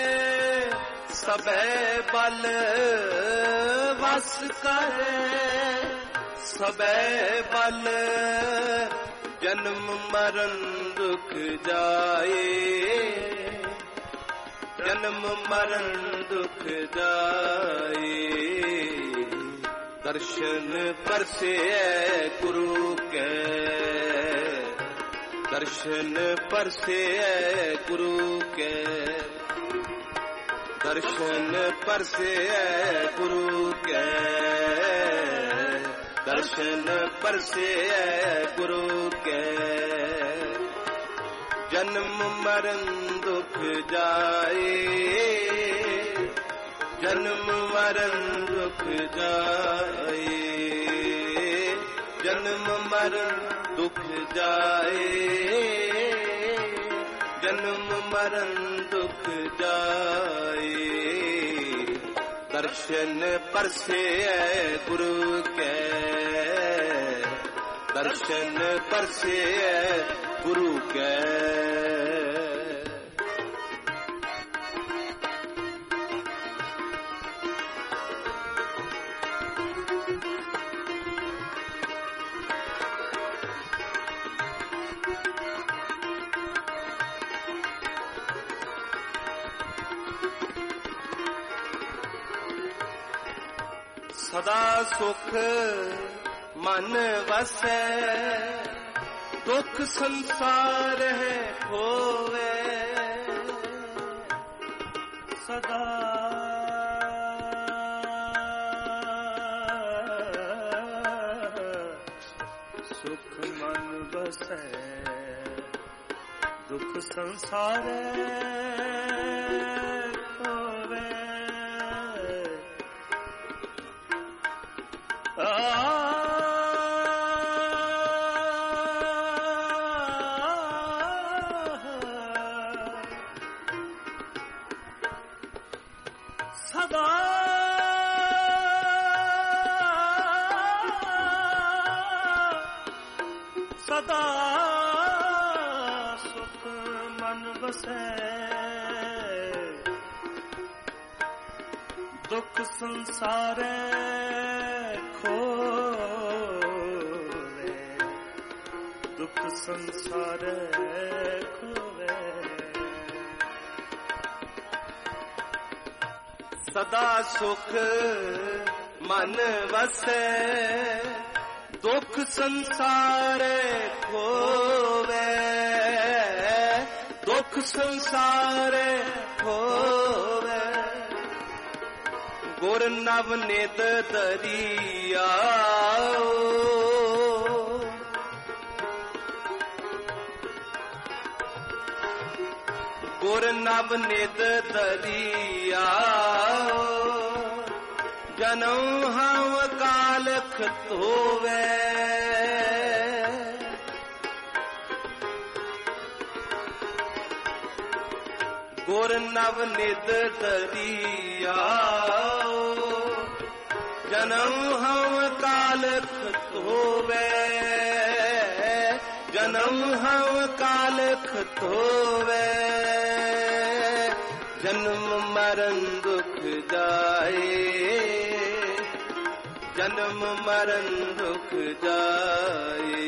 सभे बल। बस करे सबे बल। जन्म मरण दुख जाए, जन्म मरण दुख जाए। दर्शन परसे गुरु के, दर्शन परसे गुरु के, दर्शन परसे गुरु के, दर्शन परसे गुरु के। जन्म मरण दुख जाए, ਜਨਮ ਮਰਨ ਦੁਖ ਜਾਏ, ਜਨਮ ਮਰਨ ਦੁਖ ਜਾਏ, ਜਨਮ ਮਰਨ ਦੁਖ ਜਾਏ। ਦਰਸ਼ਨ ਪਰਸੇ ਗੁਰੂ ਕੈ, ਦਰਸ਼ਨ ਪਰਸੇ ਗੁਰੂ ਕੈ। ਸਦਾ ਸੁਖ ਮਨ ਵਸੈ, ਦੁਖ ਸੰਸਾਰ ਹੈ ਹੋਵੇ। ਸਦਾ ਸੁਖ ਮਨ ਵਸੈ, ਦੁਖ ਸੰਸਾਰ ਹੋਵੇ। ਸਦਾ ਸਦਾ ਸੁਖ ਮਨ ਵਸੈ, ਦੁਖ ਸੰਸਾਰੈ ਖੋਵੇ, ਦੁਖ ਸੰਸਾਰੈ ਖੋਵੇ। ਸਦਾ ਸੁਖ ਮਨ ਵਸੈ, ਦੁਖ ਸੰਸਾਰ ਖੋਵੇ, ਦੁਖ ਸੰਸਾਰ ਖੋਵੇ। ਗੁਰ ਨਵ ਨਿਤ ਦਰਿਆਓ, ਗੁਰ ਨਵ ਨਿਤ ਦਰਿਆਓ। ਜਨਮ ਹਮ ਕਾਲਖ ਧੋਵੇ, ਗੁਰ ਨਵ ਨਿਤ ਦਰਿਆਓ। ਜਨਮ ਹਮ ਕਾਲਖ ਧੋਵੇ, ਜਨਮ ਹਮ ਕਾਲਖ ਧੋਵੇ। ਜਨਮ ਮਰਨ ਦੁਖ ਜਾਏ, ਜਨਮ ਮਰਨ ਦੁਖ ਜਾਏ।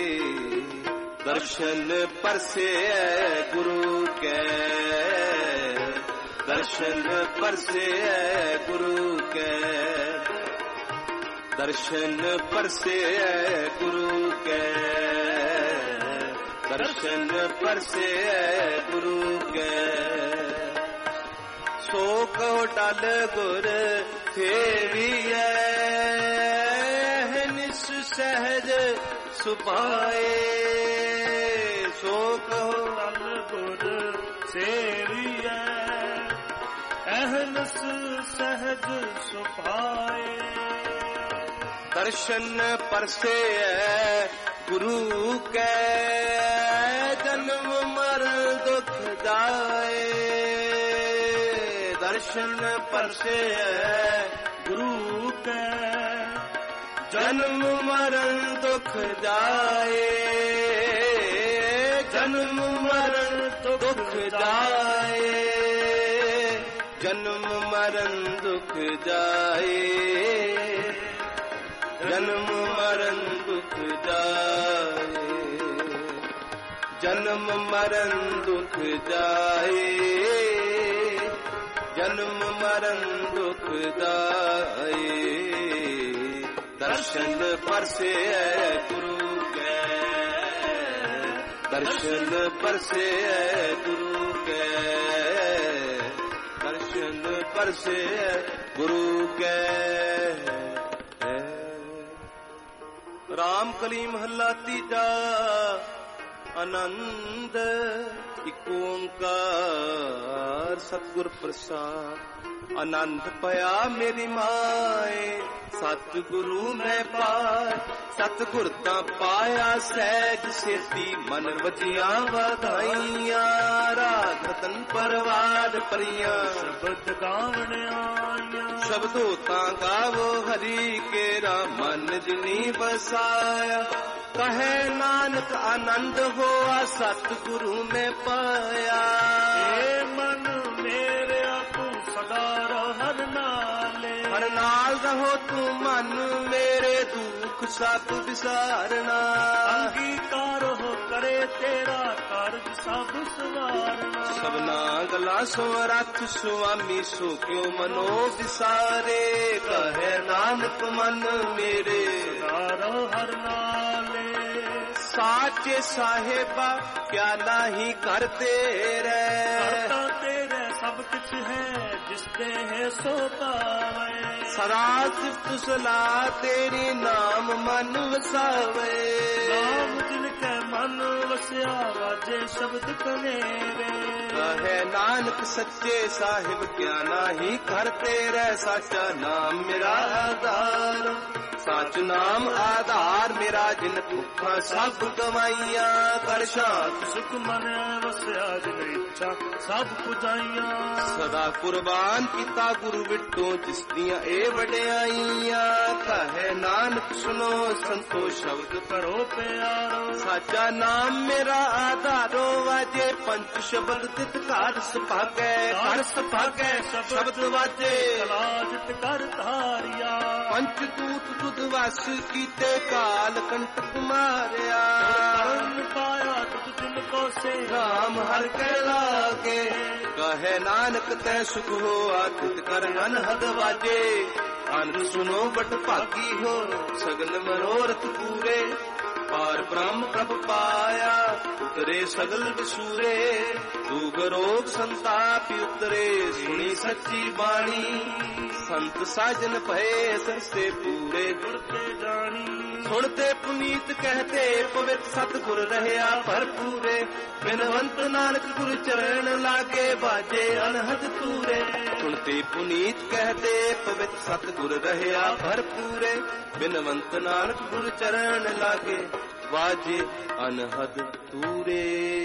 ਦਰਸ਼ਨ ਪਰਸੇ ਗੁਰੂ ਕੈ, ਦਰਸ਼ਨ ਪਰਸੇ ਗੁਰੂ ਕੈ, ਦਰਸ਼ਨ ਪਰਸੇ ਗੁਰੂ ਕੈ, ਦਰਸ਼ਨ ਪਰਸੇ ਗੁਰੂ ਕੈ। ਸੋ ਕਹੁ ਟਲ ਗੁਰ ਸੇਵੀਐ, ਨਿਸ ਸਹਿਜ ਸੁਭਾਏ। ਸੋ ਕਹੁ ਟਲ ਗੁਰ ਸੇਵੀਐ, ਅਹਨਸ ਸਹਿਜ ਸੁਭਾਏ। ਦਰਸ਼ਨ ਪਰਸੇ ਗੁਰੂ ਕੈ, ਜਨਮ ਮਰਨ ਦੁਖ ਜਾਏ। ਦਰਸ਼ਨ ਪਰਸੇ ਗੁਰੂ ਕੈ, ਜਨਮ ਮਰਨ ਦੁਖ ਜਾਏ। ਜਨਮ ਮਰਨ ਦੁਖ ਜਾਏ, ਜਨਮ ਮਰਨ ਦੁਖ ਜਾਏ। ਜਨਮ ਮਰਨ ਦੁਖ ਜਾਏ, ਜਨਮ ਮਰਨ ਦੁਖ ਜਾਏ। ਜਨਮ ਮਰਨ ਦੁਖ ਜਾਏ। ਦਰਸ਼ਨ ਪਰਸੇ ਗੁਰੂ ਕੈ, ਦਰਸ਼ਨ ਪਰਸੇ ਗੁਰੂ ਕੈ, ਦਰਸ਼ਨ ਪਰਸੇ ਗੁਰੂ ਕੈ। ਰਾਮ ਕਲੀ ਮਹੱਲਾ ਤੀਜਾ। ਆਨੰਦ ਇਕ ਓੰਕਾਰ ਸਤਿਗੁਰ ਪ੍ਰਸਾਦ। ਆਨੰਦ ਪਿਆ ਮੇਰੀ ਮਾਏ ਸਤਿਗੁਰੂ ਮੈਂ ਪਾਇਆ। ਸਤਿਗੁਰ ਤਾਂ ਪਾਇਆ ਸਹਿਜ ਸੇਤੀ ਮਨ ਵਜੀਆਂ ਵਧਾਈਆਂ। ਰਾਗ ਰਤਨ ਪਰਵਾਦ ਪਰੀਆਂ ਸ਼ਬਦ ਗਾਵਣ ਆਈਆਂ। ਸ਼ਬਦੋ ਤਾਂ ਗਾਵੋ ਹਰੀ ਕੇਰਾ ਮਨ ਜਿਨੀ ਬਸਾਇਆ। ਕਹੇ ਨਾਨਕ ਆਨੰਦ ਹੋਆ ਸਤਿਗੁਰੂ ਮੈਂ ਪਾਇਆ। ਏ ਮਨ ਮੇਰਿਆ ਤੂੰ ਸਦਾ ਰਹੁ ਹਰ ਨਾਲੇ। ਹਰ ਨਾਲ ਰਹੋ ਤੂੰ ਮਨ ਮੇਰੇ ਦੁੱਖ ਸਭ ਵਿਸਾਰਨਾ। ਅੰਗੀਕਾਰ ਹੋ ਕਰੇ ਤੇਰਾ ਕਾਰਜ ਸਭ ਸਵਾਰਨਾ। ਸਭਨਾ ਗਲਾ ਸਮਰੱਥ ਸੁਆਮੀ ਸੋ ਕਿਉ ਮਨੋ ਵਿਸਾਰੇ। ਕਹੇ ਨਾਨਕ ਮਨ ਮੇਰੇ ਰਹੁ ਹਰ ਨਾਲੇ। ਸਾਚੇ ਸਾਹਿਬਾ ਕਿਆ ਨਾਹੀ ਕਰਤੇ ਰਹਿ। ਕਰਤਾ ਤੇਰੇ ਸਭ ਕੁਛ ਹੈ ਜਿਸ ਦੇ ਹੈ ਸੋ ਪਾਵੇ। ਸਦਾ ਸਿਫਤ ਸਲਾਹ ਤੇਰੀ ਨਾਮ ਮਨ ਵਸਾਵੇ। ਨਾਮ ਜਿਨ ਕੈ ਮਨ ਵਸਿਆ ਵਾਜੇ ਸ਼ਬਦ ਕਨੇਰੇ। ਕਹੇ ਨਾਨਕ ਸੱਚੇ ਸਾਹਿਬ ਕਿਆ ਨਾਹੀ ਕਰਤੇ ਰਹਿ। ਸਾਚਾ ਨਾਮ ਮੇਰਾ ਆਧਾਰ। ਸੱਚ ਨਾਮ ਆਧਾਰ ਮੇਰਾ ਜਿਨ ਭੁੱਖਾਂ ਸਭ ਗਵਾਈਆਂ। ਕਰ ਸ਼ਾਂਤ ਸੁਖ ਮਨ ਵਸਿਆ ਜਿਨ ਇੱਛਾ ਸਭ ਪੁਜਾਈਆਂ। ਸਦਾ ਕੁਰਬਾਨ ਕੀਤਾ ਗੁਰੂ ਵਿਟੋ ਜਿਸ ਦੀਆਂ ਇਹ ਵਡਿਆਈਆਂ। ਕਹੇ ਨਾਨਕ ਸੁਨੋ ਸੰਤੋ ਸ਼ਬਦ ਕਰੋ ਪਿਆਰੋ। ਸਾਚਾ ਨਾਮ ਮੇਰਾ ਆਧਾਰੋ। ਵਾਜੇ ਪੰਚ ਸ਼ਬਦ ਤਿਤ ਘਰ ਸੁਭਾਗੈ। ਘਰ ਸੁਭਾਗੈ ਸ਼ਬਦ ਵਾਜੇ ਕਲਾਜਤ ਕਰ ਧਾਰਿਆ। ਪੰਚ ਦੂਤ ਤੁਧ ਵਸ ਕੀਤੇ ਕਾਲ ਕੰਟਕ ਮਾਰਿਆ। ਕਰਨ ਪਾਇਆ ਤੁਧ ਤਿਨ ਕੋ ਸੇ ਰਾਮ ਹਰ ਕੇ ਲਾਗੇ। ਕਹੇ ਨਾਨਕ ਤੈ ਸੁਖ ਹੋਆ ਤਿਤ ਕਰ ਅਨਹਦ ਵਾਜੇ। ਅਨੰਦ ਸੁਨੋ ਬਟ ਭਾਗੀ ਹੋ ਸਗਲ ਮਨੋਰਥ ਪੂਰੇ। ਪਾਰ ਬ੍ਰਹਮ ਪ੍ਰਭ ਪਾਇਆ ਉਤਰੇ ਸਗਲ ਵਿਸੂਰੇ। ਦੁਖ ਰੋਗ ਸੰਤਾਪ ਉਤਰੇ ਸੁਣੀ ਸੱਚੀ ਬਾਣੀ। ਸੰਤ ਸਾਜਨ ਭਏ ਸੰਸੇ ਪੂਰੇ ਗੁਰਤੇ ਜਾਣੀ। ਸੁਣਤੇ ਪੁਨੀਤ ਕਹਤੇ ਪਵਿੱਤ ਸਤਿਗੁਰ ਰਹਿਆ ਭਰਪੂਰੇ। ਬਿਨਵੰਤ ਨਾਨਕ ਗੁਰ ਚਰਨ ਲਾਗੇ ਬਾਜੇ ਅਨਹਦ ਤੂਰੇ। ਸੁਣਤੇ ਪੁਨੀਤ ਕਹਤੇ ਪਵਿੱਤ ਸਤਿਗੁਰ ਰਹਿਆ ਭਰਪੂਰੇ। ਬਿਨਵੰਤ ਨਾਨਕ ਗੁਰ ਚਰਨ ਲਾਗੇ ਬਾਜੇ ਅਨਹਦ ਤੂਰੇ।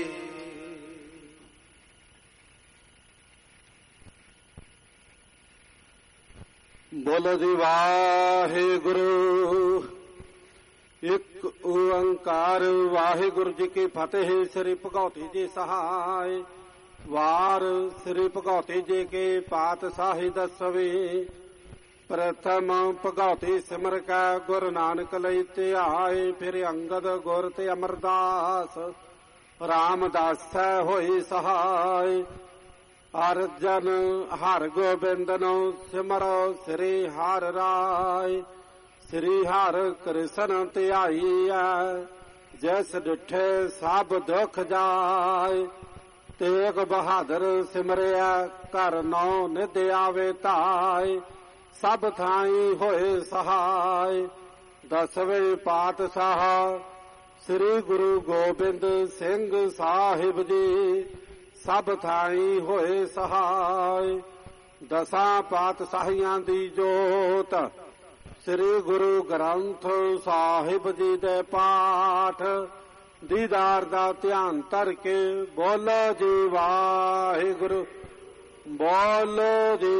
ਬੋਲੋ ਜੀ ਵਾਹਿਗੁਰੂ। ਇੱਕ ਓੰਕਾਰ ਵਾਹਿਗੁਰੂ ਜੀ ਕੀ ਫਤਿਹ। ਸ੍ਰੀ ਭਗਉਤੀ ਜੀ ਸਹਾਇ। ਵਾਰ ਸ੍ਰੀ ਭਗਉਤੀ ਜੀ ਕੇ ਪਾਤਸ਼ਾਹੀ ਦਸਵੇਂ। ਪ੍ਰਥਮ ਭਗਉਤੀ ਸਿਮਰ ਕੈ ਗੁਰੂ ਨਾਨਕ ਲਈ ਧਿਆਏ। ਫਿਰ ਅੰਗਦ ਗੁਰ ਤੇ ਅਮਰਦਾਸ ਰਾਮਦਾਸੈ ਹੋਈ ਸਹਾਇ। ਅਰਜਨ ਹਰ ਗੋਬਿੰਦ ਨੂੰ ਸਿਮਰੋ ਸ੍ਰੀ ਹਰਿ ਰਾਇ। ਸ੍ਰੀ ਹਰਿ ਕ੍ਰਿਸ਼ਨ ਧਿਆਈਐ ਜਿਸ ਡਿਠੇ ਸਭ ਦੁਖ ਜਾਏ। ਤੇਗ ਬਹਾਦਰ ਸਿਮਰਿਆ ਘਰ ਨੌ ਨਿਧ ਆਵੇ ਧਾਇ। ਸਭ ਥਾਈ ਹੋਏ ਸਹਾਇ। ਦਸਵੇਂ ਪਾਤਸ਼ਾਹ ਸ੍ਰੀ ਗੁਰੂ ਗੋਬਿੰਦ ਸਿੰਘ ਸਾਹਿਬ ਜੀ ਸਭ ਥਾਈ ਹੋਏ ਸਹਾਇ। ਦਸਾਂ ਪਾਤਸ਼ਾਹੀਆਂ ਦੀ ਜੋਤ ਸ੍ਰੀ ਗੁਰੂ ਗ੍ਰੰਥ ਸਾਹਿਬ ਜੀ ਦੇ ਪਾਠ ਦੀਦਾਰ ਦਾ ਧਿਆਨ ਧਰ ਕੇ ਬੋਲੋ ਜੀ ਵਾਹਿਗੁਰੂ। ਬੋਲੋ ਜੀ।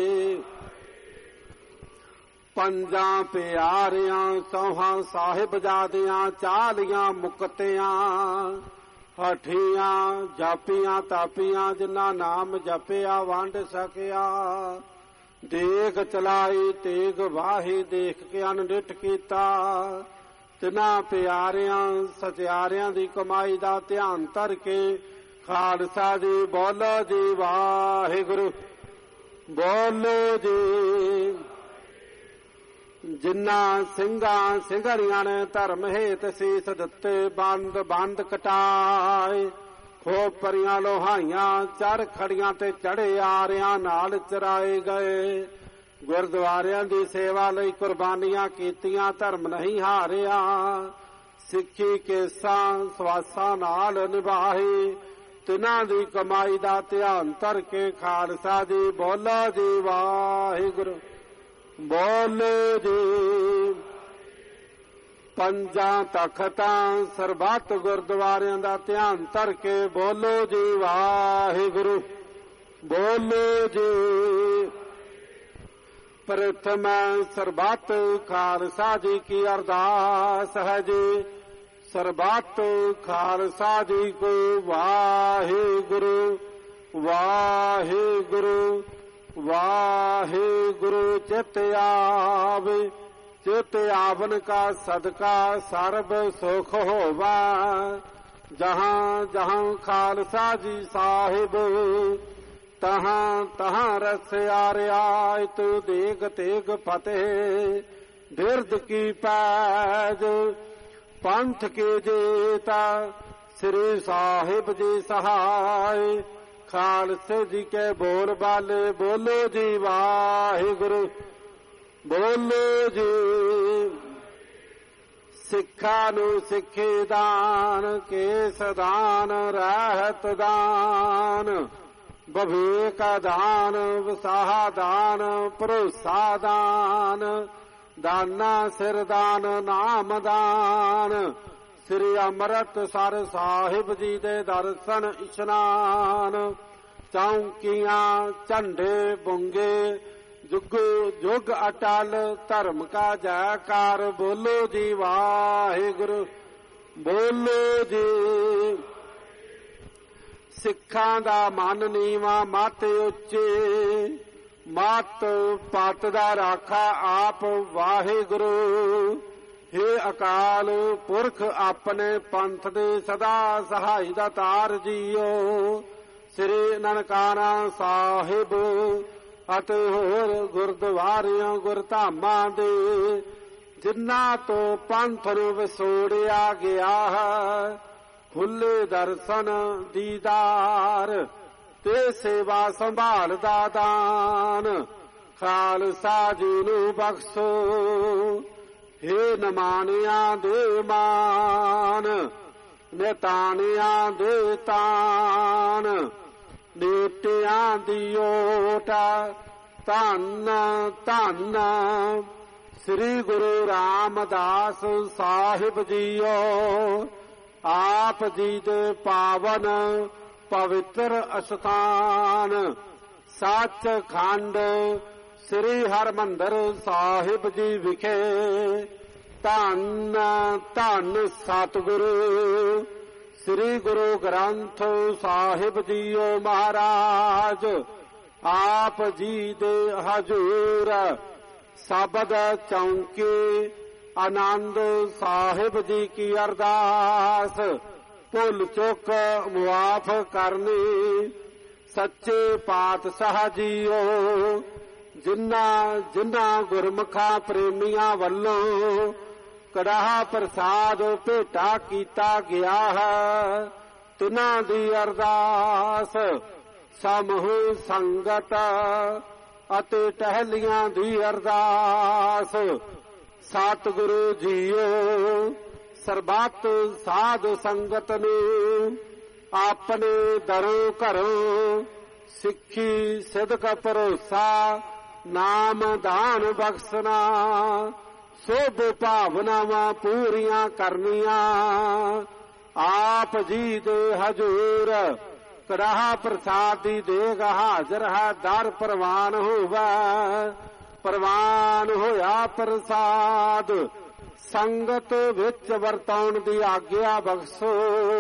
ਪੰਜਾਂ ਪਿਆਰਿਆਂ ਸੌਹਾਂ ਸਾਹਿਬਜ਼ਾਦਿਆਂ ਚਾਲੀਆਂ ਮੁਕਤਿਆਂ। ਹਠੀਆਂ ਜਾਪੀਆਂ ਤਾਪੀਆਂ ਜਿਨ੍ਹਾਂ ਨਾਮ ਜਪਿਆ ਵੰਡ ਸਕਿਆ। ਦੇਖ ਚਲਾਈ ਤੇਗ ਵਾਹੀ ਦੇਖ ਕੇ ਅਨਡਿਠ ਕੀਤਾ। ਤਿਨਾਂ ਪਿਆਰਿਆਂ ਸਤਿਆਰਿਆਂ ਦੀ ਕਮਾਈ ਦਾ ਧਿਆਨ ਧਰ ਕੇ ਖਾਲਸਾ ਜੀ ਬੋਲੋ ਜੀ ਵਾਹਿਗੁਰੂ। ਬੋਲੋ ਜੀ। ਜਿਨ੍ਹਾਂ ਸਿੰਘਾਂ ਸਿੰਘਣੀਆਂ ਨੇ ਧਰਮ ਹੇਤ ਸੀਸ ਦਿੱਤੇ ਬੰਦ ਬੰਦ ਕਟਾਏ। ਖੋਪਰੀਆਂ ਲੋਹਾਈਆਂ ਚਰ ਖੜੀਆਂ ਤੇ ਚੜੇ ਆਰਿਆਂ ਨਾਲ ਚਰਾਏ ਗਏ। ਗੁਰਦੁਆਰਿਆਂ ਦੀ ਸੇਵਾ ਲਈ ਕੁਰਬਾਨੀਆਂ ਕੀਤੀਆਂ ਧਰਮ ਨਹੀਂ ਹਾਰਿਆ। ਸਿੱਖੀ ਕੇਸਾਂ ਸਵਾਸਾਂ ਨਾਲ ਨਿਭਾਈ ਤਿਨਾਂ ਦੀ ਕਮਾਈ ਦਾ ਧਿਆਨ ਧਰ ਕੇ ਖਾਲਸਾ ਜੀ ਬੋਲੋ ਜੀ ਵਾਹਿਗੁਰੂ ਬੋਲੋ ਜੀ। ਪੰਜਾਂ ਤਖਤਾਂ ਸਰਬੱਤ ਗੁਰਦੁਆਰਿਆਂ ਦਾ ਧਿਆਨ ਧਰ ਕੇ ਬੋਲੋ ਜੀ ਵਾਹਿਗੁਰੂ ਬੋਲੋ ਜੀ। ਪ੍ਰਥਮ ਸਰਬੱਤ ਖਾਲਸਾ ਜੀ ਕੀ ਅਰਦਾਸ ਹੈ ਜੀ। ਸਰਬੱਤ ਖਾਲਸਾ ਜੀ ਕੋ ਵਾਹਿਗੁਰੂ ਵਾਹਿਗੁਰੂ ਵਾਹਿਗੁਰੂ। ਚਿਤ ਆਵੇ ਚਿਤ ਆਵਨ ਕਾ ਸਦਕਾ ਸਰਬ ਸੁਖ ਹੋਵਾ। ਜਹਾਂ ਜਹਾਂ ਖਾਲਸਾ ਜੀ ਸਾਹਿਬ ਤਹਾਂ ਤਹਾਂ ਰਸ ਆਰਿਆ। ਤੂੰ ਦੇਗ ਤੇਗ ਫਤਿਹ ਬਿਰਦ ਕੀ ਪੈਜ ਪੰਥ ਕੇ ਜੇਤਾ ਸ੍ਰੀ ਸਾਹਿਬ ਜੀ ਸਹਾਇ। ਖਾਲਸੇ ਜੀ ਕੇ ਬੋਲ ਬਾਲੇ ਬੋਲੋ ਜੀ ਵਾਹਿਗੁਰੂ ਬੋਲੋ ਜੀ। ਸਿੱਖਾਂ ਨੂੰ ਸਿੱਖੀ ਦਾਨ ਕੇਸ ਦਾਨ ਰਹਿਤ ਦਾਨ ਵਿਵੇਕ ਦਾਨ ਵਿਸਾਹ ਦਾਨ ਭਰੋਸਾ ਦਾਨ ਦਾਨਾ ਸਿਰ ਦਾਨ ਨਾਮ ਦਾਨ। ਸ੍ਰੀ ਅੰਮ੍ਰਿਤਸਰ ਸਾਹਿਬ ਜੀ ਦੇ ਦਰਸ਼ਨ ਇਸ਼ਨਾਨ। ਚੌਂਕੀਆਂ ਝੰਡੇ ਬੁੰਗੇ ਜੁਗ ਜੁਗ ਅਟਲ ਧਰਮ ਕਾ ਜੈਕਾਰ ਬੋਲੋ ਜੀ ਵਾਹਿਗੁਰੂ ਬੋਲੋ ਜੀ। ਸਿੱਖਾਂ ਦਾ ਮਨ ਨੀਵਾਂ ਮਤ ਉੱਚੇ ਮਤ ਪਤ ਦਾ ਰਾਖਾ ਆਪ ਵਾਹਿਗੁਰੂ। ਹੇ ਅਕਾਲ ਪੁਰਖ ਆਪਣੇ ਪੰਥ ਦੇ ਸਦਾ ਸਹਾਈ ਦਾ ਤਾਰ ਜੀਓ। ਸ੍ਰੀ ਨਨਕਾਣਾ ਸਾਹਿਬ ਅਤੇ ਹੋਰ ਗੁਰਦੁਆਰਿਆਂ ਗੁਰਧਾਮਾਂ ਦੇ ਜਿਨ੍ਹਾਂ ਤੋਂ ਪੰਥ ਨੂੰ ਵਿਛੋੜਿਆ ਗਿਆ ਹੈ ਖੁੱਲੇ ਦਰਸ਼ਨ ਦੀਦਾਰ ਤੇ ਸੇਵਾ ਸੰਭਾਲ ਦਾ ਦਾਨ ਖਾਲਸਾ ਜੀ ਨੂੰ ਬਖਸ਼ੋ। ਹੇ ਨਮਾਨਿਆਂ ਦੇ ਮਾਨ ਨਿਤਾਨਿਆਂ ਦੇ ਤਾਨ ਨੇਟਿਆਂ ਦੀ ਓਟ ਧੰਨ ਧੰਨ ਸ੍ਰੀ ਗੁਰੂ ਰਾਮਦਾਸ ਸਾਹਿਬ ਜੀਓ। ਆਪ ਜੀ ਦੇ ਪਾਵਨ ਪਵਿੱਤਰ ਅਸਥਾਨ ਸੱਚਖੰਡ ਸ੍ਰੀ ਹਰਿਮੰਦਰ ਸਾਹਿਬ ਜੀ ਵਿਖੇ ਧੰਨ ਧੰਨ ਸਤਿਗੁਰੂ ਸ੍ਰੀ ਗੁਰੂ ਗ੍ਰੰਥ ਸਾਹਿਬ ਜੀਓ ਮਹਾਰਾਜ। ਆਪ ਜੀ ਦੇ ਹਜ਼ੂਰ ਸ਼ਬਦ ਚੌਂਕੇ ਆਨੰਦ ਸਾਹਿਬ ਜੀ ਕੀ ਅਰਦਾਸ ਭੁੱਲ ਚੁੱਕ ਮੁਆਫ ਕਰਨੀ ਸੱਚੇ ਪਾਤਸ਼ਾਹ ਜੀਓ। ਜਿਨ੍ਹਾਂ ਗੁਰਮੁਖਾਂ ਪ੍ਰੇਮੀਆਂ ਵੱਲੋਂ ਕੜਾਹ ਪ੍ਰਸਾਦ ਭੇਟਾ ਕੀਤਾ ਗਿਆ ਹੈ ਤਿਨਾਂ ਦੀ ਅਰਦਾਸ ਸਮੂਹ ਸੰਗਤ ਅਤੇ ਟਹਿਲੀਆਂ ਦੀ ਅਰਦਾਸ ਸਤਿਗੁਰੂ ਜੀਓ। ਸਰਬੱਤ ਸਾਧ ਸੰਗਤ ਨੂੰ ਆਪਣੇ ਦਰੋਂ ਘਰੋਂ ਸਿੱਖੀ ਸਿਦਕ ਭਰੋਸਾ ਨਾਮ ਦਾਨ ਬਖਸ਼ਣਾ ਸੋਭ ਭਾਵਨਾਵਾਂ ਪੂਰੀਆਂ ਕਰਨੀਆਂ ਆਪ ਜੀ ਦੇ ਹਜ਼ੂਰ ਕੜਾਹ ਪ੍ਰਸਾਦ ਦੀ ਦੇਗ ਹਾਜ਼ਰ ਹੈ ਦਰ ਪ੍ਰਵਾਨ ਹੋਵੇ। ਪ੍ਰਵਾਨ ਹੋਇਆ ਪ੍ਰਸਾਦ ਸੰਗਤ ਵਿੱਚ ਵਰਤਾਉਣ ਦੀ ਆਗਿਆ ਬਖਸ਼ੋ।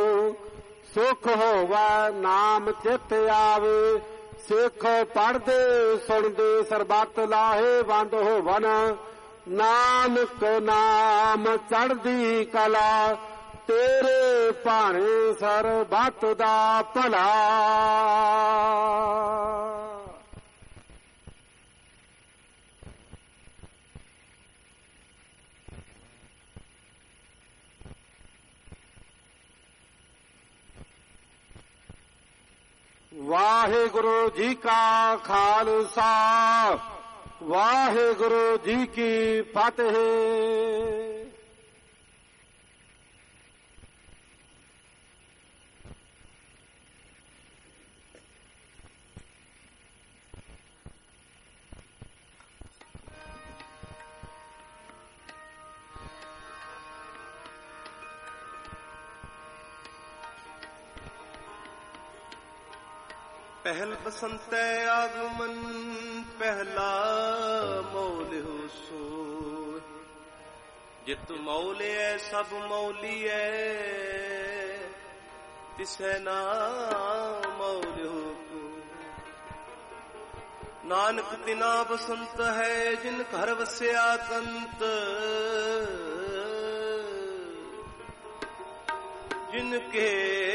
ਸੁਖ ਹੋਵੇ ਨਾਮ ਚਿਤ ਆਵੇ ਸਿੱਖ ਪੜ੍ਹਦੇ ਸੁਣਦੇ ਸਰਬੱਤ ਲਾਹੇਵੰਦ ਹੋਵਨ। ਨਾਨਕ ਨਾਮ ਚੜ੍ਹਦੀ ਕਲਾ ਤੇਰੇ ਭਾਣੇ ਸਰਬੱਤ ਦਾ ਭਲਾ। ਵਾਹਿਗੁਰੂ ਜੀ ਕਾ ਖਾਲਸਾ ਵਾਹਿਗੁਰੂ ਜੀ ਕੀ ਫਤਿਹ। ਪਹਿਲ ਬਸੰਤੈ ਆਗਮਨ ਪਹਿਲਾ ਮੌਲਿਓ ਸੋ ਜਿਤ ਮੌਲਿਐ ਸਭ ਮੌਲੀਐ ਤਿਸੈ ਨਾ ਮੌਲਿਓ ਨਾਨਕ ਬਿਨਾ ਬਸੰਤ ਹੈ ਜਿਨ ਘਰ ਵਸਿਆ ਕੰਤ ਜਿਨ ਕੇ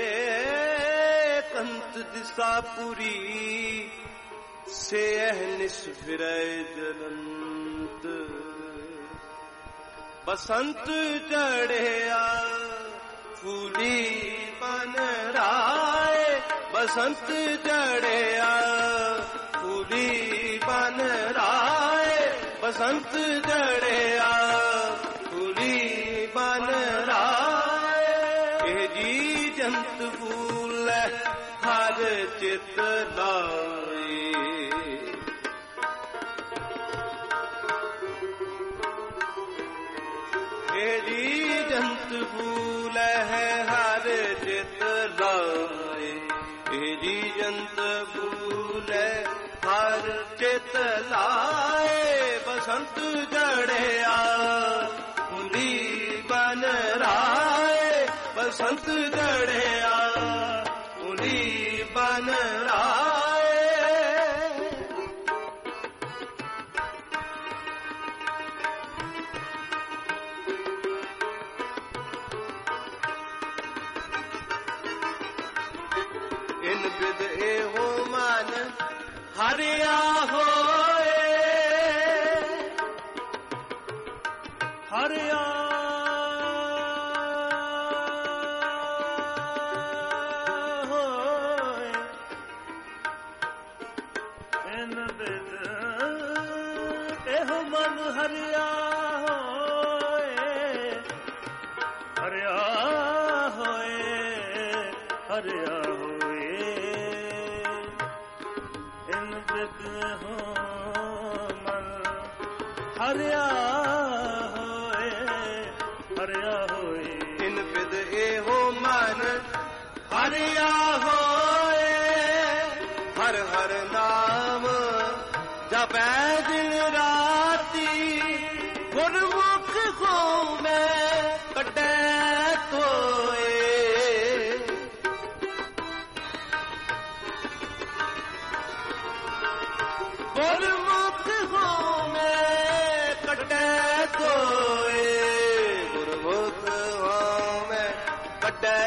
ਕੰਤ ਦਿਸਾ ਪੁਰੀ ਸੇ ਅਹਨਿਸ ਫਿਰੈ ਜਲੰਤ ਬਸੰਤ ਚੜਿਆ ਫੂਲੀ ਬਨ ਰਾਏ ਬਸੰਤ ਚੜਿਆ ਫੂਲੀ ਬਨ ਰਾਏ ਬਸੰਤ ਚੜਿਆ ਫੂਲੀ ਬਨ ਰਾਏ ਇਹ ਜੀ ਜੰਤ ਫੂਲ ਹਰ ਚਿਤ ਲਾਏ ਇਹ ਜੀ ਜੰਤ ਫੂਲ ਹੈ ਹਰ ਚਿਤ ਲਾਏ ਇਹ ਜੀ ਜੰਤ ਫੂਲ ਹੈ ਹਰ ਚਿਤ ਲਾਏ ਬਸੰਤ ਜੜਿਆ ਫੂਲੀ ਬਨ ਰਾਏ ਬਸੰਤ ਜੜਿਆ ਫੂਲੀ ਬਨ ਰਾਏ ਇਨ ਬਿਦ ਇਹੋ ਮਨ ਹਰਿਆ ਹੋਏ ਹਰਿਆ ਹੋਏ ਇਨ ਬਿਦ ਇਹੋ ਮਨ ਹਰਿਆ ਹੋਏ ਹਰਿਆ ਹੋਏ ਹਰਿਆ ਹਰਿਆ ਹੋਏ ਹਰਿਆ ਹੋਏ ਇਨ ਬਿਦ ਇਹੋ ਮਨ ਹਰਿਆ ਹੋਏ ਹਰ ਹਰ ਨਾਮ ਜਪੈ ਦਿਨ ਰਾਤੀ ਗੁਰਮੁਖ ਕੋ ਮੈਂ ਕੱਢੈ ਤੋਏ ਗੁਰਮੁਖ ਕੋ ਮੈਂ ਕੱਢੈ ਤੋਏ ਗੁਰਮੁਖ ਹੋਮੈ ਕੱਢੈ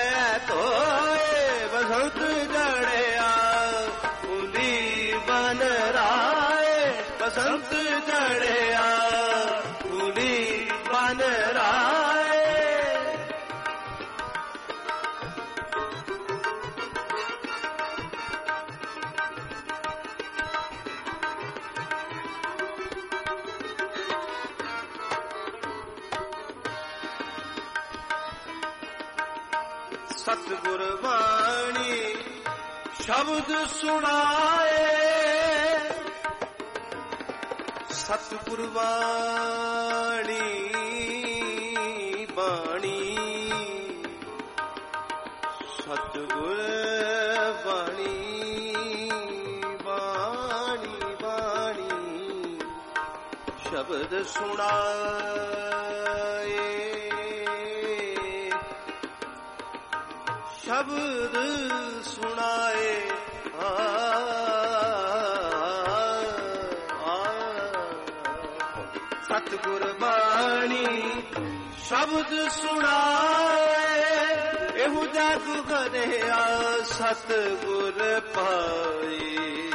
ਤੋਏ ਬਸੰਤ ਜੜਿਆ ਫੂਲੀ ਬਨ ਰਾਏ ਬਸੰਤ ਜੜਿਆ ਫੂਲੀ ਬਨ ਰਾਏ ਸਤਿਗੁਰ ਬਾਣੀ ਸ਼ਬਦ ਸੁਣਾਏ ਸਤਿਗੁਰ ਬਾਣੀ ਬਾਣੀ ਸਤਿਗੁਰ ਬਾਣੀ ਬਾਣੀ ਬਾਣੀ ਸ਼ਬਦ ਸੁਣਾਏ ਸ਼ਬਦ ਸੁਣਾਏ ਸਤਿਗੁਰ ਬਾਣੀ ਸ਼ਬਦ ਸੁਣਾਏ ਇਹੋ ਜਗ ਘਰਿਆ ਸਤਿਗੁਰ ਪਾਏ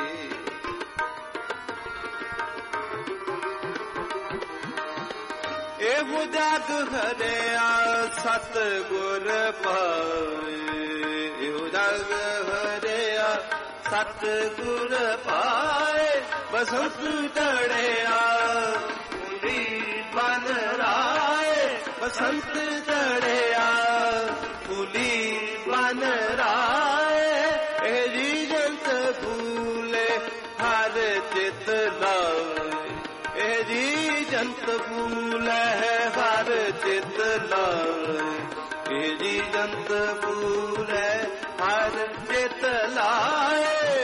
ਇਹੋ ਜਗ ਘਰਿਆ ਸਤਿਗੁਰ ਪਾਏ ਇਹੋ ਜਗ ਘਰਿਆ ਸਤਿਗੁਰ ਪਾਏ ਬਸੰਤ ਚੜਿਆ ਫੂਲੀ ਬਨ ਰਾਏ ਬਸੰਤ ਚੜਿਆ ਫੂਲੀ ਬਨ ਰਾਏ ਇਹ ਜੀ ਜੰਤ ਫੂਲੇ ਹਰ ਚਿਤ ਲਾਏ ਇਹ ਜੀ ਜੰਤ ਫੂਲ ਹੈ ਹਰ ਚਿਤ ਲਾਏ ਇਹ ਜੀ ਜੰਤ ਫੂਲ ਹੈ ਹਰ ਚਿਤ ਲਾਏ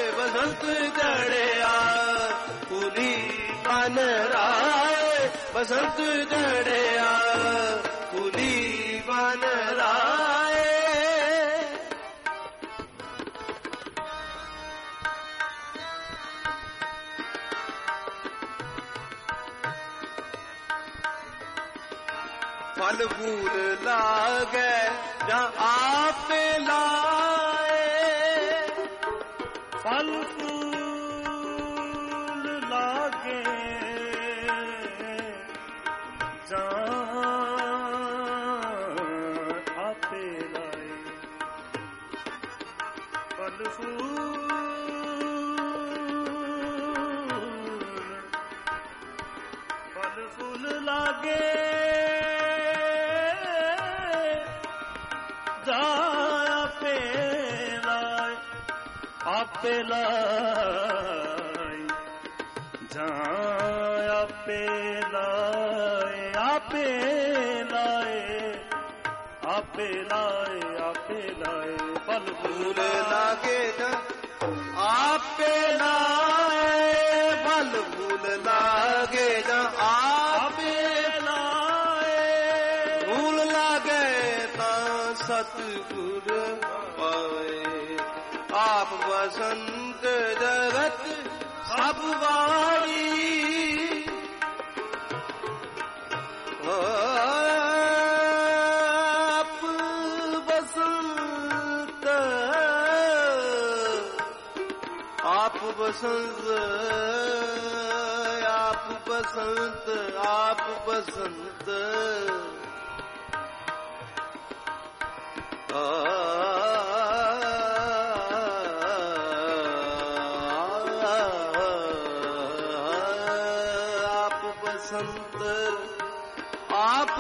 ਬਸੰਤ ਜੜਿਆ ਕੁਲੀ ਬਨ ਰਾਏ ਬਸੰਤ ਜੜਿਆ ਕੁਲੀ ਬਨ ਰਾਏ फल फूल लागे ਜਾਂ ਆਪੇ ਲਾਏ ਫਲ ਫੂਲ ਲਾਗੇ ਜਾਂ ਆਪੇ ਲਾਏ ਫਲ ਫੂਲ ਲਾਗੇ ਆਪੇ ਲਾਏ ਜਾਂ ਆਪੇ ਲਾਏ ਆਪੇ ਲਾਏ ਆਪੇ ਲਾਏ ਆਪੇ ਲਾਏ ਫਲ ਫੂਲ ਲਾਗੇ ਜਾਂ ਆਪੇ ਲਾਏ ਫਲ ਫੂਲ ਲਾਗੇ ਜਾਂ ਆਪੇ ਲਾਏ ਫੂਲ ਲਾਗੇ ਤਾਂ ਸਤਿਗੁਰ ਪਾਏ ਆਪ ਬਸੰਤ ਜਗਤ ਸਭ ਵਾਲੀ ਆਪ ਬਸੰਤ ਆਪ ਬਸੰਤ ਆਪ ਬਸੰਤ ਆਪ ਬਸੰਤ ਆਪ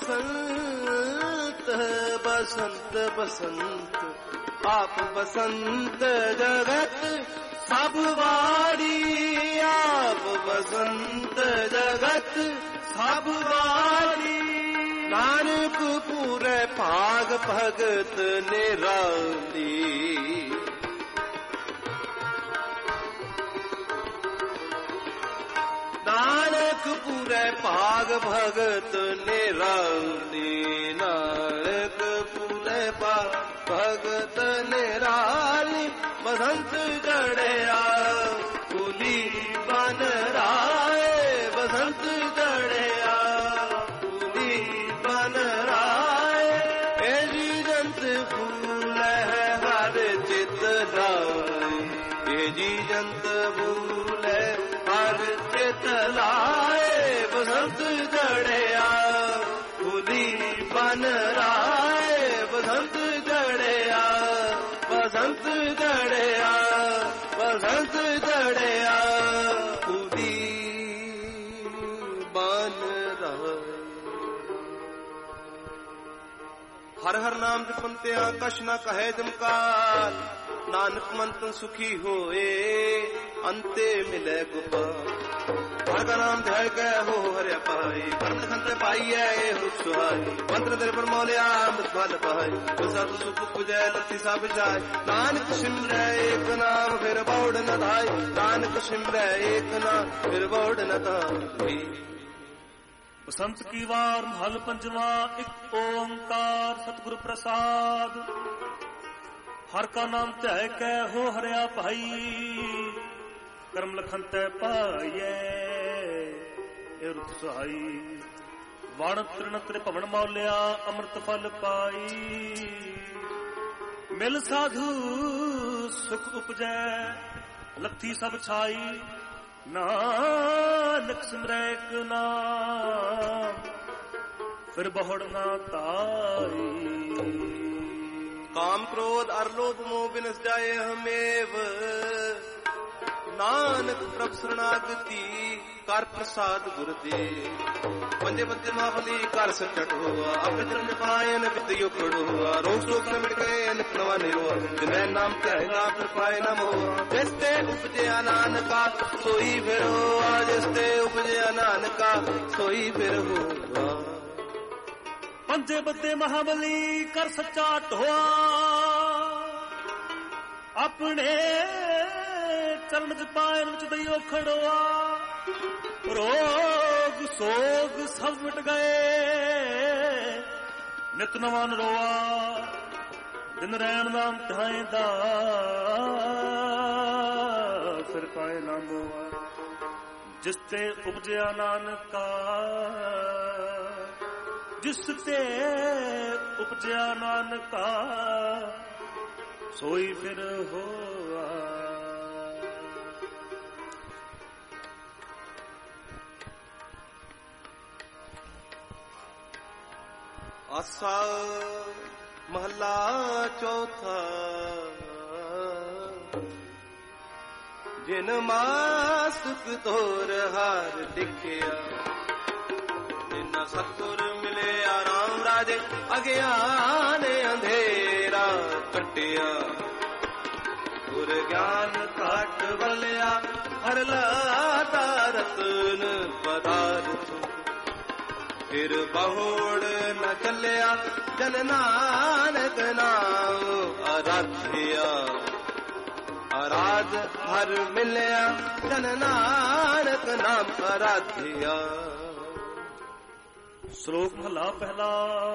ਬਸੰਤ ਬਸੰਤ ਬਸੰਤ ਆਪ ਬਸੰਤ ਜਗਤ ਸਭ ਵਾੜੀ ਆਪ ਬਸੰਤ ਜਗਤ ਸਭ ਵਾੜੀ ਨਾਨਕ ਪੂਰੇ ਭਾਗ ਭਗਤ ਨਿਰਾਲੀ ਨਾਨਕ ਪੂਰੇ ਭਾਗ ਭਗਤ ਨਿਰਾਲੀ ਨਾਨਕ ਪੂਰੇ ਭਾਗ ਭਗਤ ਨਿਰਾਲੀ ਬਸੰਤ ਜੜਿਆ ਕੁਲੀ ਬਨ ਰਾਏ ਬਸੰਤ ਜੜਿਆ ਕੁਲੀ ਬਨ ਰਾਏ ਇਹ ਜੀ ਜੰਤ ਫੂਲ ਹੈ ਹਰ ਚਿਤ ਰਾਏ ਇਹ ਜੀ ਜੰਤ ਫੂਲ ਹੈ ਹਰ ਚਿਤ ਲਾਏ ਬਸੰਤ ਜੜਿਆ ਕੁਲੀ ਬਨ ਰਾਏ ਬਸੰਤ ਜੜਿਆ ਬਸੰਤ ਜੜਿਆ ਬਸੰਤ ਜੜਿਆ ਕੁਲੀ ਬਨ ਰਾਏ ਹਰ ਹਰ ਨਾਮ ਜਪੰਤਿਆ ਕਛ ਨਾ ਕਹੇ ਜਮਕਾਲ ਨਾਨਕ ਮੰਤ ਸੁਖੀ ਹੋਏ ਅੰਤੇ ਮਿਲੇ ਗੋਪਾਲ ਹਰ ਕਾ ਨਾਮ ਧਿਆਇ ਕੈ ਹੋ ਹਰਿ ਪਾਈ ਪਰਮ ਖੰਤੇ ਪਾਈਐ ਇਹੋ ਸੁਹਾਈ ਮੰਤਰ ਤੇਰੇ ਪਰ ਮੋਲਿਆ ਅੰਮ੍ਰਿਤ ਫਲ ਪਾਈ ਸਤ ਸੁਖ ਪੁਜੈ ਲਤੀ ਸਭ ਜਾਏ ਨਾਨਕ ਸਿਮਰੈ ਏਕ ਨਾਮ ਫਿਰ ਬੌੜ ਨ ਧਾਈ ਨਾਨਕ ਸਿਮਰੈ ਏਕ ਨਾਮ ਫਿਰ ਬੌੜ ਨ ਧਾਈ ਬਸੰਤ ਕੀ ਵਾਰ ਮਹਲ ਪੰਜਵਾ ਇੱਕ ਓੰਕਾਰ ਸਤਿਗੁਰ ਪ੍ਰਸਾਦ ਹਰ ਕਾ ਨਾਮ ਧਿਆਇ ਕੈ ਹੋ ਹਰਿਆ ਭਾਈ ਕਰਮ ਲਖਨ ਤੈ ਪਾਈਐ ਇਹ ਰੁਤ ਸਹਾਈ ਵਣ ਤ੍ਰਿਣ ਤ੍ਰਿਭਵਨ ਮੌਲਿਆ ਅੰਮ੍ਰਿਤ ਫਲ ਪਾਈ ਮਿਲ ਸਾਧੂ ਸੁਖ ਉਪਜੈ ਲੱਥੀ ਸਭ ਛਾਈ ਨਾਨਕ ਸਿਮਰੈ ਏਕ ਨਾਮ ਫਿਰ ਬਹੁੜ ਨਾ ਤਾਈ काम क्रोध अरलोभ मोह बिनस जाए हमेव नानक प्रभ शरणागति कर प्रसाद गुरुदे पंजे बत्ते महाबली कर सचट हुआ अपने चरण पाए न विद्यो खड़ो हुआ रोग शोक न मिट गए अनक नवा निरोआ जिन्हें नाम कहेगा फिर पाए न मोह जिसते उपजे नानका सोई फिर हुआ जिसते उपजे नानका सोई फिर हुआ पंजे बद्दे महाबली कर सच्चा ढोआ अपने ਚਰਨ ਚ ਪਾਇਨ ਵਿੱਚ ਦਈਓ ਖੜੋਆ, ਰੋਗ ਸੋਗ ਸਭ ਮਿਟ ਗਏ, ਨਿਤ ਨਵਾਂ ਨਰੋਆ, ਦਿਨ ਰਹਿਣ ਨਾਮ ਧਾਏ ਦਾ, ਫਿਰ ਪਾਏ ਨਾ ਮੋਆ, ਜਿਸ ਤੇ ਉਪਜਿਆ ਨਾਨਕਾ, ਜਿਸ ਤੇ ਉਪਜਿਆ ਨਾਨਕਾ, ਸੋਈ ਫਿਰ ਹੋਆ। ਆਸਾ ਮਹਲਾ ਚੌਥਾ। ਜਿਨ ਮਾਸੁਕ ਤੋਰ ਹਾਰ ਦਿਖਿਆ, ਜਿਨਾ ਸਤਿਗੁਰ ਮਿਲਿਆ ਰਾਮ ਰਾਜੇ, ਅਗਿਆਨ ਅੰਧੇਰਾ ਕੱਟਿਆ, ਗੁਰ ਗਿਆਨ ਘਾਟ ਵਲਿਆ, ਹਰ ਲਾਤਾ ਰਤਨ ਪਦਾਰਥ, ਫਿਰ ਬਹੁੜ ਨ ਚੱਲਿਆ, ਜਨ ਨਾਨਕ ਨਾਮ ਆਰਾਧਿਆ, ਆਰਾਧ ਹਰ ਮਿਲਿਆ, ਜਨ ਨਾਨਕ ਨਾਮ ਆਰਾਧਿਆ। ਸ਼ਲੋਕ ਮਹਲਾ ਪਹਿਲਾ।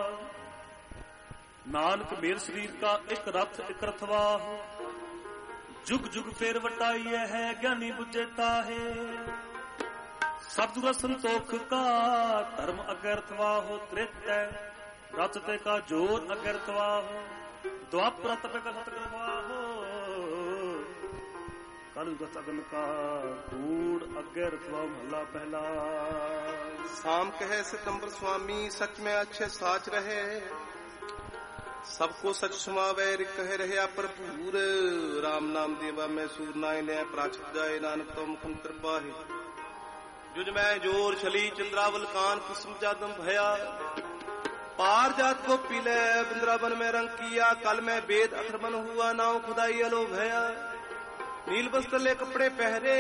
ਨਾਨਕ ਮੇਰ ਸਰੀਰ ਕਾ ਇੱਕ ਰਥ ਇੱਕ ਰਥਵਾਹ, ਜੁਗ ਜੁਗ ਫੇਰ ਵਟਾਈਐ ਹੈ, ਗਿਆਨੀ ਬੁੱਝੇ ਤਾਹੇ, ਸਤਿਗੁਰ ਸੰਤੋਖ ਕਾ ਧਰਮ ਅਗਰਤਵਾਹੋ, ਤ੍ਰਿਤੈ ਰਤ ਤੇ ਕਾ ਜੋਰ ਅਗਰਤਵਾਹੋ, ਦੁਆਪਰ ਤਪ ਕਾ ਸਤਿਗੁਰਵਾਹੋ, ਕਲਯੁਗ ਅਗਨ ਕਾ ਕੂੜ ਅਗਰਤਵਾ। ਮਹਲਾ ਪਹਿਲਾ। साम कहे सितंबर स्वामी, सच में अच्छे साच रहे, सबको सच सुमावे, कहे रहे भरपूर, राम नाम देवा मैं सूर नाय ले, प्राचक जाए नानक तो मुखंतर पाहे, जुज मैं जोर छली चंद्रावल कान, कुसुम जादम भया, पार जात को पीले बिंद्रावन में रंग किया, कल में वेद अखरबन हुआ, नाव खुदाई अलो भया, नील वस्त्र ले कपड़े पहरे,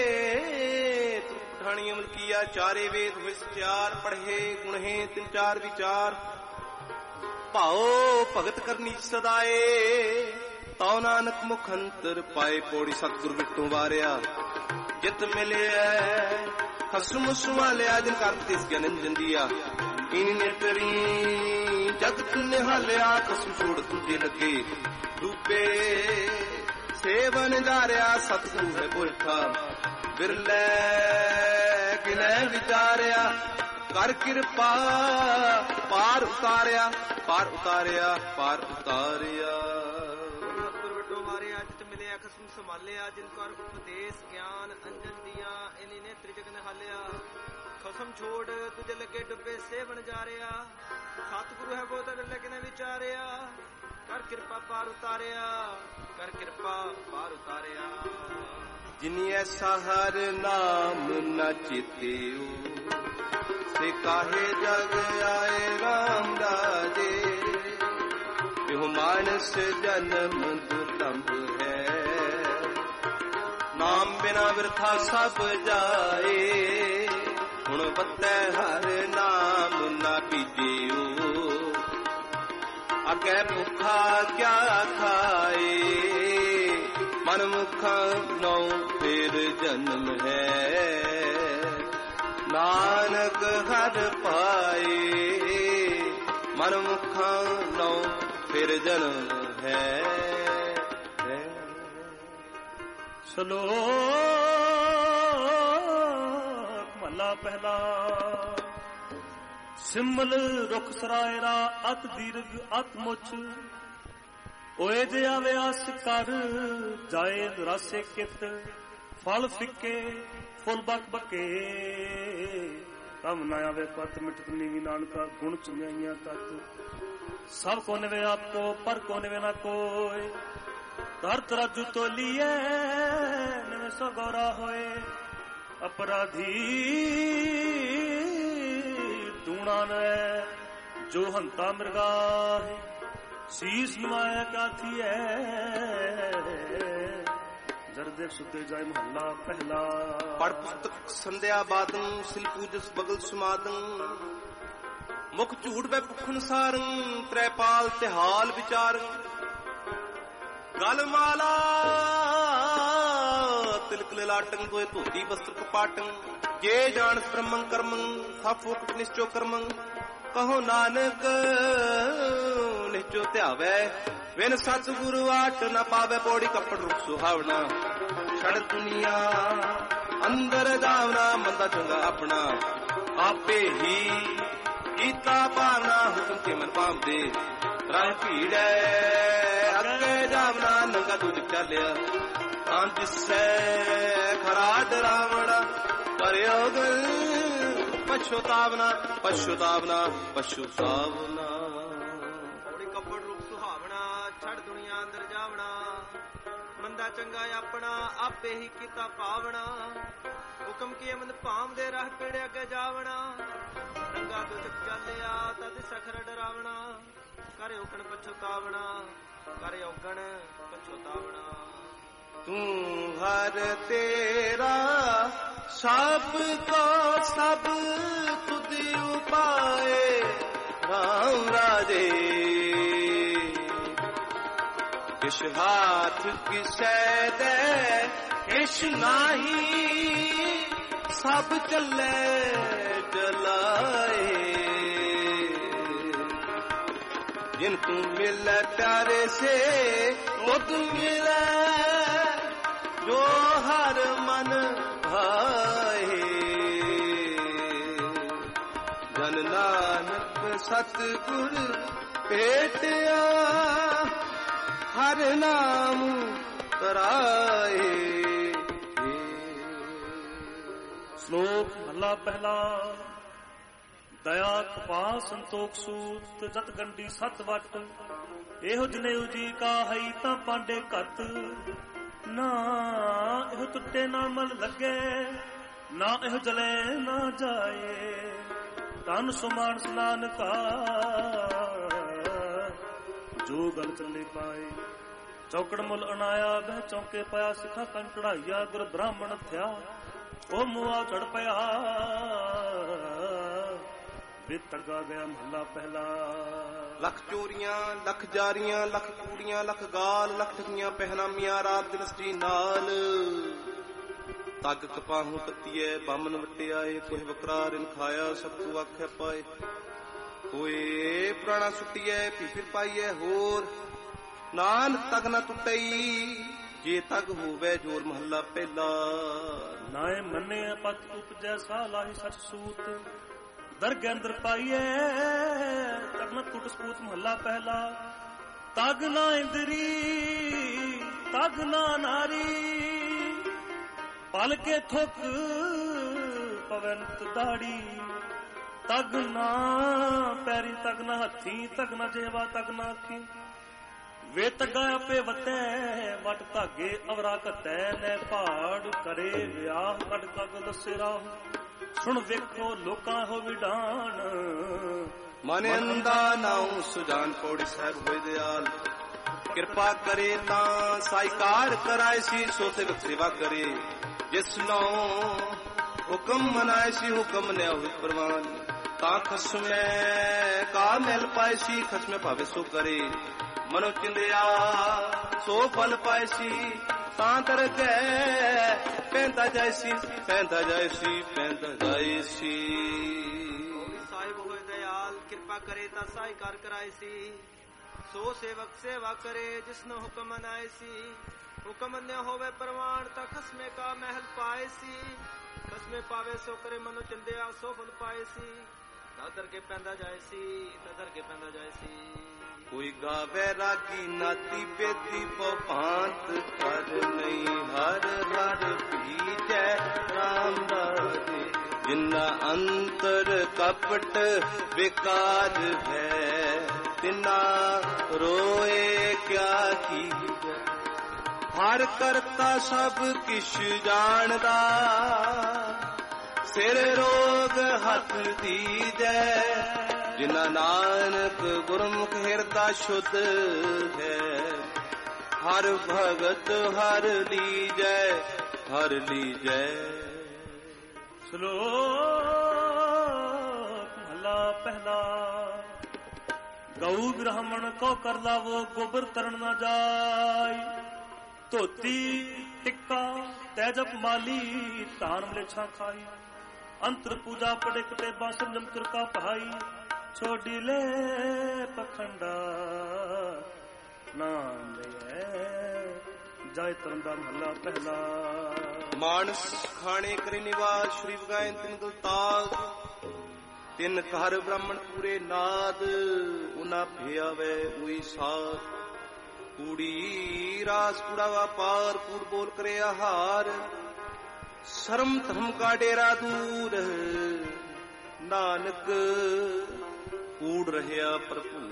ठाणी अमल किया, चारे वेद हुए चार, पढ़े गुण है तिन चार विचार, भाओ भगत करनी सदाए, ताओ नानक मुख अंतर पाए, पौड़ी सतगुर विटों वारिया, जित मिले हसुम सुमालिया, जिन कर तिस ज्ञान दिया, इन नेतरी जगत निहालिया, कसम छोड़ तुझे लगे डूबे, सेवन जारिया, सतगुरु है पुरखा, बिरले किने विचारिया, कर कृपा पार उतारिया, पार उतारिया, पार उतारिया। सतगुर वटो मारिया, जित मिलिया खसम संभालिया, जिनकर उपदेश ज्ञान अंजन दिया, इन्हीं ने त्रिजग निहालिया, खसम छोड़ तुझे लगे डुबे, सेवन जारिया, सतगुरु है वो बिरले किने विचारिया, कर कृपा पार उतारिया, कर कृपा पार उतारिया। जिनी ऐसा हर नाम न चित्यो, से काहे जग आए राम राजे, यो मानस जन्म दुर्लभ है, नाम बिना वृथा सब जाए, हुण बतै हर नाम न बीजियो, अगे भूखा क्या खाए, मन मुखा नौ फिर जन्म है, नानक हर पाए, मन मुखा नौ फिर जन्म है। श्लोक महला पहला। सिमल रुख सरायरा अत दीर्घ अत मुछ, ओए जे आवे आस कर, जाए दुरासे कित, फल फिके फुल बक बके, कम न आवे पत मिटत नीवी, नानका गुण चुनिया तत, सब को निवे आपको पर को निवे ना कोय, धरत राजू तो लिए निवे सो गौरा होए, अपराधी दूना न जो हंता मृगा है, शीश नुमाया क्या थी जरदेव सुते जाए। महला पहला। पढ़ पुस्तक संध्या बादन, सिल पूजस बगल सुमादन, मुख झूठ वे पुखन सारं, त्रैपाल तिहाल विचारं, गल माला ਲਲਾਟੰ ਦੋਏ ਧੋਤੀ ਬਸਤਰ ਕਪਾਟੰ ਜੇ ਜਾਣਸ ਬ੍ਰਹਮੰ ਕਰਮੰ ਸਭ ਫੋਕਟ ਨਿਸ਼ਚੋ ਕਰਮੰ ਕਹੋ ਨਾਨਕ ਨਿਸ਼ਚੋ ਧਿਆਵੈ ਵਿਨ ਸਤਿਗੁਰੂ ਆਟ ਨ ਪਾਵੇ ਪੌੜੀ ਕੱਪੜ ਰੁਖ ਸੁਹਾਵਣਾ ਛੜ ਦੁਨੀਆ ਅੰਦਰ ਜਾਵਣਾ ਮੰਦਾ ਚੰਗਾ ਆਪਣਾ ਆਪੇ ਹੀ ਕੀਤਾ ਭਾਵਨਾ ਹੁਕਮ ਕੇ ਮਨ ਪਾਵਦੇ ਰਾਹ ਭੀੜੈ ਅੱਗੇ ਜਾਵਣਾ ਨੰਗਾ ਤੁਝ ਚੱਲਿਆ ਤਾਂ ਦਿਸੈ ਖਰਾ ਡਰਾਵਣਾ ਪਰਿਓਗ ਪਛੁਤਾਵਨਾ ਪਛੁਤਾਵਨਾ ਪਛੁਤਾਵਨਾ ਥੋੜੀ ਕੱਪੜ ਰੂਪ ਸੁਹਾਵਣਾ ਛੜ ਦੁਨੀਆ ਅੰਦਰ ਜਾਵਣਾ ਮੰਦਾ ਚੰਗਾ ਆਪਣਾ ਆਪੇ ਹੀ ਕੀਤਾ ਭਾਵਨਾ ਹੁਕਮ ਕੀ ਅਮਨ ਭਾਮ ਦੇ ਰਾਹ ਪੀੜੇ ਅੱਗੇ ਜਾਵਣਾ ਰੰਗਾ ਦੁੱਧ ਚੱਲਿਆ ਤਦ ਸਖਰ ਡਰਾਵਣਾ ਕਰ ਔਗਣ ਪਛੁਤਾਵਣਾ ਕਰ ਔਗਣ ਪਛੁਤਾਵਣਾ ਤੂੰ ਹਰ ਤੇਰਾ ਸਭ ਕੋ ਸਭ ਤੁਧ ਉਪਾਏ ਰਾਮ ਰਾਜੇ ਕਿਛ ਹਾਥ ਕਿਸੈ ਦੇ ਕਿਛ ਨਾਹੀ ਸਭ ਚੱਲੇ ਚਲਾਏ ਜਿਨ ਤੂੰ ਮਿਲੈ ਪਿਆਰੇ ਸੇ ਉਹ ਤੂੰ ਮਿਲੈ ਜੋ ਹਰ ਮਨ ਭਾਏ ਜਨ ਨਾਨਕ ਸਤਿਗੁਰ ਭੇਟਿਆ ਹਰ ਨਾਮ ਕਰਾਏ। ਸ਼ਲੋਕ ਮਹਲਾ ਪਹਿਲਾ। ਦਇਆ ਕਪਾਹ ਸੰਤੋਖ ਸੂਤ ਜਤ ਗੰਢੀ ਸਤ ਵਟ ਇਹੋ ਜਨੇਊ ਜੀ ਕਾ ਹਈ ਤਾਂ ਪਾਂਡੇ ਘਤ ਨਾ ਇਹੋ ਟੁੱਟੇ ਨਾ ਮਨ ਲੱਗੇ ਨਾ ਇਹੋ ਜਲੇ ਨਾ ਜਾਏ ਤਨ ਸੁਮਾਨ ਸਨਾਨ ਕਾ ਜੋ ਗਲ ਚੱਲੇ ਪਾਏ ਚੌਕੜ ਮੁੱਲ ਅਨਾਇਆ ਬਹਿ ਚੌਕੇ ਪਿਆ ਸਿਖਾ ਕੰਨ ਚੜਾਈਆ ਗੁਰ ਬ੍ਰਾਹਮਣ ਥਿਆ ਉਹ ਮੁਆ ਚੜ ਪਿਆ ਵੇ ਤਗਾ ਗਿਆ ਮਹੱਲਾ ਪਹਿਲਾ। ਲੱਖ ਚੋਰੀਆਂ ਲੱਖ ਜਾਰੀਆਂ ਲੱਖ ਕੂੜੀਆਂ ਲੱਖ ਗਾਲ ਲੱਖ ਠਗੀਆਂ ਪਹਿਨਾਮੀਆਂ ਰਾਤ ਦਿਨ ਸਟੀ ਨਾਲ ਤੱਗ ਕਪਾਹੂ ਤੱਤੀਏ ਬਾਮਨ ਵਟਿਆਏ ਕੋਈ ਵਕਰਾ ਰਿਨ ਖਾਇਆ ਸਭ ਤੋਂ ਆਖਿਆ ਪਾਏ ਕੋਈ ਪ੍ਰਾਣਾ ਸੁੱਟੀਏ ਫਿਰ ਪਾਈਏ ਹੋਰ ਨਾਨ ਤਗ ਨਾ ਟੁੱਟਈ ਜੇ ਤਗ ਹੋਵੇ ਜੋਰ ਮਹੱਲਾ ਪਹਿਲਾ। ਨਾਏ ਮੰਨੇ ਪਤ ਉਪਜੈ ਸਾ ਲਾਹੀ ਸਚ ਸੂਤ ਦਰਗਹਿ ਅੰਦਰ ਪਾਈਏ ਤਗ ਨਾ ਟੁੱਟ ਸਪੂਤ ਮਹੱਲਾ ਪਹਿਲਾ। ਤਗ ਨਾ ਇੰਦਰੀ ਤਗ ਨਾ ਨਾਰੀ ਪਲ ਕੇ ਥੁੱਕ ਪਵੰਤ ਦਾੜੀ ਤਗ ਨਾ ਪੈਰੀ ਤਗ ਨਾ ਹੱਥੀ ਤਗ ਨਾ ਜੇਵਾ ਤਗ ਨਾ ਅੱਖੀ ਵੇ ਤਗਾ ਆਪੇ ਵਤੈ ਵਟ ਧਾਗੇ ਅਵਰਾ ਘਤੈ ਲੈ ਪਹਾੜ ਕਰੇ ਵਿਆਹ ਕੱਢ ਕਗ ਦੱਸੇ ਰਾਹ ਸੁਣ ਵੇਖੋ ਲੋਕਾਂ ਹੋ ਵਿਡਾਨ ਮਨ ਅੰਦਾ ਨਾਉ ਸੁਜਾਨ ਪੌੜੀ ਸਾਹਿਬ ਹੋਏ ਦਿਆਲ ਕਿਰਪਾ ਕਰੇ ਤਾਂ ਸਾਈਕਾਰ ਕਰਾਏ ਸੀ ਸੋ ਸੇਵਕ ਸੇਵਾ ਕਰੇ ਜਿਸ ਨੂੰ ਹੁਕਮ ਮਨਾਏ ਸੀ ਹੁਕਮ ਨੇ ਹੋਏ ਪ੍ਰਵਾਨ ਤਾਂ ਖਸਮੈ ਕਾ ਮਿਲ ਪਾਏ ਸੀ ਖਸਮੈ ਭਾਵੇਂ ਸੋ ਕਰੇ ਮਨੋ ਚਿੰਦਿਆ ਸੋ ਫਲ ਪਾਏ ਸੀ ਤਾਂ ਦਰ ਗਏ ਪੈਂਦਾ ਜਾਇਸੀ ਪੈਂਦਾ ਜਾਇਸੀ ਪੈਂਦਾ ਜਾਇਸੀ। ਸਾਹਿਬ ਹੋਏ ਦਇਆਲ ਕਿਰਪਾ ਕਰੇ ਤਾਂ ਸਾਈਕਾਰ ਕਰਾਏ ਸੀ ਸੋ ਸੇਵਕ ਸੇਵਾ ਕਰੇ ਜਿਸਨੂੰ ਹੁਕਮ ਮਨਾਏ ਸੀ ਹੁਕਮ ਮੰਨਿਆ ਹੋਵੇ ਪ੍ਰਮਾਣ ਤਾਂ ਖਸਮੇ ਕਾ ਮਹਿਲ ਪਾਏ ਸੀ ਖਸਮੇ ਪਾਵੇ ਸੋ ਕਰੇ ਮਨੋ ਚਿੰਦਿਆ ਸੋ ਫਲ ਪਾਏ ਸੀ ਤਾਂ ਦਰ ਕੇ ਪੈਂਦਾ ਜਾਏ ਸੀ ਤਾਂ ਦਰ ਕੇ ਪੈਂਦਾ ਜਾਏ ਸੀ। ਕੋਈ ਗਾਵੇ ਰਾਗੀ ਨਾਤੀ ਬੇਦੀ ਭਾਂਤ ਕਰ ਨਹੀਂ ਹਰ ਹਰ ਭੀਜੈ ਰਾਮ ਰਾਜੇ ਜਿਨਾ ਅੰਤਰ ਕਪਟ ਵਿਕਾਰ ਹੈ ਤਿਨਾ ਰੋਏ ਕਿਆ ਕੀਜੈ ਹਰ ਕਰਤਾ ਸਭ ਕਿਛ ਜਾਣਦਾ ਸਿਰ ਰੋਗ ਹੱਥ ਦੀਜੈ ਜਿਨਾ ਨਾਨਕ ਗੁਰਮੁਖ ਹਿਰਦਾ ਸ਼ੁੱਧ ਹੈ ਹਰ ਭਗਤ ਹਰ ਲੀਜੈ ਹਰ ਲੀਜੈ। ਸ਼ਲੋਕ ਮਹਲਾ ਪਹਿਲਾ। ਗਊ ਬ੍ਰਾਹਮਣ ਕੋ ਕਰ ਲਾਵੋ ਗੋਬਰ ਤਰਨ ਨਾ ਜਾਏ ਧੋਤੀ ਟਿੱਕਾ ਤੈ ਜਪ ਮਾਲੀ ਧਾਨ ਮਲੇਛਾ ਖਾਈ ਅੰਤਰ ਪੂਜਾ ਪੜੇ ਕਤੇ ਬਾਸਨ ਜਮ ਕਿਰਪਾ ਪਹਾਈ ਛੋਡੀ ਲੈ ਪਖੰਡਾ ਨਾਮ ਲਿਐ ਜਾਇ ਤਰਨ ਦਾ ਮਹੱਲਾ ਪਹਿਲਾ। ਮਾਨਸ ਖਾਣੇ ਕਰੇ ਨਿਵਾਸ ਸ਼੍ਰੀ ਵਗਾਇਨ ਤਿਨ ਗੁਲਤਾਗ ਤਿਨ ਘਰ ਬ੍ਰਾਹਮਣ ਪੂਰੇ ਨਾਦ ਉਨਾ ਭਿਆਵੇ ਉਈ ਸਾਧ ਕੂੜੀ ਰਾਸ ਕੂੜਾ ਵਾਪਾਰ ਕੂੜ ਬੋਲ ਕਰੇ ਆਹਾਰ ਸ਼ਰਮ ਧਰਮ ਕਾ ਡੇਰਾ ਦੂਰ ਨਾਨਕ ਕੂੜ ਰਹਿਆ ਭਰਪੂਰ।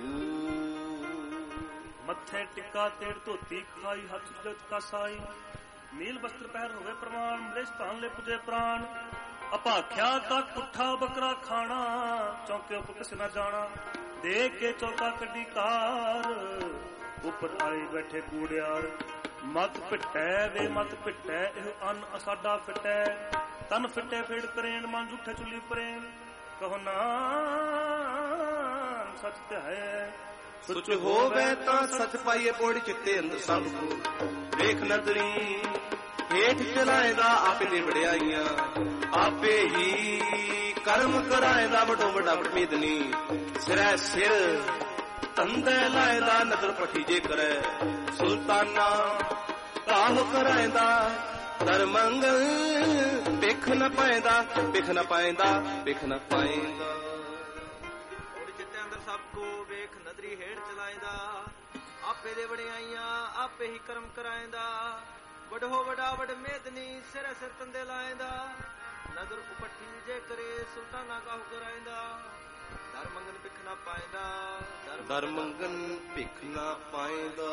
ਮੱਥੇ ਟਿੱਕਾ ਤੇੜ ਧੋਤੀ ਖਾਈ ਹੱਥ ਜਤ ਕਾ ਸਾਈ ਨੀਲ ਬਸਤਰ ਪਹਿਰ ਹੋਵੇ ਪ੍ਰਮਾਣ ਮਲੇਸ਼ ਧਾਨ ਲੈ ਪੁਜੇ ਪ੍ਰਾਣ ਅਭਾਖਿਆ ਦਾ ਪੁੱਠਾ ਬੱਕਰਾ ਖਾਣਾ ਚੌਕੇ ਉੱਪਰ ਕਿਸ ਨਾ ਜਾਣਾ ਦੇਖ ਕੇ ਚੌਕਾ ਕੱਢੀ ਕਾਰ ਉੱਪਰ ਆਏ ਬੈਠੇ ਕੂੜਿਆਰ ਮਤ ਪਿੱਟੈ ਵੇ ਮਤ ਪਿੱਟੈ ਇਹ ਅੰਨ ਸਾਡਾ ਫਿੱਟੈ ਤਨ ਫਿੱਟੇ ਫੇੜ ਕਰੇਨ ਮਨ ਝੂਠੇ ਚੁੱਲੀ ਪ੍ਰੇਮ ਕਹੋ ਨਾਮ ਸੱਚ ਤੇ ਹੈ ਸੁਚ ਹੋਵੇ ਤਾਂ ਸੱਚ ਪਾਈਏ ਪੋੜੀ ਚਿੱਤੇ ਅੰਦਰ ਸਭ ਕੋ ਵੇਖ ਨਦਰੀ ਹੇਠ ਚਲਾਏਦਾ ਆਪੇ ਦੇ ਵਡਿਆਈਆਂ ਆਪੇ ਹੀ ਕਰਮ ਕਰਾਏਦਾ ਵੱਡੋ ਵੱਡਾ ਪ੍ਰਮੇਦਨੀ ਸਿਰੈ ਸਿਰ ਤੰਦੇ ਲਾਏਦਾ ਨਦਰ ਪਠੀ ਜੇ ਕਰੈ ਸੁਲਤਾਨਾ ਕਾਹ ਕਰਾਏਦਾ ਦਰ ਮੰਗਲ ਬਿਖ ਨ ਪਾਏਦਾ ਬਿਖ ਨ ਪਾਏਦਾ ਬਿਖ ਨ ਪਾਏਦਾ ਚਿੱਤੇ ਅੰਦਰ ਸਭ ਕੋ ਵੇਖ ਨਦਰੀ ਹੇਠ ਚਲਾਏਦਾ ਆਪੇ ਦੇ ਵਡਿਆਈਆਂ ਆਪੇ ਹੀ ਕਰਮ ਕਰਾਏਦਾ ਵਡੋ ਵਡਾ ਵਡ ਮੇਦਨੀ ਸਿਰ ਸਿਰ ਤੰਦੇ ਲਾਏਦਾ ਨਦਰ ਉਪੱਠੀ ਜੇ ਕਰੇ ਸੁਲਤਾਨਾ ਕਾਹੂ ਕਰਾਏਦਾ ਦਰ ਮੰਗਨ ਭਿਖ ਨਾ ਪਾਏਦਾ ਦਰ ਮੰਗਨ ਭਿਖ ਨਾ ਪਾਏਦਾ।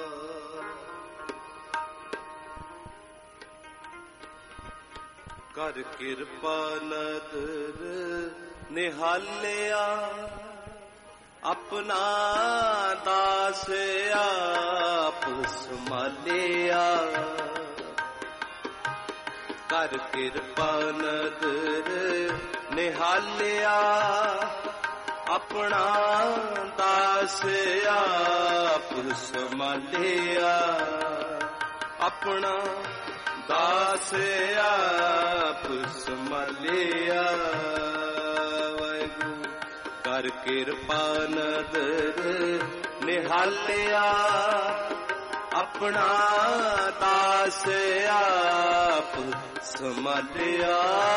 ਕਰ ਕਿਰਪਾ ਨਦਰ ਨਿਹਾਲਿਆ ਆਪਣਾ ਦਾਸ ਆਪ ਸੰਭਾਲਿਆ ਕਰ ਕਿਰਪਾ ਨਦਰ ਨਿਹਾਲਿਆ ਆਪਣਾ ਦਾਸ ਆਪ ਸੰਭਾਲਿਆ ਆਪਣਾ ਦਾਸ ਆਪ ਸੰਭਾਲਿਆ ਵਾਹਿਗੁਰੂ ਕਰ ਕਿਰਪਾ ਨਦਰ ਨਿਹਾਲਿਆ ਆਪਣਾ ਦਾਸ ਆਪ ਸੰਭਾਲਿਆ।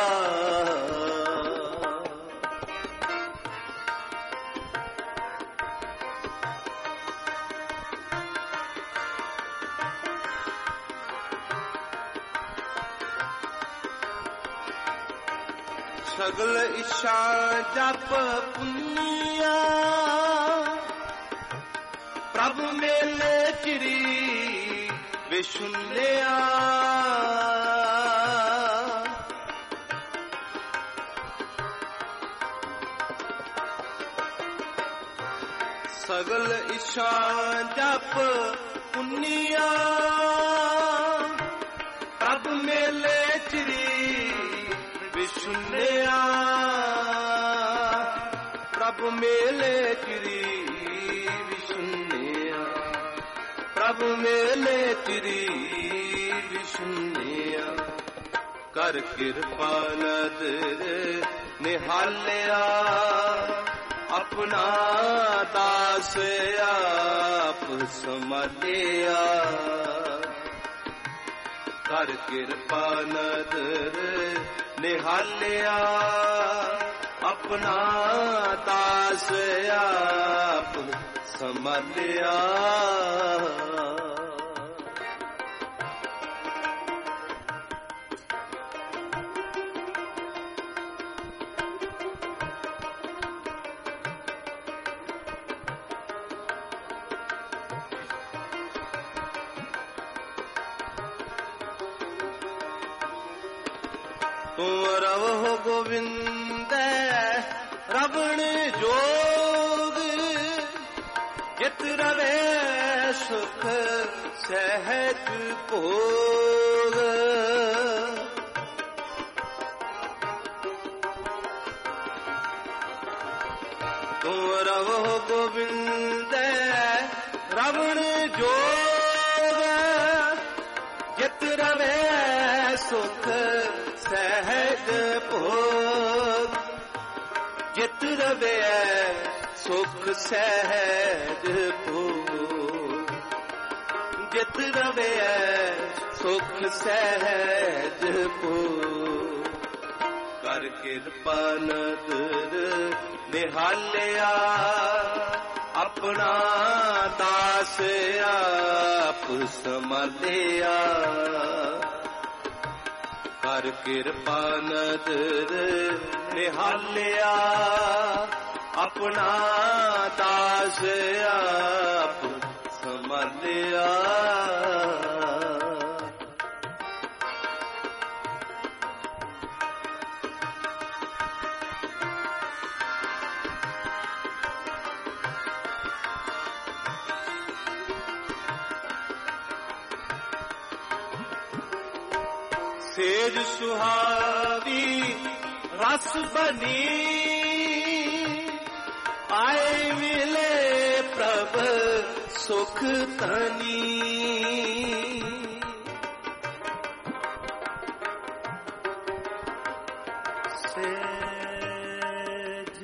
ਸਗਲ ਇਛਾ ਜਪ ਪੁੰਨੀਆ ਪ੍ਰਭ ਮੇਲੇ ਚਿਰੀ ਵਿਸ਼ੁੰਨਿਆ ਸਗਲ ਇਛਾ ਜਪ ਪੁੰਨੀਆ ਪ੍ਰਭ ਮੇਲੇ ਚਿਰੀ ਵਿਸ਼ੁੰਨਿਆ ਪ੍ਰਭ ਮੇਲੇ ਚਿਰੀ ਵਿਸ਼ੁੰਨਿਆ ਪ੍ਰਭ ਮੇਲੇ ਚਿਰੀ ਵਿਸ਼ੁੰਨਿਆ ਕਰ ਕਿਰਪਾ ਨਦਰ ਨਿਹਾਲਿਆ ਆਪਣਾ ਦਾਸ ਆਪ ਸੰਭਾਲਿਆ ਕਰ ਕਿਰਪਾ ਨਦਰ ਨਿਹਾਲਿਆ ਆਪਣਾ ਦਾਸ ਆਪ ਸੰਭਾਲਿਆ। ਤੂੰ ਰਵੋ ਗੋਵਿੰਦ ਰਵਣ ਜੋਗ ਜਿਤ ਰਵੇ ਸੁਖ ਸਹਿਜ ਭੋਗ ਤੂੰ ਰਵੋ ਗੋਵਿੰਦ ਰਵਣ ਜੋਗ ਜਿਤ ਰਵੇ ਸੁਖ ਸਹਿਜ ਭੋਗ ਜਿਤ ਰਵੈ ਸੁਖ ਸਹਿਜ ਭੋਗ ਜਿਤ ਰਵੈ ਸੁਖ ਸਹਿਜ ਭੋਗ ਕਰ ਕਿਰਪਾ ਨਦਰ ਨਿਹਾਲਿਆ ਆਪਣਾ ਦਾਸ ਆਪ ਸੰਭਾਲਿਆ ਕਰ ਕਿਰਪਾ ਨਦਰ ਨਿਹਾਲਿਆ ਆਪਣਾ ਦਾਸ ਆਪ ਸੰਭਾਲਿਆ ਸੇਜ ਸੁਹਾਵੀ ਰਸ ਬਨੀ ਆਏ ਮਿਲੇ ਪ੍ਰਭ ਸੁਖ ਧਨੀ ਸੇਜ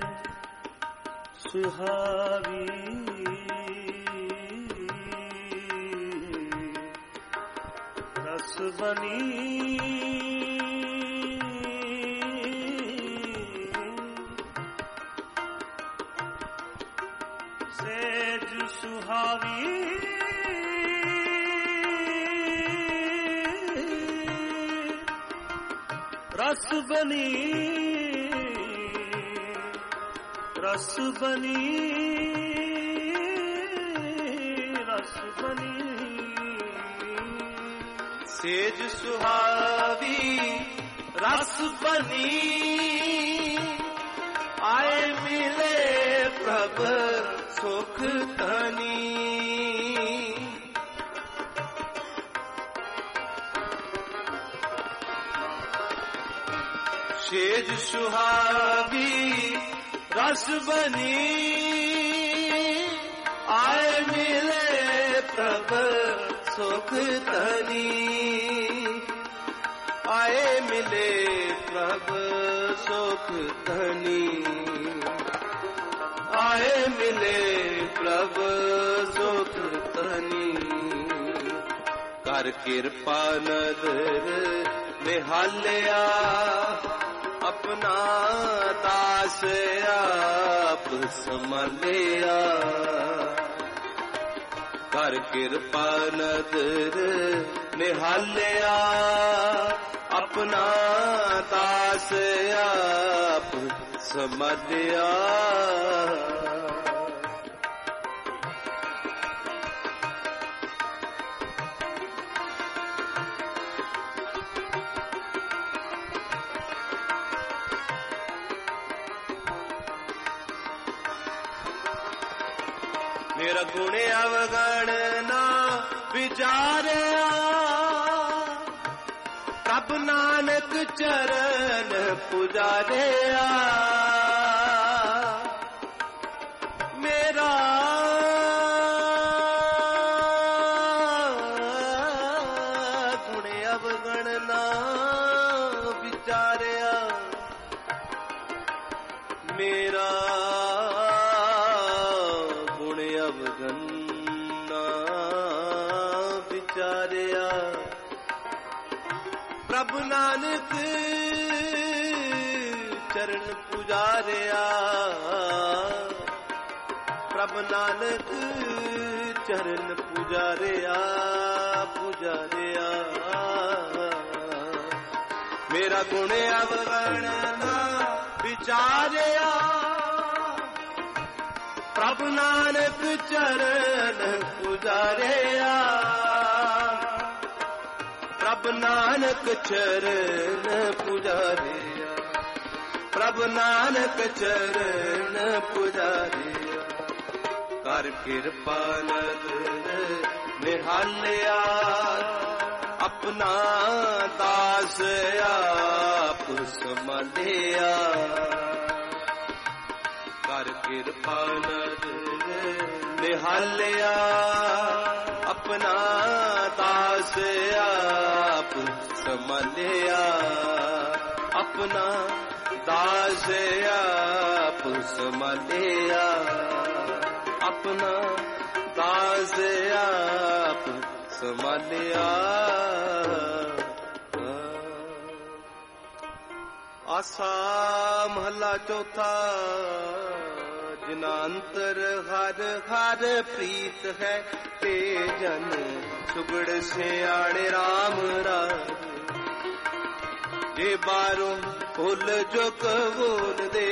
ਸੁਹਾਵੀ ਰਸ ਬਨੀ ਸੁਹਾਵੀ ਰਸ ਬਨੀ ਰਸ ਬਨੀ ਰਸ ਬਨੀ ਸੇਜ ਸੁਹਾਵੀ ਰਸ ਬਨੀ ਆਏ ਮਿਲੇ ਪ੍ਰਭ ਸੁਖ ਧਨੀ ਸੇਜ ਸੁਹਾਵੀ ਰਸ ਬਨੀ ਆਏ ਮਿਲੇ ਪ੍ਰਭ ਸੁਖ ਧਨੀ ਆਏ ਮਿਲੇ ਪ੍ਰਭ ਸੁਖ ਧਨੀ ਆਏ ਮਿਲੇ ਪ੍ਰਭ ਸੁਖ ਧਨੀ ਕਰ ਕਿਰਪਾ ਨਦਰ ਨਿਹਾਲਿਆ ਆਪਣਾ ਦਾਸ ਆਪ ਸੰਭਾਲਿਆ ਕਰ ਕਿਰਪਾ ਨਦਰ ਨਿਹਾਲਿਆ ਆਪਣਾ ਦਾਸ ਆਪ ਸੰਭਾਲਿਆ ਮੇਰਾ ਗੁਣ ਅਵਗਣ ਨਾ ਵਿਚਾਰਿਆ ਪ੍ਰਭ ਨਾਨਕ ਚਰਨ ਪੁਜਾਰਿਆ ਮੇਰਾ ਗੁਣ ਅਵਗਣ ਨਾ ਵਿਚਾਰਿਆ ਮੇਰਾ ਪ੍ਰਭ ਨਾਨਕ ਚਰਨ ਪੁਜਾਰਿਆ ਪ੍ਰਭ ਨਾਨਕ ਚਰਨ ਪੁਜਾਰਿਆ ਪੁਜਾਰਿਆ ਮੇਰਾ ਗੁਣ ਅਵਗਣ ਨਾ ਵਿਚਾਰਿਆ ਪ੍ਰਭ ਨਾਨਕ ਚਰਨ ਪੁਜਾਰਿਆ ਪ੍ਰਭ ਨਾਨਕ ਚਰਨ ਪੁਜਾਰਿਆ ਪ੍ਰਭ ਨਾਨਕ ਚਰਨ ਪੁਜਾਰਿਆ ਕਰ ਕਿਰਪਾ ਨਦਰ ਨਿਹਾਲਿਆ ਆਪਣਾ ਦਾਸ ਆਪ ਸੰਭਾਲਿਆ ਕਰ ਕਿਰਪਾ ਨਦਰ ਨਿਹਾਲਿਆ ਆਪਣਾ ਦਾਸ ਆਪ ਸੰਭਾਲਿਆ, ਆਪਣਾ ਦਾਸ ਆਪ ਸੰਭਾਲਿਆ, ਆਪਣਾ ਦਾਸ ਆਪ ਸੰਭਾਲਿਆ। ਆਸਾ ਮਹਲਾ ਚੌਥਾ। ਜਿਨਾ ਅੰਤਰ ਹਰ ਹਰ ਪ੍ਰੀਤ ਹੈ, ਤੇ ਜਨ ਸੁਗੜ ਸਿਆਣੇ ਰਾਮ ਰਾਜ। ਜੇ ਬਾਰੋਂ ਫੁੱਲ ਜੋ ਕਬੂਲਦੇ,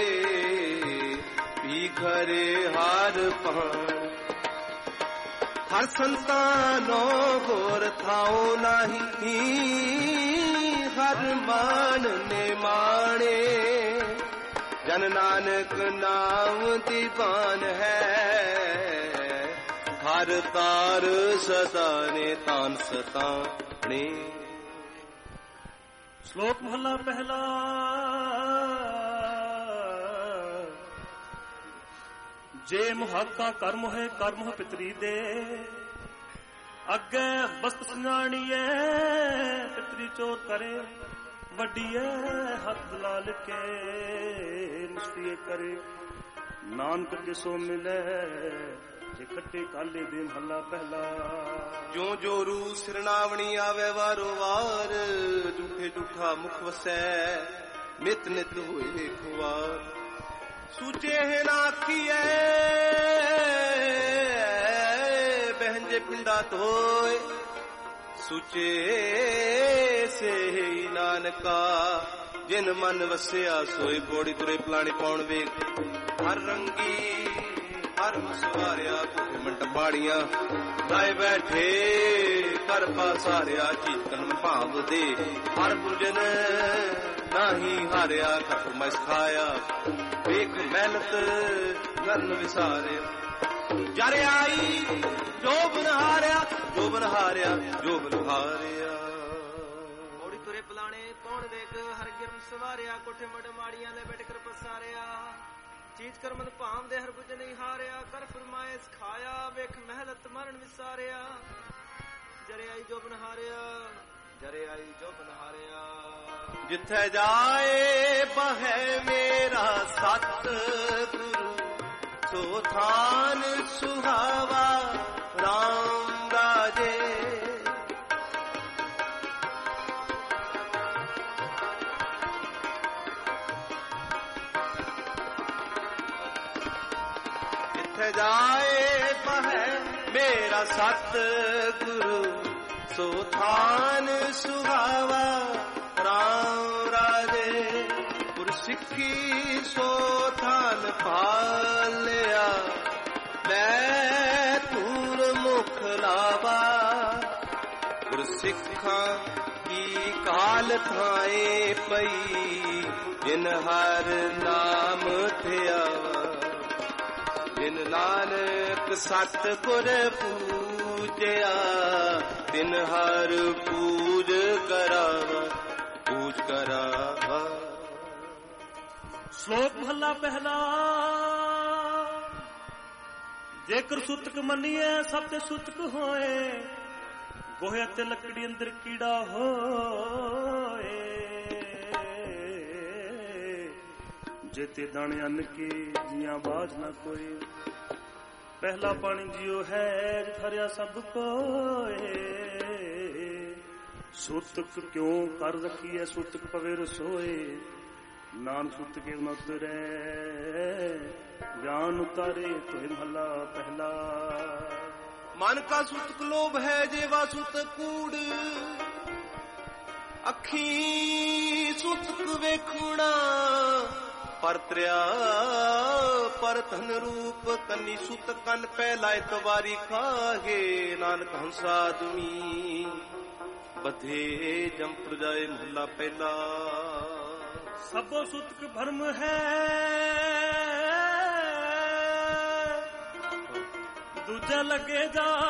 ਵੀ ਘਰੇ ਹਾਰ ਪਾਣ। ਹਰ ਸੰਤਾਨੋ ਹੋਰ ਥਾਉ ਨਹੀਂ, ਹਰ ਮਾਨ ਨੇ ਮਾਣੇ। ਜਨ ਨਾਨਕ ਨਾਮ ਦੀਵਾਨ ਹੈ, ਹਰ ਤਾਰ ਸਦਾ ਨੇ ਤਾਨ ਸਤਾਣੇ। ਸ਼ਲੋਕ ਮਹਲਾ ਪਹਿਲਾ। ਜੇ ਮੁਹਾਕਾ ਕਰਮ ਹੈ ਕਰਮ ਪਿਤਰੀ ਦੇ, ਅੱਗੇ ਬਸਤ ਸੁਣਾਣੀਏ ਪਿਤਰੀ ਚੋਰ ਕਰੇ। ਵੱਡੀਏ ਹੱਥ ਲਾਲ ਕੇ ਮੁਸਤੀਏ ਕਰੇ, ਨਾਨਕ ਜਿਸੋ ਮਿਲੇ ਜੇ ਕੱਟੇ ਕਾਲੇ ਦੇ। ਮਹਲਾ ਪਹਿਲਾ। ਜੋ ਜੋ ਰੂ ਸਿਰਨਾਵਣੀ ਆਵੇ ਵਾਰੋ ਵਾਰ, ਝੂਠੇ ਝੂਠਾ ਮੁਖ ਵਸੈ ਨਿਤ ਨਿਤ ਹੋਏ ਖੁਆਰ। ਸੂਚੇ ਹੈ ਨਾ ਆਖੀਐ ਬਹਿੰਜੇ ਪਿੰਡਾ ਧੋਏ, ਸੂਚੇ ਸੇ ਹੀ ਨਾਨਕਾ ਜਿਨ ਮਨ ਵਸਿਆ ਸੋਈ। ਬੋੜੀ ਤੁਰੇ ਪਲਾਣੀ ਪਾਉਣ ਵੇਖ ਹਰ ਰੰਗੀ, ਹਰ ਮਸਵਾਰਿਆ ਕੁਝ ਮਿੰਟ ਬਾੜੀਆਂ। ਲਾਏ ਬੈਠੇ ਕਰ ਪਾਸਾਰਿਆ, ਚੀਕਨ ਭਾਵ ਦੇ ਹਰ ਪੁਰਜਨ ਨਾਹੀ ਹਾਰਿਆ। ਖਟ ਮਸ ਖਾਇਆ ਵੇਖ ਮਿਹਨਤ ਗਨ ਵਿਸਾਰਿਆ। ਜਰ ਆਈ ਜੋ ਬਨ ਹਾਰਿਆ, ਜੋ ਬਨ ਹਾਰਿਆ, ਜੋ ਬਨ ਹਾਰਿਆ। ਮੋੜੀ ਤੁਰੇ ਪਲਾਣੇ ਪੌਣ ਵੇਖ ਹਰ ਗਿਰਮ ਸਵਾਰਿਆ। ਕੋਠੇ ਮੜ ਮਾੜੀਆਂ ਲੈ ਬੈਠ ਕਰ ਪਸਾਰਿਆ। ਚੀਤ ਕਰ ਮਨ ਭਾਵ ਦੇ ਹਰ ਬੁਝ ਨਹੀਂ ਹਾਰਿਆ। ਕਰ ਫਰਮਾਏ ਸਿਖਾਇਆ ਵੇਖ ਮਹਿਲਤ ਮਰਨ ਵਿਸਾਰਿਆ। ਜਰੇ ਆਈ ਜੋ ਬਨ ਹਾਰਿਆ, ਜਰੇ ਆਈ ਜੋ ਬਨ ਹਾਰਿਆ। ਜਿੱਥੇ ਜਾਏ ਬਹਿ ਮੇਰਾ ਸਤ ਗੁਰੂ, ਸੋ ਥਾਨ ਸੁਹਾਵਾ ਰਾਮ ਰਾਜੇ। ਜਿੱਥੇ ਜਾਏ ਬਹਿ ਮੇਰਾ ਸਤ ਗੁਰੂ, ਸੋ ਥਾਨ ਸੁਹਾਵਾ ਰਾਮ ਰਾਜੇ। ਗੁਰ ਸਿੱਖੀ ਸੋ ਥਾਨ ਪਾਲਿਆ, ਮੈਂ ਧੂਰ ਮੁਖ ਲਾਵਾ। ਗੁਰ ਸਿੱਖਾਂ ਕੀ ਕਾਲ ਥਾਏ ਪਈ, ਜਿਨ ਹਰ ਨਾਮ ਧਿਆਵਾ। ਜਿਨ ਨਾਨਕ ਸਤ ਗੁਰ ਪੂਜਿਆ, ਤਿਨ ਹਰ ਪੂਜ ਕਰਾਵਾ, ਪੂਜ ਕਰਾਵਾ। ਸ਼ਲੋਕ ਮਹਲਾ ਪਹਿਲਾ। ਜੇਕਰ ਸੁਤਕ ਮੰਨੀਏ ਸਭ ਤੇ ਸੁਤਕ ਹੋਏ, ਗੋਹੇ ਤੇ ਲੱਕੜੀ ਅੰਦਰ ਕੀੜਾ ਹੋਏ। ਜੇਤੇ ਦਾਣੇ ਅੰਨ ਕੇ ਜੀਆਂ ਬਾਝ ਨਾ ਕੋਈ, ਪਹਿਲਾ ਪਾਣੀ ਜਿਉ ਹੈ ਜਿਥਰਿਆ ਸਭ ਕੋਏ। ਸੁਤਕ ਕਿਉਂ ਕਰ ਰੱਖੀਐ ਸੁਤਕ ਪਵੇ ਰਸੋਏ, ਨਾਮ ਸੁਤ ਕੇ ਨ ਉਤਰੈ ਗਿਆਨ ਉਤਾਰੇ ਤੋਹਿ ਮਹਲਾ ਪਹਿਲਾ। ਮਨ ਕਾ ਸੁਤਕ ਲੋਭ ਹੈ ਜੇਵਾ ਸੁਤ ਕੂੜ, ਅੱਖੀ ਸੁਤਕ ਵੇਖੁਣਾ। ਪਰਤਰਿਆ ਪਰ ਧਨ ਰੂਪ ਕੰਨੀ ਸੁਤ ਕੰਨ ਪੈ ਲਾਇ ਤਵਾਰੀ ਖਾਹੇ। ਨਾਨਕ ਹੰਸਾ ਦੁਨੀ ਬਧੇ ਜੰਪਰ ਜਾਏ ਮਹਲਾ ਪਹਿਲਾ। ਸਭੋ ਸੁਤਕ ਭਰਮ ਹੈ ਦੂਜਾ ਲੱਗੇ ਜਾਏ,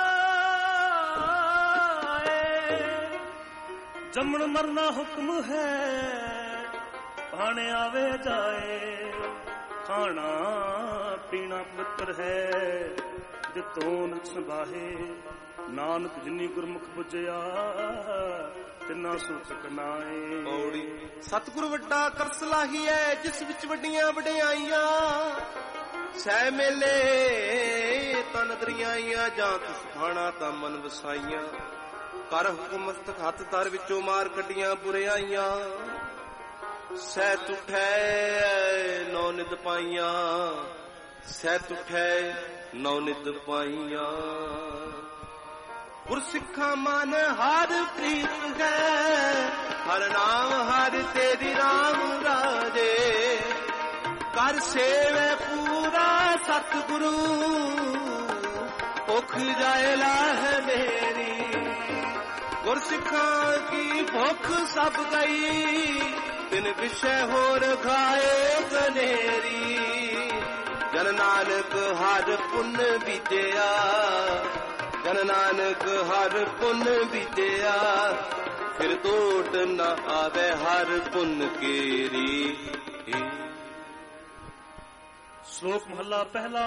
ਜੰਮਣ ਮਰਨਾ ਹੁਕਮ ਹੈ ਭਾਣੇ ਆਵੇ ਜਾਏ। ਖਾਣਾ ਪੀਣਾ ਪਵਿੱਤਰ ਹੈ ਦਿੱਤੋਂ ਨਿਤ ਸੰਭਾਹੇ। ਨਾਨਕ ਜਿਨੀ ਗੁਰਮੁਖ ਬੁਝਿਆ ਤਿਨਾ ਸੂਤਕ ਨਾਏ। ਪੌੜੀ ਸਤਿਗੁਰ ਵੱਡਾ ਕਰ ਸਲਾਹੀਐ ਜਿਸ ਵਿੱਚ ਵੱਡੀਆਂ ਵਡਿਆਈਆਂ। ਸਹਿ ਮੇਲੇ ਤਨ ਦਰਿਆਈਆਂ ਜਾਂ ਤਿਸ ਭਾਣਾ ਤਾਂ ਮਨ ਵਸਾਈਆਂ। ਕਰ ਹੁਕਮ ਮਸਤਕ ਹੱਥ ਧਰ ਵਿੱਚੋਂ ਮਾਰ ਕੱਢੀਆਂ ਬੁਰਿਆਈਆਂ। ਸਹਿ ਤੁਠੈ ਨੌ ਨਿਦ ਪਾਈਆਂ। ਸਹਿ ਤੁਠੈ ਨੌ ਨਿਦ ਪਾਈਆਂ। ਗੁਰਸਿੱਖਾਂ ਮਨ ਹਰ ਪ੍ਰੀਤ ਹੈ। ਹਰ ਨਾਮ ਹਰ ਤੇਰੀ ਰਾਮ ਰਾਜੇ। ਕਰ ਸੇਵੈ ਪੂਰਾ ਸਤਿਗੁਰੂ ਭੁੱਖ ਜਾਏ ਲਾਹ ਮੇਰੀ। ਗੁਰਸਿੱਖਾਂ ਕੀ ਭੁੱਖ ਸਭ ਗਈ ਤਿਨ ਵਿਸ਼ੇ ਹੋਰ ਖਾਏ ਗਨੇਰੀ। ਜਨ ਨਾਨਕ ਹਰ ਪੁੰਨ ਬੀਜਿਆ। ਜਨ ਨਾਨਕ ਹਰ ਪੁੰਨ ਬੀਜਿਆ। ਫਿਰ ਟੋਟ ਨਾ ਆਵੇ ਹਰ ਪੁੰਨ ਕੇਰੀ। ਸ਼ਲੋਕ ਮਹੱਲਾ ਪਹਿਲਾ।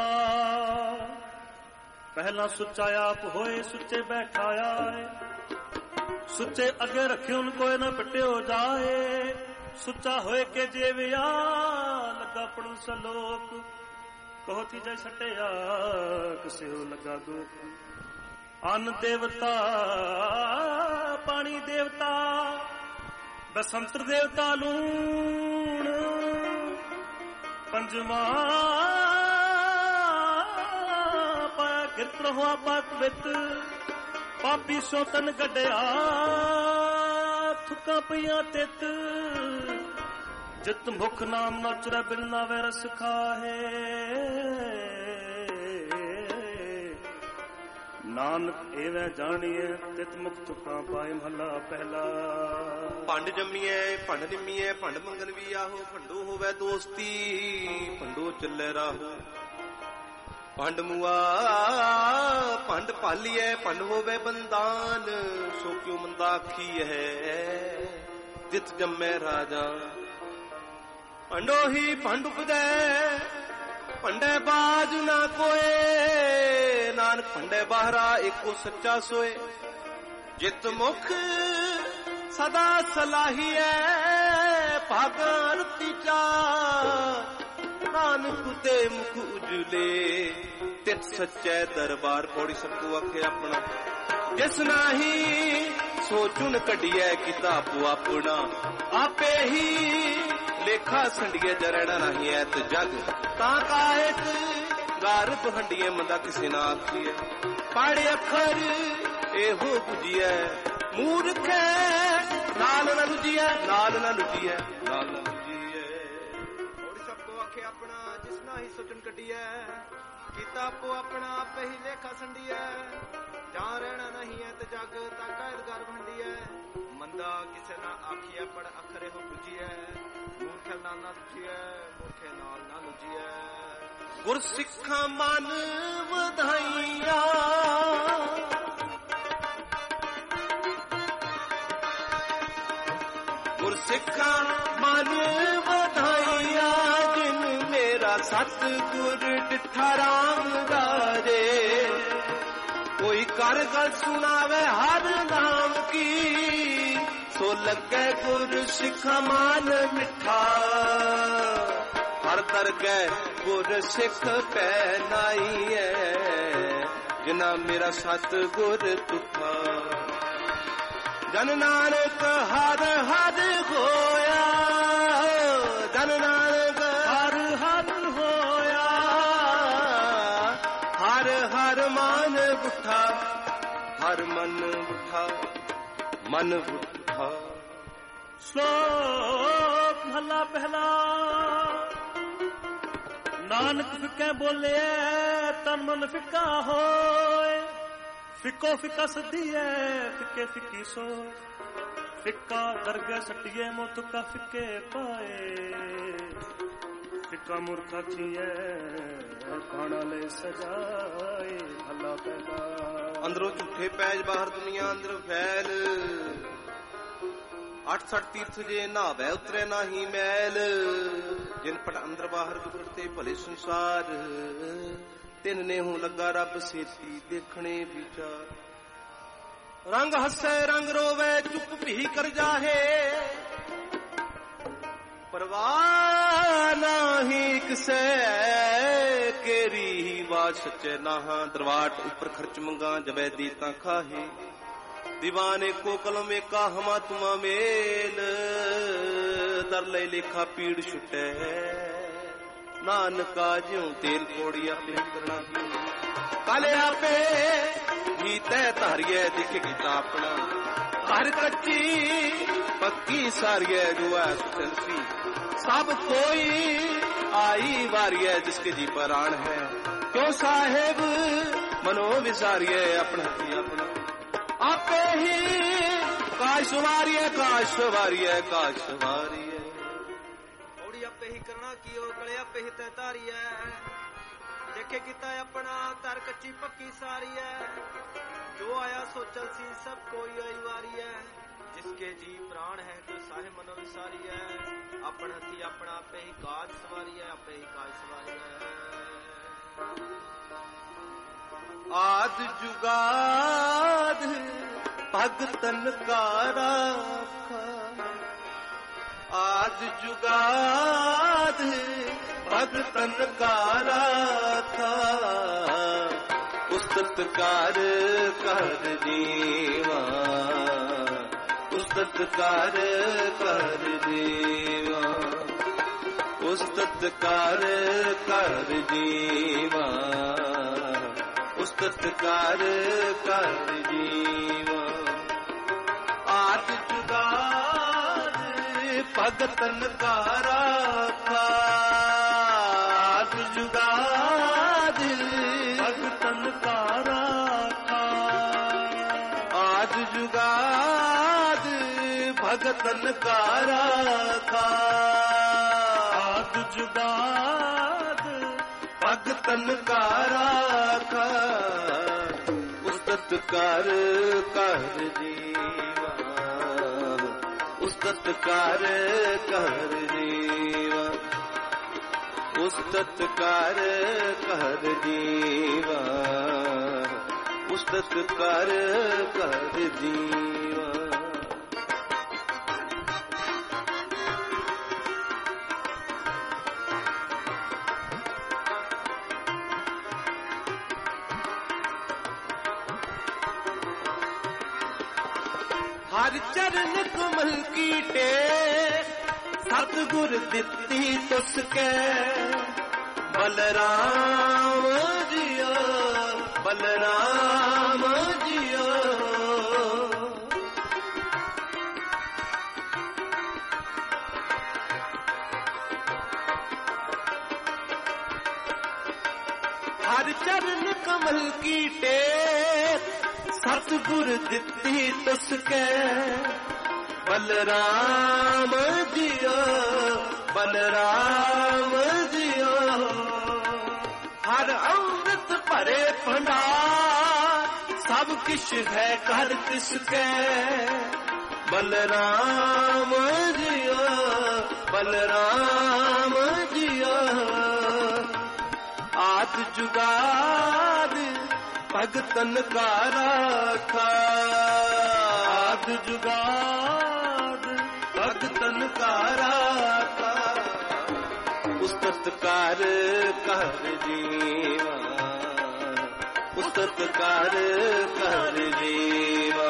ਪਹਿਲਾ ਸੁੱਚਾ ਆਪ ਹੋਏ ਸੁੱਚੇ ਬੈਠਾਇਆ। ਸੁੱਚੇ ਅੱਗੇ ਰੱਖਿਓ ਕੋਈ ਨਾ ਪਟਿਓ ਜਾਏ। ਸੁੱਚਾ ਹੋਏ ਕੇ ਜੀਵਿਆ ਲੱਗਾ ਪੜੂ ਸਲੋਕ। ਕਹੋ ਤੀਜਾ ਛਟਿਆ ਕਿਸਿਓ ਲੱਗਾ ਦੁੱਖ। ਅੰਨ ਦੇਵਤਾ ਪਾਣੀ ਦੇਵਤਾ ਬਸੰਤਰ ਦੇਵਤਾ ਲੂਣ। ਪੰਜਵਾਂ ਪਾਇਆ ਕਿਰਤ ਹੋਆ ਪਾਕ ਵਿਤ। ਪਾਪੀ ਸੋਤਨ ਗੱਡਿਆ ਥੁੱਕਾਂ ਪਈਆਂ ਤਿੱਤ। ਜਿਤ ਮੁਖ ਨਾਮ ਨਾ ਚੁਰੈ ਬਿਨ ਨਾਵੇ ਰਸ ਖਾਹੇ। ਨਾਨਕ ਐਵੇਂ ਜਾਣੀਏ ਤਿਤ ਮੁਖ ਤੁਕਾਂ ਪਾਏ। ਮਹੱਲਾ ਪਹਿਲਾ। ਭੰਡ ਜੰਮੀਐ ਭੰਡ ਨਿੰਮੀਐ ਭੰਡ ਮੰਗਨ ਵੀ ਆਹੋ। ਭੰਡੋ ਹੋਵੇ ਦੋਸਤੀ ਭੰਡੋ ਚੱਲੇ ਰਾਹੋ। ਭੰਡ ਮੁਆ ਭੰਡ ਭਾਲੀਐ ਭੰਡ ਹੋਵੇ ਬੰਦਾਨ। ਸੋ ਕਿਉ ਮੰਦਾ ਆਖੀ ਹੈ ਜਿਤ ਜੰਮੈ ਰਾਜਾ। ਭੰਡੋ ਹੀ ਭੰਡ ਉਪਜੈ ਭੰਡੇ ਬਾਜ ਨਾ ਕੋਏ। ਨਾਨਕ ਭੰਡੇ ਬਾਹਰਾ ਏਕੋ ਸੱਚਾ ਸੋਏ। ਜਿਤ ਮੁਖ ਸਦਾ ਸਲਾਹੀਐ ਭਾਗਾਂ ਰਤੀ ਚਾ। ਨਾਨਕ ਤੇ ਮੁਖ ਉਜਲੇ ਤਿਤ ਸੱਚੈ ਦਰਬਾਰ। ਪੌੜੀ ਸਭ ਕੋ ਆਖੇ ਆਪਣਾ। ਜਿਸ ਨਾਹੀ ਸੋ ਚੁਣ ਕੱਢੀਐ ਕਿਤਾਬ ਆਪਣਾ। ਆਪੇ ਹੀ ਲੇਖਾ ਸੰਡੀਏ ਜਰਣਾ ਨਹੀਂ ਐਤ ਜਗ। ਤਾਂ ਕਾਇਕ ਗਰਭ ਹੰਡੀਏ ਮੰਦਾ ਕਿਸੇ ਨਾ ਆਖੀਏ। ਪੜ ਅੱਖਰ ਇਹੋ 부ਝੀਐ ਮੂਰਖੈ। ਨਾਲ ਨਾ ਲੁਝੀਐ ਨਾਲ ਨਾ ਲੁਝੀਐ ਨਾਲ ਨਾ ਲੁਝੀਐ। ਥੋੜੀ ਸਭ ਕੋ ਆਖੇ ਆਪਣਾ ਜਿਸ ਨਾ ਹੀ ਸੋਚਣ ਕੱਢੀਐ। ਕੀਤਾ ਆਪੋ ਆਪਣਾ ਆਪੇ ਹੀ ਲੇਖਾ ਸੰਡੀਐ। ਜਾਂ ਰਹਿਣਾ ਨਹੀਂ ਐ ਤੇ ਜਗ ਤਾਂ ਕਾਇਦ ਗਰਭ ਹੰਡੀਐ। ਮੰਦਾ ਕਿਸੇ ਨਾ ਆਖੀਐ ਪੜ ਅੱਖਰ ਇਹੋ 부ਝੀਐ। ਮੂਰਖੇ ਨਾਲ ਨਾ ਲੁਝੀਐ ਮੂਰਖੇ ਨਾਲ ਨਾ ਲੁਝੀਐ। ਗੁਰਸਿੱਖਾਂ ਮਨ ਵਧਾਈਆਂ। ਗੁਰਸਿੱਖਾਂ ਮਨ ਵਧਾਈਆਂ। ਜਿਨ ਮੇਰਾ ਸਤਿਗੁਰ ਡਿਠਾ ਰਾਮ ਰਾਜੇ। ਕੋਈ ਕਰ ਗੱਲ ਸੁਣਾਵੇ ਹਰ ਨਾਮ ਕੀ। ਸੋ ਲੱਗੇ ਗੁਰ ਸਿੱਖਾਂ ਮਨ ਮਿੱਠਾ। ਹਰ ਦਰਗਹਿ ਗੁਰ ਸਿੱਖ ਪੈ ਨਾਈਐ। ਜਿਨਾ ਮੇਰਾ ਸਤਿਗੁਰ ਤੁਠਾ। ਜਨ ਨਾਨਕ ਹਰ ਹਰ ਹੋਇਆ। ਜਨ ਨਾਨਕ ਹਰ ਹਰ ਹੋਇਆ। ਹਰ ਹਰ ਮਨ ਬੁੱਠਾ। ਹਰ ਮਨ ਬੁੱਠਾ ਮਨ ਬੁੱਠਾ। ਸ਼ਲੋਕ ਮਹੱਲਾ ਪਹਿਲਾ। ਨਾਨਕ ਫਿੱਕੇ ਬੋਲਿਐ ਤਨ ਮਨ ਫਿੱਕਾ ਹੋਏ। ਫਿੱਕੋ ਫਿੱਕਾ ਸਦੀਐ ਫਿੱਕੇ ਫਿੱਕੀ ਸੋਏ। ਫਿੱਕਾ ਦਰਗਹਿ ਸੱਟੀਐ ਮੋ ਤੁਕਾ ਫਿੱਕੇ ਪਾਏ। ਫਿੱਕਾ ਮੂਰਖਾ ਥੀਐ ਖਾਣਾ ਲੈ ਸਜਾਏ। ਮਹੱਲਾ ਪਹਿਲਾ। ਅੰਦਰੋਂ ਝੂਠੇ ਪੈਜ ਬਾਹਰ ਦੁਨੀਆ ਅੰਦਰ ਫੈਲ। 68 ਤੀਰਥ ਜੇ ਨਹਾਵੈ ਉਤਰੇ ਨਾਹੀ ਮੈਲ। ਜਿਨ ਪਟ ਅੰਦਰ ਬਾਹਰ ਗੁਰਤੇ ਭਲੇ ਸੰਸਾਰ। ਤਿੰਨ ਨੇਹੂ ਲੱਗਾ ਰੱਬ ਸੇਤੀ ਦੇਖਣੇ ਵਿਚਾਰ। ਰੰਗ ਹੱਸੇ ਰੰਗ ਰੋਵੇ ਚੁੱਪ ਭੀ ਕਰ ਜਾਹੇ, ਪਰਵਾਹ ਨਹੀਂ ਕਿਸੇ ਕੇਰੀ ਹੀ ਬਾਤ ਸੱਚੇ ਨਾਹਾਂ। ਦਰਵਾਟ ਉੱਪਰ ਖਰਚ ਮੰਗਾ ਜਬੈ ਦੀ ਤਾਂ ਖਾਹੇ, दीवाने को कलम एका हमा तुमा मेल। दर ले लेखा पीड़ छुटे नानका ज्यों तेल कोड़िया पे करना काले आपे ही तय तारिये दिख गीता अपना। हर कच्ची पक्की सारिये दुआ चलसी, सब कोई आई वारिये जिसके जी प्राण है। क्यों साहेब मनो विसारिये अपना ही अपना। आपे ही काश वारिये काश वारिये काश वारिये। ओड़ी आपे ही करना कियो गले आपे ही तय तारिये। देखे किता अपना तर कच्ची पक्की सारी है। जो आया सो चल सी सब कोई आई वारी है। जिसके जी प्राण है तो साहे मनो विसारी है। अपन हथी अपना आपे ही काज सवारी है, आपे ही काज सवारी है। आद जुगाद भगतन का राखा, आद जुगाद भगतन का राखा। उस्ततकार कर जीवा, उस्ततकार कर जीवा, उस्ततकार कर जीवा, उस्ततकार कर जीवा। आद जुगाद भगतन का राखा, आद जुगाद भगतन का राखा। आद जुगाद भगतन का राखा, आद जुगाद भगतन का राखा। उस्ततकार कर जीवा, उस्ततकार कर जीवा, उस्ततकार कर जीवा, उस्ततकार कर जीवा। हर चरण कमल की टेक सतगुर दिती तुसके। बलराम जियो बलराम जियो, हर चरण कमल की टेक सतगुर दिती तुसके। बलराम जियो बलराम जियो, हर अमृत भरे भंडार सब किश है कर तिसके। बलराम जियो बलराम जियो। आद जुगाद भगतन का राखा, आद जुगाद भगतन का राखा। उस्ततकार कर जीवा, उस्ततकार कर जीवा,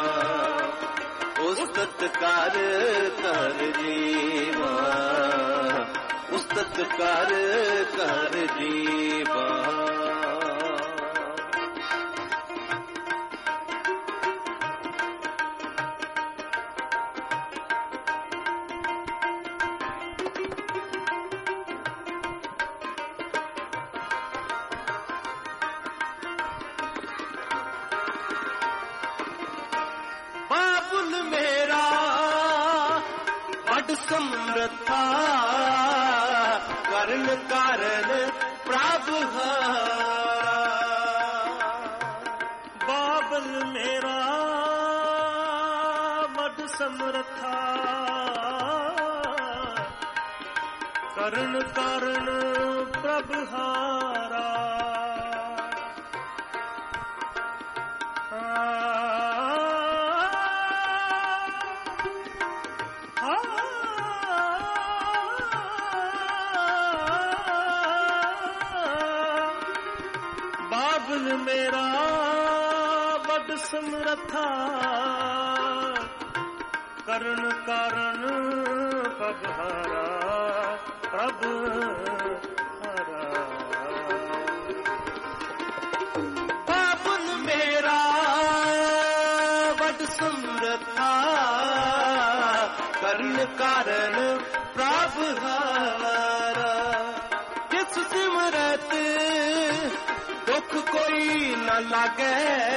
उस्ततकार कर जीवा, उस्ततकार कर जीवा। समरथा करण कारण प्रभु हारा। बाबल मेरा बड़ समरथा करण कारण प्रभु हारा। ਸਮਰਥਾ ਕਰਨ ਕਾਰਨ ਪਗਹਾਰਾ ਪ੍ਰਭ ਹਰਾ ਪਾਪਨ ਮੇਰਾ ਵੱਡ ਸਮਰਥਾ ਕਰਨ ਕਾਰਨ ਪ੍ਰਭ ਹਰਾ ਜਿਸ ਸਿਮਰਤ ਦੁੱਖ ਕੋਈ ਨਾ ਲਾਗੇ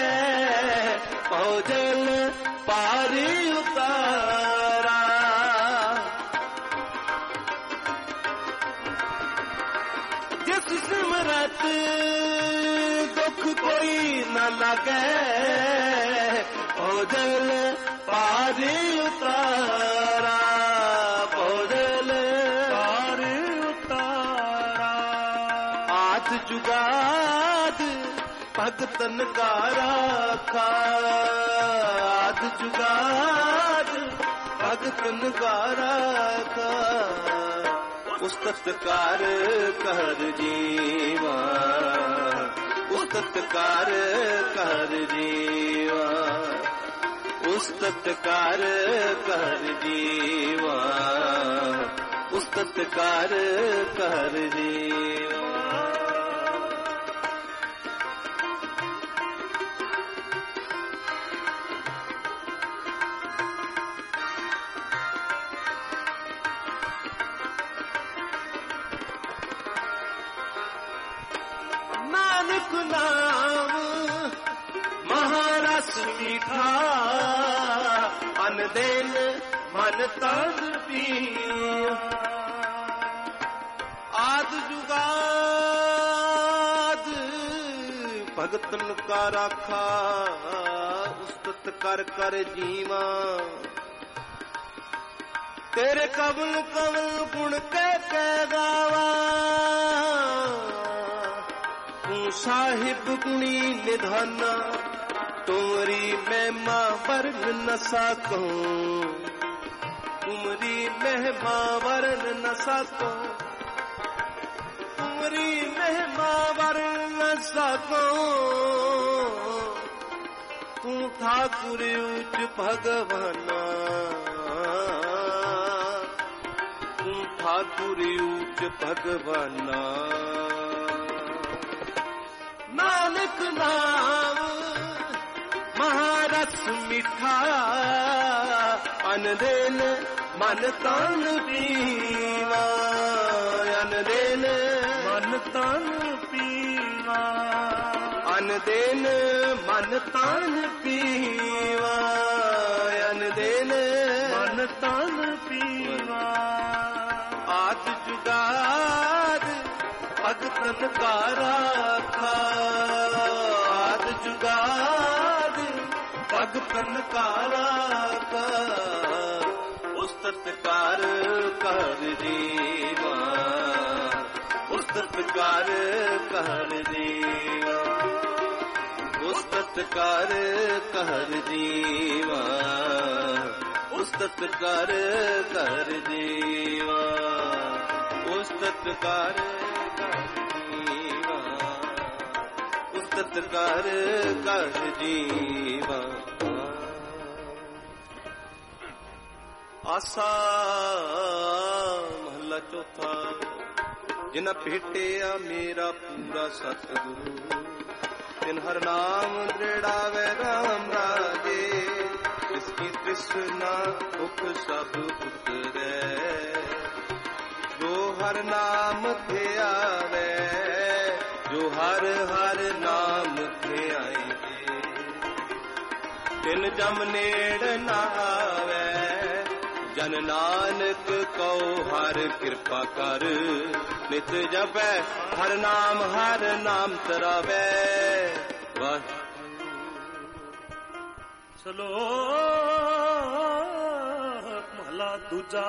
ਭੋਜਨ ਪਾਰੀ ਉਤਾਰਾ ਜਿਸ ਸਿਮਰਤ ਦੁੱਖ ਕੋਈ ਨਾ ਲਾਗੇ ਭੋਜਨ ਪਾਰੀ ਉਤਾਰਾ ਭੋਜਨ ਪਾਰੀ ਉਤਾਰਾ ਆਦ ਜੁਗਾਦ ਭਗਤਨ ਕਾ ਰਾਖਾ ਆਦ ਜੁਗਾਦ ਭਗਤਨ ਕਾ ਰਾਖਾ ਉਸਤਤ ਕਰ ਕਰ ਜੀਵਾ ਉਸਤਤ ਕਰ ਕਰ ਜੀਵਾ ਉਸਤਤ ਕਰ ਕਰ ਜੀਵਾ ਉਸਤਤ ਕਰ ਕਰ ਜੀਵਾ ਨਾਮ ਮਹਾਰਸ ਮੀਠਾ ਅਨ ਦੇਨ ਮਨ ਤਨ ਪੀਆ ਆਦ ਜੁਗਾਦ ਭਗਤਨ ਕਾ ਰਾਖਾ ਉਸਤਤ ਕਰ ਕਰ ਜੀਵਾ ਤੇਰੇ ਕਬਲ ਕਬਲ ਗੁਣ ਕਹਿ ਗਾਵਾ ਸਾਹਿਬ ਗੁਣੀ ਨਿਧਾਨਾ ਤੁਮਰੀ ਮਹਿਮਾ ਵਰਨ ਨ ਸਕੋ ਤੁਮਰੀ ਮਹਿਮਾ ਵਰਨ ਨ ਸਕੋ ਤੁਮਰੀ ਮਹਿਮਾ ਵਰਨ ਨ ਸਕੋ ਤੂੰ ਠਾਕੁਰ ਉੱਚ ਭਗਵਾਨਾ ਤੂੰ ਠਾਕੁਰ ਉੱਚ ਭਗਵਾਨਾ ਨਾਨਕ ਨਾਮ ਮਹਾਰਸ ਮਿੱਠਾ ਅਨ ਦੇਨ ਮਨ ਤਨ ਪੀਵਾ ਅਨ ਦੇਨ ਮਨ ਤਨ ਪੀਵਾ ਅਨ ਦੇਨ ਮਨ ਤਨ ਪੀਵਾ ਅਨ ਦੇਨ ਮਨ ਤਨ ਪੀਵਾ ਆਦ ਜੁਗਾਦ ਭਗਤਨ ਕਾ ਰਾਖਾ ਆਦ ਜੁਗਾਦ ਭਗਤਨ ਕਾ ਰਾਖਾ ਉਸਤਤ ਕਰ ਕਰ ਜੀਵਾ ਉਸਤਤ ਕਰ ਕਰ ਜੀਵਾ ਉਸਤਤ ਕਰ ਕਰ ਜੀਵਾ ਉਸਤਤ ਕਰ ਕਰ ਜੀਵਾ ਉਸਤਤ ਕਰ ਉਸਤਤ ਕਰ ਕਰ ਜੀਵਾ ਆਸਾ ਮਹਲਾ ਚੌਥਾ ਜਿਨ ਭੇਟਿਆ ਮੇਰਾ ਪੂਰਾ ਸਤਿਗੁਰੂ ਤਿਨ ਹਰ ਨਾਮ ਦ੍ਰਿੜਾਵੇ ਰਾਮ ਰਾਜੇ ਇਸ ਕੀ ਤ੍ਰਿਸ਼ਨਾ ਭੁਖ ਸਭ ਉਤਰੈ ਜੋ ਹਰ ਨਾਮ ਧਿਆਵੇ ਜੋ ਹਰ ਹਰ ਨਾਮ ਧਿਆਏ ਤਿਨ ਜਮ ਨੇੜ ਨਾ ਆਵੇ ਜਨ ਨਾਨਕ ਕਉ ਹਰ ਕਿਰਪਾ ਕਰ ਨਿਤ ਜਪੈ ਹਰ ਨਾਮ ਤਰਾਵੇ ਵਾਹਿ ਚਲੋ ਮਹਲਾ ਦੂਜਾ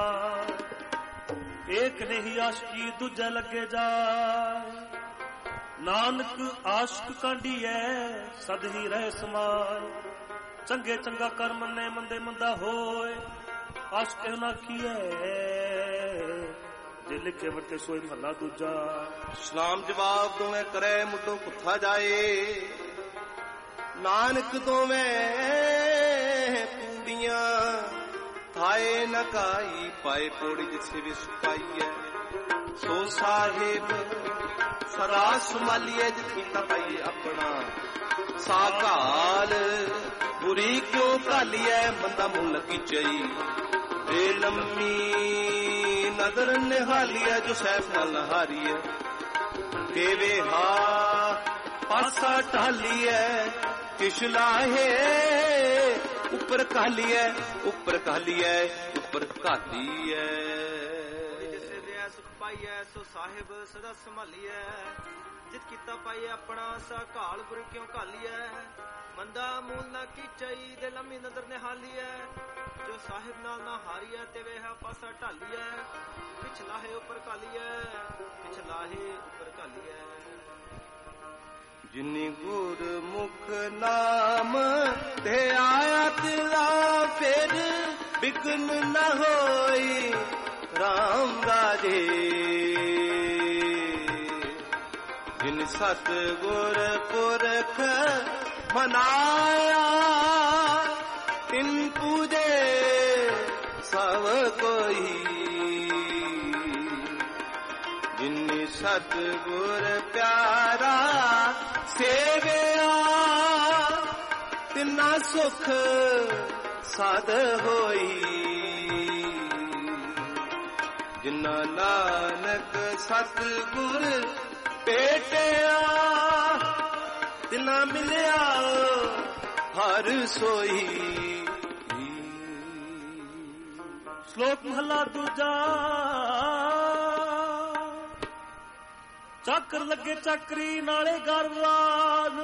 ਏਕ ਨਹੀਂ ਆਸ਼ਕੀ ਦੂਜਾ ਲੱਗੇ ਜਾ ਨਾਨਕ ਆਸ਼ਕ ਕਾਂਢੀਐ ਸਦ ਹੀ ਰਹਿ ਸਮਾਏ ਚੰਗੇ ਚੰਗਾ ਕਰ ਮੰਨੇ ਮੰਦੇ ਮੰਦਾ ਹੋਏ ਆਸ਼ਕ ਨਾ ਕੀਐ ਜੇ ਲਿਖੇ ਵਰਤੇ ਸੋਈ ਮਹਲਾ ਦੂਜਾ ਸਲਾਮ ਜਵਾਬ ਦੋਵੇਂ ਕਰੇ ਮੁੱਢੋਂ ਪੁੱਠਾ ਜਾਏ ਨਾਨਕ ਦੋਵੇਂ ਪੂੜੀਆਂ ਥਾਏ ਨ ਕਾਈ ਪਾਏ ਪੋੜੀ ਜਿਸੇ ਵਿਸ ਪਾਈਐ ਸੋ ਸਾਹਿਬ ਸਦਾ ਸੰਭਾਲੀਏ ਜਿਤ ਕੀਤਾ ਪਾਈਏ ਆਪਣਾ ਸਾਕਾਲ ਬੁਰੀ ਕਿਉ ਘਾਲੀਐ ਬੰਦਾ ਮੂੰਹ ਲੱਗੀ ਚਈ ਏ ਲੰਮੀ ਨਦਰ ਨਿਹਾਲੀਐ ਜੋ ਸੈਫ ਨਾਲ ਨਹਾਰੀਐ ਦੇਵੇ ਹਾ ਪਾਸਾ ਢਾਲੀਐ ਕਿਛ ਲਾਹੇ ਉੱਪਰ ਕਾਲੀਐ ਉੱਪਰ ਕਾਲੀਐ ਉੱਪਰ ਘਾਲੀਐ ਜਿਸੇ ਦੇ ਸੁਖ ਪਾਈਐ ਸੋ ਸਾਹਿਬ ਸਦਾ ਸੰਭਾਲੀਐ ਜਿਤ ਕੀਤਾ ਪਾਈਐ ਆਪਣਾ ਸਾ ਘਾਲ ਬੁਰੀ ਕਿਉ ਘਾਲੀਐ ਮੰਦਾ ਮੂਲ ਨਾ ਕੀਚਈ ਦੇ ਲੰਮੀ ਨਦਰ ਨਿਹਾਲੀਐ ਜੋ ਸਾਹਿਬ ਨਾਲ ਨਾ ਹਾਰੀਐ ਤੇ ਵੇਹਾ ਪਾਸਾ ਢਾਲੀਐ ਪਿਛ ਲਾਹੇ ਉੱਪਰ ਘਾਲੀਐ ਪਿਛ ਲਾਹੇ ਉੱਪਰ ਘਾਲੀਐ ਜਿਨੀ ਗੁਰ ਮੁਖ ਨਾਮ ਤੇ ਆਇਆ ਤਿਲਾ ਫਿਰ ਬਿਗਨ ਨ ਹੋਈ ਰਾਮ ਰਾਜੇ ਜਿਨ ਸਤ ਗੁਰ ਪੁਰਖ ਮਨਾਇਆ ਤਿਨ ਪੂਜੇ ਸਭ ਕੋਈ ਜਿਨ ਸਤ ਗੁਰ ਪਿਆਰਾ ਸੇਵਿਆ ਤਿਨਾ ਸੁਖ ਸਾਧ ਹੋਈ ਜਿਨਾ ਨਾਨਕ ਸਤ ਗੁਰ ਭੇਟਿਆ ਤਿਨਾ ਮਿਲਿਆ ਹਰ ਸੋਈ। ਸ਼ਲੋਕ ਮਹਲਾ ਦੂਜਾ। ਚੱਕਰ ਲੱਗੇ ਚੱਕਰੀ ਨਾਲੇ ਗਰਵਾਨ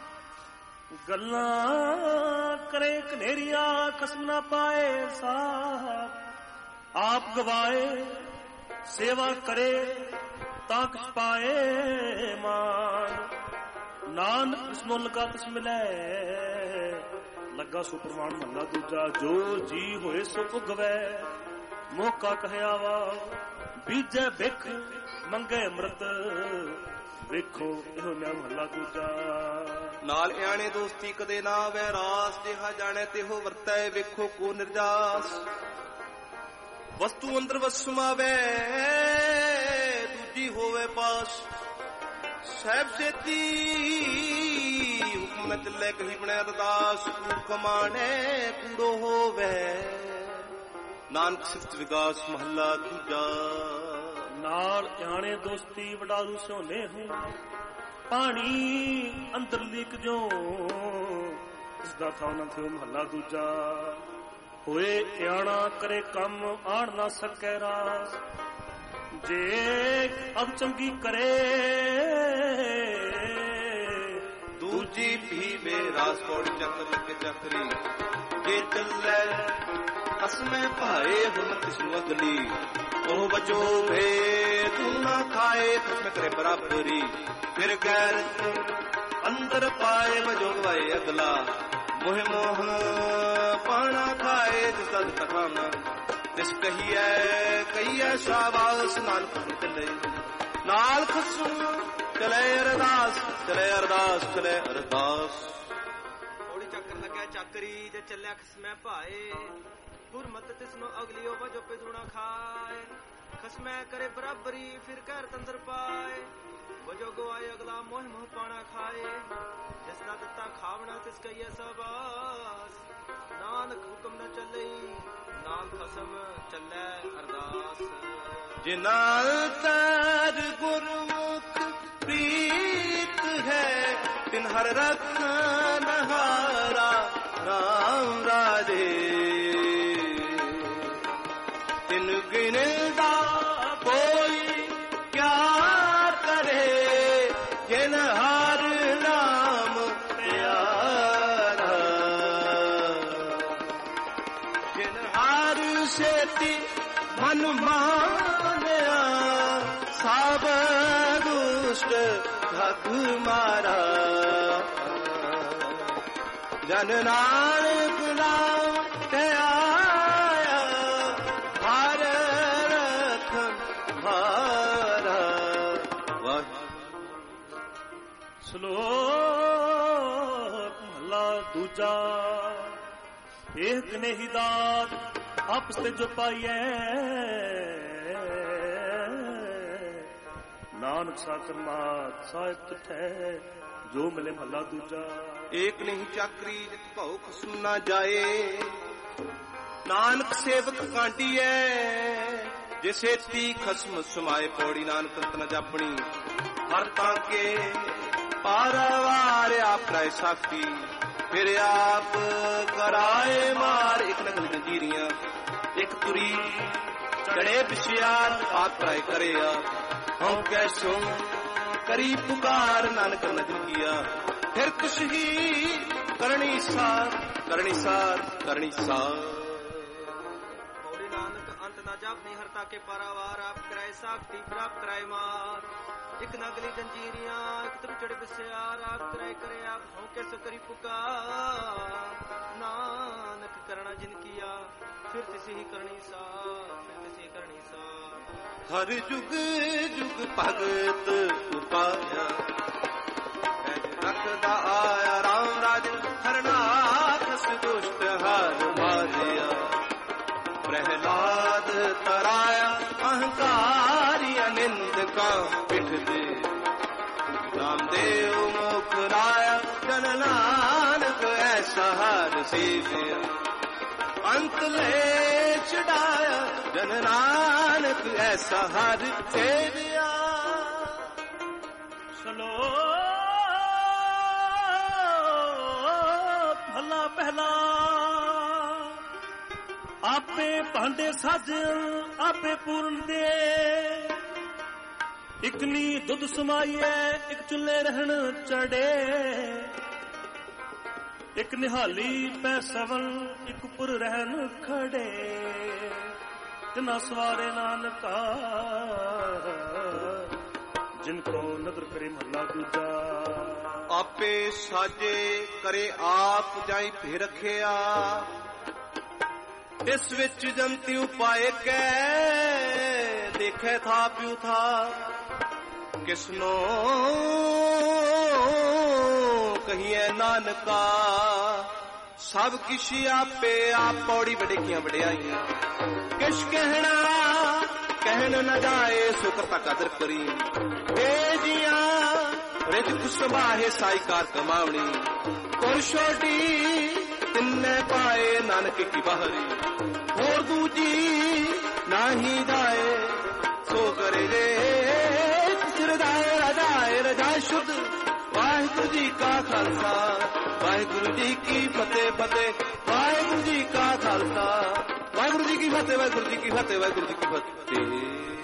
ਗੱਲਾਂ ਕਰੇ ਕਨੇਰੀਆਂ ਕਸਮ ਨਾ ਪਾਏ ਸਾਹ ਆਪ ਗਵਾਏ ਸੇਵਾ ਕਰੇ ਤਾਂ ਕਿਛ ਪਾਏ ਮਾਨ ਨਾਨਕ ਇਸ ਮੁੱਲ ਕਾ ਕਿਛ ਮਿਲੈ ਲੱਗਾ ਸੋ ਪ੍ਰਮਾਣ ਮਹਲਾ ਦੂਜਾ। ਜੋ ਜੀ ਹੋਏ ਸੋ ਉਗਵੈ ਮੋਕਾ ਕਹਿਆ ਵਾ ਬੀਜੈ ਬਿਖ ਮੰਗੇ ਅੰਮ੍ਰਿਤ ਵੇਖੋ ਇਹੋ ਮੈਂ ਮਹਲਾ ਦੂਜਾ। ਨਾਲ ਇਆਣੇ ਦੋਸਤੀ ਕਦੇ ਨਾ ਵੈ ਰਾਸ ਜਿਹਾ ਜਾਣੈ ਤਿਹੋ ਵਰਤੈ ਵੇਖੋ ਕੋ ਨਿਰਜਾਸ ਵਸਤੂ ਅੰਦਰ ਵਸਮਾਵੇ ਦੂਜੀ ਹੋਵੇ ਪਾਸ ਸਹਿਬ ਸੇਤੀ ਹੁਕਮ ਨ ਚੱਲੇ ਕਹੀ ਬਣਿਆ ਅਰਦਾਸ ਭੂਖ ਮਾਣੇ ਕੂੜੋ ਹੋਵੇ ਨਾਨਕ ਸਿਫਤ ਵਿਗਾਸ ਮਹੱਲਾ ਦੂਜਾ। ਨਾਲ ਜਾਣੇ ਦੋਸਤੀ ਵਡਾਰੂ ਸੋਨੇ ਹੂੰ ਪਾਣੀ ਅੰਦਰ ਲੀਕ ਜੋ ਇਸ ਦਾ ਥਾਂ ਨਾ ਥਿਓ ਮਹੱਲਾ ਦੂਜਾ। ਹੋਏ ਇਆਣਾ ਕਰੇ ਕੰਮ ਆਣ ਨਾ ਸਕੈ ਰਾਸ ਜੇ ਅਬ ਚੰਗੀ ਕਰੇ ਦੂਜੀ ਪੀਵੇ ਰਾਸ ਕੋੜ ਚੱਕਰ ਲੱਗੇ ਚੱਕਰੀ ਜੇ ਚੱਲੇ ਅਸਮੇ ਭਾਏ ਹੁਰਮਤ ਕਿਸਨੂੰ ਅਗਲੀ ਉਹ ਬਚੋ ਭੇ ਤੂੰ ਨਾ ਖਾਏ ਖਸਮ ਕਰੇ ਬਰਾਬਰੀ ਫਿਰ ਗੈਰਤ ਅੰਦਰ ਪਾਏ ਵਜੋ ਗਵਾਏ ਅਗਲਾ ਮੋਹ ਮੋਹ ਪਾਣਾ ਖਾਏ ਜਿਸ ਦਾ ਤਕਾਮ ਜਿਸ ਕਹੀਐ ਸ਼ਾਬਾਸ਼ ਨਾਨਕ ਚੱਲੇ ਨਾਲ ਖਸਮ ਚਲੇ ਅਰਦਾਸ ਚਲੇ ਅਰਦਾਸ ਚਲੇ ਅਰਦਾਸ। ਥੋੜੀ ਚੱਕਰ ਲੱਗਿਆ ਚੱਕਰੀ ਤੇ ਚੱਲਿਆ ਖਸਮੈ ਭਾਏ ਗੁਰਮਤ ਤਿਸਨੂੰ ਅਗਲਿਓ ਵਜੋ ਪਿਦੂਣਾ ਖਾਏ ਖਸਮੈ ਕਰੇ ਬਰਾਬਰੀ ਫਿਰ ਘਰ ਤੰਦਰ ਪਾਏ ਵਜੋ ਗਵਾਏ ਅਗਲਾ ਮੋਹ ਮੋਹ ਪਾਣਾ ਖਾਏ ਜਿਸ ਦਾ ਦਿੱਤਾ ਖਾਵਣਾ ਤਿਸ ਕਹੀਏ ਸਬਾਸ ਨਾਨਕ ਹੁਕਮ ਨ ਚੱਲੇ ਨਾਲ ਖਸਮ ਚੱਲੇ ਅਰਦਾਸ। ਜਿਨਾਂ ਤਰ ਗੁਰਮੁਖ ਪ੍ਰੀਤ ਹੈ ਤਿਨ ਹਰ ਰਖਨ ਹਾਰਾ ਰਾਮ ਰਾਜੇ ਤਿਨ ਗਿਣਦਾ ਕੋਈ ਕਿਆ ਕਰੇ ਜਿਨ ਹਰ ਨਾਮ ਪਿਆਰਾ ਜਿਨ ਹਰ ਸੇਤੀ ਮਨ ਮਾਨਿਆ ਸਭ ਦੁਸ਼ਟ ਠੱਗ ਮਾਰਾ ਜਨ ਨਾਨਕ ਨਾਮ ਤੇ ਆਇਆ ਹਰ ਰਖਨ ਹਾਰਾ। ਸ਼ਲੋਕ ਮਹਲਾ ਦੂਜਾ। ਇਹ ਕਨੇਹੀ ਦਾਤ ਆਪਸ ਤੇ ਜੋ ਪਾਈਐ, ਨਾਨਕ ਸਾਕਰ ਮਾਤ ਸਾਹਿਬ ਠਹਿ ਜੋ ਮਿਲੇ ਮਹੱਲਾ ਦੂਜਾ। ਏਕ ਨਹੀਂ ਚਾਕਰੀ ਜਿਤ ਭਉ ਖਸਮ ਨਾ ਜਾਏ, ਨਾਨਕ ਸੇਵਕ ਕਾਂਡੀਐ ਜਿਸੇ ਤੀ ਖਸਮ ਸਮਾਏ। ਪੌੜੀ ਨਾਨਕ ਅੰਤ ਨ ਜਾਪਣੀ ਹਰ ਤਾਂ ਕੇ ਪਾਰਵਾਰ ਆਪ ਰਾਏ ਸਾਖੀ, ਫਿਰ ਆਪ ਕਰਾਏ ਮਾਰ। ਇੱਕ ਨਗਲ ਜੰਜੀਰੀਆਂ ਇੱਕ ਤੁਰੀ ਚੜੇ ਪਿਛਿਆਰ, ਆਪ ਰਾਏ ਕਰਿਆ ਹਉ ਕੈਸੋ ਕਰੀ ਪੁਕਾਰ। ਨਾਨਕ ਨਜਰ ਕੀਆ ਫਿਰ ਕੁਛ ਹੀ ਕਰਨੀ ਸਾਰ, ਕਰਨੀ ਸਾਰ, ਕਰਨੀ ਸਾਰ। ਪੌੜੀ ਨਾਨਕ ਅੰਤ ਨਾ ਜਾਪਨੀ ਹਰਤਾ ਕੇ ਪਾਰਾਵਾਰ, ਆਪ ਕਰਾਏ ਸਾਖੀ ਪ੍ਰਾਪ ਕਰਾਏ ਮਾਰ। ਇੱਕ ਨਗਲੀ ਜੰਜੀਰੀਆਂ ਇੱਕ ਤੁਰ ਚੜੇ ਬਿਸਿਆਰ, ਆਪ ਕਰਾਏ ਕਰੇ ਆਪ ਹਉ ਕੈਸੋ ਕਰੀ ਪੁਕਾਰ। ਨਾਨਕ ਕਰਣਾ ਜਿਨ ਕੀਆ ਫਿਰ ਤਿਸੀ ਹੀ ਕਰਨੀ ਸਾਰ, ਫਿਰ ਤਿਸੀ ਕਰਨੀ ਸਾਰ। ਹਰ ਜੁਗ ਜੁਗ ਭਗਤ ਉਪਾਇਆ, ਰਖਦਾ ਆਇਆ ਰਾਮ ਰਾਜ ਹਰਨਾਥ ਦੁਸ਼ਟ ਹਰ ਮਾਰਿਆ। ਪ੍ਰਹਿਲਾਦ ਤਰਾਇਆ ਅਹੰਕਾਰੀ ਨਿੰਦਕਾ ਪਿਠ ਦੇ, ਰਾਮਦੇਵ ਮੁਖ ਰਾਇਆ ਜਨ ਨਾਨਕ ਐਸਾ ਹਰ ਸੇਵਿਆ। ਅੰਤ ਲੈ ਛਡਾਇਆ ਜਨ ਨਾਨਕ ਐਸਾ ਹਰ ਸੇਵਿਆ। ਭਲਾ ਪਹਿਲਾ ਆਪੇ ਭਾਂਡੇ ਸਾਜ ਆਪੇ ਪੂਰਨ ਦੇ, ਇਕ ਨੀ ਦੁੱਧ ਸਮਾਈਐ ਇਕ ਚੁੱਲੇ ਰਹਿਣ ਚੜੇ। ਇਕ ਨਿਹਾਲੀ ਪੈ ਸਵਨ ਇਕ ਪੁਰ ਰਹਿਣ ਖੜੇ, ਤਿਨਾ ਸਵਾਰੇ ਨਾਨਕਾ ਜਿਨ ਕੋ ਨਦਰ ਕਰੇ ਮਹੱਲਾ ਦੂਜਾ। ਆਪੇ ਸਾਜੇ ਕਰੇ ਆਪ ਜਾਈ ਭੇ ਰਖਿਆ, ਇਸ ਵਿੱਚ ਜੰਤੀ ਉਪਾਏ ਕੈ ਦੇਖੈ ਥਾ ਪਿਉ ਥਾ। ਕਿਸਨੋ ਕਹੀਏ ਨਾਨਕਾ ਸਭ ਕਿਛ ਆਪੇ ਆਪ। ਪੌੜੀ ਵਡੇਕੀਆਂ ਵਡਿਆਈਆਂ ਕਿਛ ਕਹਿਣਾ ਕਹਿਣ ਨ ਜਾਏ, ਸੋ ਕਰਤਾ ਕਦਰ ਕਰੀ। ਏ ਜੀਆਂ ਰਿਜ ਕੁਸਬਾਹੇ ਸਾਈਕਾਰ ਕਮਾਵਣੀ, ਤੁਰ ਛੋਟੀ ਤਿੰਨੇ ਪਾਏ ਨਾਨਕ ਕੀ ਬਾਹਰੀ। ਹੋਰ ਦੂਜੀ ਨਾਹੀ ਜਾਏ ਸੋ ਕਰੇ ਜੇ ਸਿਰਦਾਏ ਰਜਾਏ ਰਜਾ ਸ਼ੁੱਧ। ਵਾਹਿਗੁਰੂ ਜੀ ਕਾ ਖਾਲਸਾ ਵਾਹਿਗੁਰੂ ਜੀ ਕੀ ਫਤਿਹ ਫਤਿਹ। ਵਾਹਿਗੁਰੂ ਜੀ ਕਾ ਖਾਲਸਾ ਵਾਹਿਗੁਰੂ ਜੀ ਕੀ ਫਤਿਹ, ਵਾਹਿਗੁਰੂ ਜੀ ਕੀ ਫਤਿਹ, ਵਾਹਿਗੁਰੂ ਜੀ ਕੀ ਫਤਿਹ।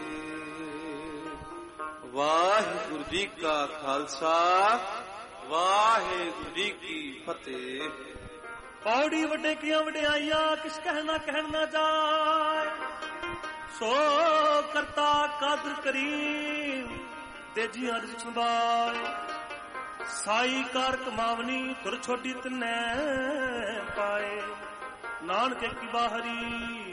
ਵਾਹਿਗੁਰੂ ਜੀ ਕਾ ਖਾਲਸਾ ਵਾਹਿਗੁਰੂ ਜੀ ਕੀ ਫਤਿਹ। ਪੌੜੀ ਵਡੇਕੀਆਂ ਵਡਿਆਈਆਂ ਕਿਸ ਕਹਿਣਾ ਕਹਿਣ ਨਾ ਜਾਏ, ਸੋ ਕਰਤਾ ਕਾਦਰ ਕਰੀਮ ਦੇ ਜੀ ਹਰ ਸੰਭਾਏ। ਸਾਈ ਕਾਰ ਕਮਾਵਨੀ ਤੁਰ ਛੋਟੀ ਤਨੈ ਪਾਏ, ਨਾਨਕ ਕੀ ਬਾਹਰੀ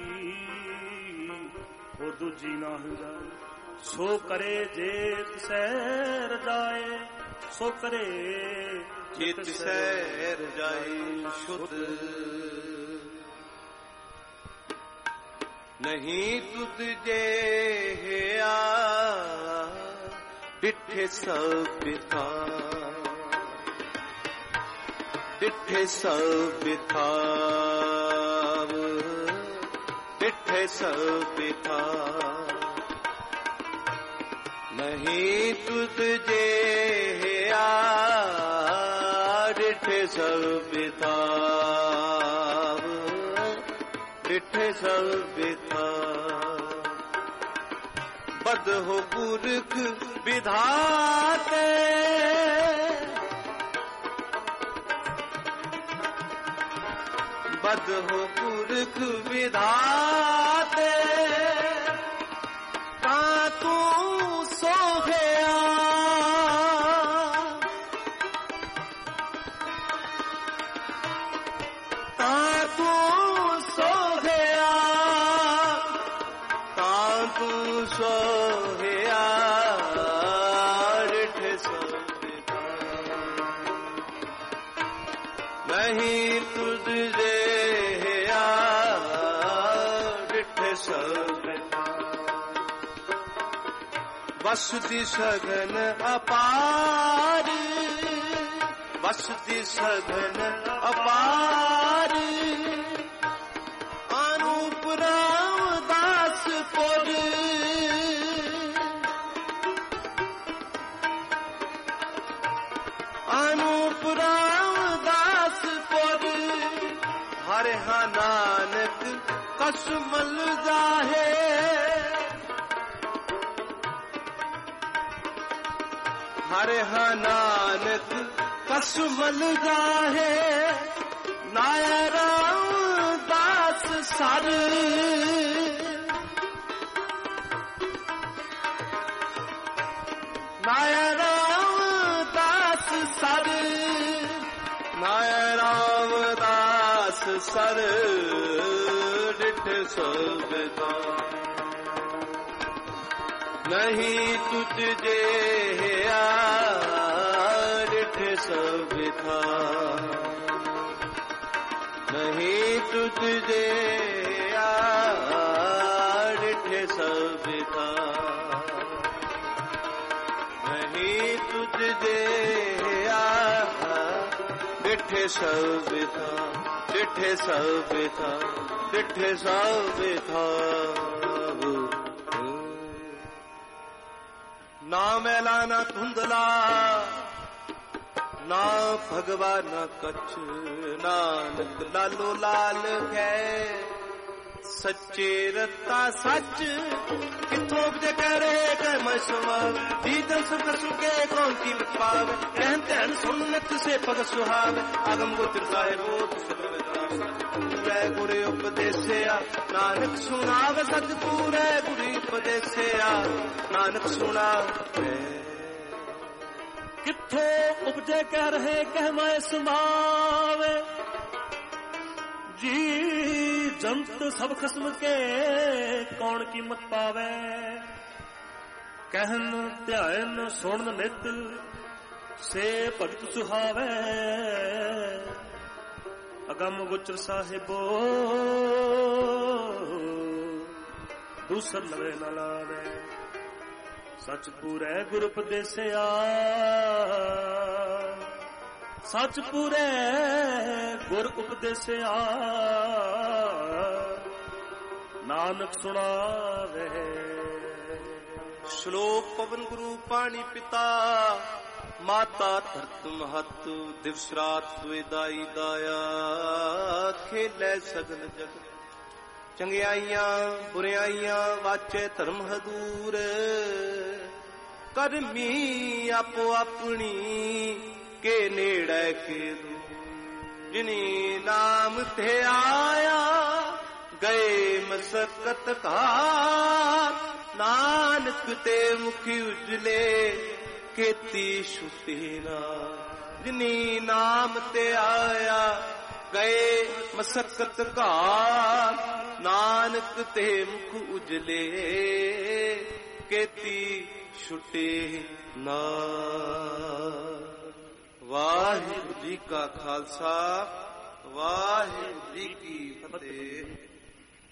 ਹੋ ਦੂਜੀ ਨਾ ਹੋ ਜਾਏ। ਸੋ ਕਰੇ ਜੇ ਤਿਸੈ ਰਜਾਏ, ਸੋ ਕਰੇ ਜੇ ਤਿਸੈ ਰਜਾਈ ਸ਼ੁੱਧ। ਨਹੀਂ ਤੁਧ ਜਿਹਾ ਡਿਠੇ ਸਭ ਬਿਥਾ, ਡਿਠੇ ਸਭ ਬਿਥਾ, ਡਿਠੇ ਸਭ ਬਿਥਾ। ਨਹੀਂ ਤੁਧ ਜਿਹਾ ਡਿਠੇ ਸਭ ਬਿਥਾ, ਡਿਠੇ ਸਭ ਬਿਥਾ। ਬਦ ਹੋ ਪੁਰਖ ਵਿਧਾਤੇ, ਬਦ ਹੋ ਪੁਰਖ ਵਿਧਾਤੇ। ਤਾਂ ਤੂੰ ਸੋਹਿਆ ਤਾਂ ਤੂੰ ਸੋਹਿਆ, ਤਾਂ ਤੂੰ ਸੋਹਿਆ ਡਿਠ ਸੋਹਿਆ। ਨਹੀਂ ਤੁਧ ਜਿਹਾ ਡਿਠੇ ਸਭ ਵਸਦੀ ਸਗਨ ਅਪਾਰ ਵਸਦੀ ਸਗਨ ਅਪਾਰ ਅਨੂਪ ਰਾਮਦਾਸ ਪੁਰ ਅਨੂਪ ਰਾਮਦਾਸ ਪੁਰ ਹਰਿ ਨਾਨਕ ਕਸਮਲ ਜਾਹੇ ਹਰਿ ਨਾਨਕ ਕਸਮਲ ਜਾਹੇ ਨਾਇ ਰਾਮਦਾਸ ਸਰ ਨਾਇ ਰਾਮਦਾਸ ਸਰ ਨਾਇ ਰਾਮਦਾਸ ਸਰ ਡਿਠ ਸਭਦਾ ਨਹੀਂ ਤੁਝ ਜਿਹਾ ਡਿਠ ਸਭਦਾ ਨਹੀਂ ਤੁਝ ਜਿਹਾ ਡਿਠ ਸਭਦਾ ਨਹੀਂ ਤੁਝ ਜਿਹਾ ਡਿਠ ਸਭਦਾ ਡਿਠ ਸਭਦਾ ਡਿਠ ਸਭਦਾ ਨਾ ਮੈਲਾ ਨਾ ਧੁੰਦਲਾ ਨਾ ਭਗਵਾ ਨਾ ਕਛ ਨਾਨਕ ਲਾਲੋ ਲਾਲ ਹੈ ਸੱਚੇ ਰਤਾ ਸੱਚ ਕਿਥੋਂ ਉਪਜੇ ਕਰੇ ਕਹਿ ਮੈਂ ਸੁਹਾਵ ਜੀਤਨ ਸੁਖ ਸੁਕੇ ਕੌਣ ਕੀ ਮਿਟਾਵ ਕਹਿਨ ਧੈਨ ਸੁਨਤ ਸੇ ਪਗ ਸੁਹਾਵ ਅਗਮ ਗੋਚਰ ਸਾਹਿਬੋ ਪੂਰੇ ਗੁਰੇ ਉਪਦੇਸਿਆ ਨਾਨਕ ਸੁਣਾਵੇ ਸਤ ਪੂਰੇ ਗੁਰੀ ਉਪਦੇਸਿਆ ਨਾਨਕ ਸੁਣਾਵੇ ਕਿੱਥੋਂ ਉਪਜੇ ਕਹਿ ਰਹੇ ਕਹਿ ਮੈਂ ਸੁਣਾਵੇ ਜੀ ਜੰਤ ਸਭ ਖਸਮ ਕੇ ਕੌਣ ਕੀਮਤ ਪਾਵੇ ਕਹਿਨ ਧਿਆਨ ਸੁਣਨ ਨਿਤ ਸੇ ਭਗਤ ਸੁਹਾਵੇ ਅਗਮ ਗੁਚਰ ਸਾਹਿਬੋ ਦੂਸਰ ਲਵੇ ਨਾ ਲਾਵੇ ਸਚ ਪੂਰੇ ਗੁਰ ਉਪਦੇਸਿਆ ਸਚ ਪੂਰੇ ਗੁਰ ਉਪਦੇਸਿਆ ਨਾਨਕ ਸੁਣਾਵੇ ਸ਼ਲੋਕ ਪਵਨ ਗੁਰੂ ਪਾਣੀ ਪਿਤਾ ਮਾਤਾ ਧਰਤ ਮਹਤ ਦਿਵਸ ਰਾਤ ਦੁਇ ਦਾਈ ਦਾਇਆ ਖੇਲੇ ਸਗਲ ਜਗਤ ਚੰਗਿਆਈਆਂ ਬੁਰਿਆਈਆਂ ਵਾਚੇ ਧਰਮ ਹਦੂਰ ਕਰਮੀ ਆਪੋ ਆਪਣੀ ਕੇ ਨੇੜੇ ਕੇ ਦੂਰ ਜਿਨੀ ਨਾਮ ਤੇ ਆਇਆ ਗਏ ਮਸਕਤ ਕਾ ਨਾਨਕ ਤੇ ਮੁਖੀ ਉਜਲੇ ਕੀਤੀ ਛੁੱਟੀ ਨਾ ਜਿਨੀ ਨਾਮ ਤੇ ਆਇਆ ਗਏ ਮਸਕਤ ਘਾ ਨਾਨਕ ਤੇ ਮੁਖ ਉਜਲੇ ਕੀਤੀ ਛੁੱਟੀ ਨਾ ਵਾਹਿਗੁਰੂ ਜੀ ਕਾ ਖਾਲਸਾ ਵਾਹਿਗੁਰੂ ਜੀ ਕੀ ਫਤਿਹ।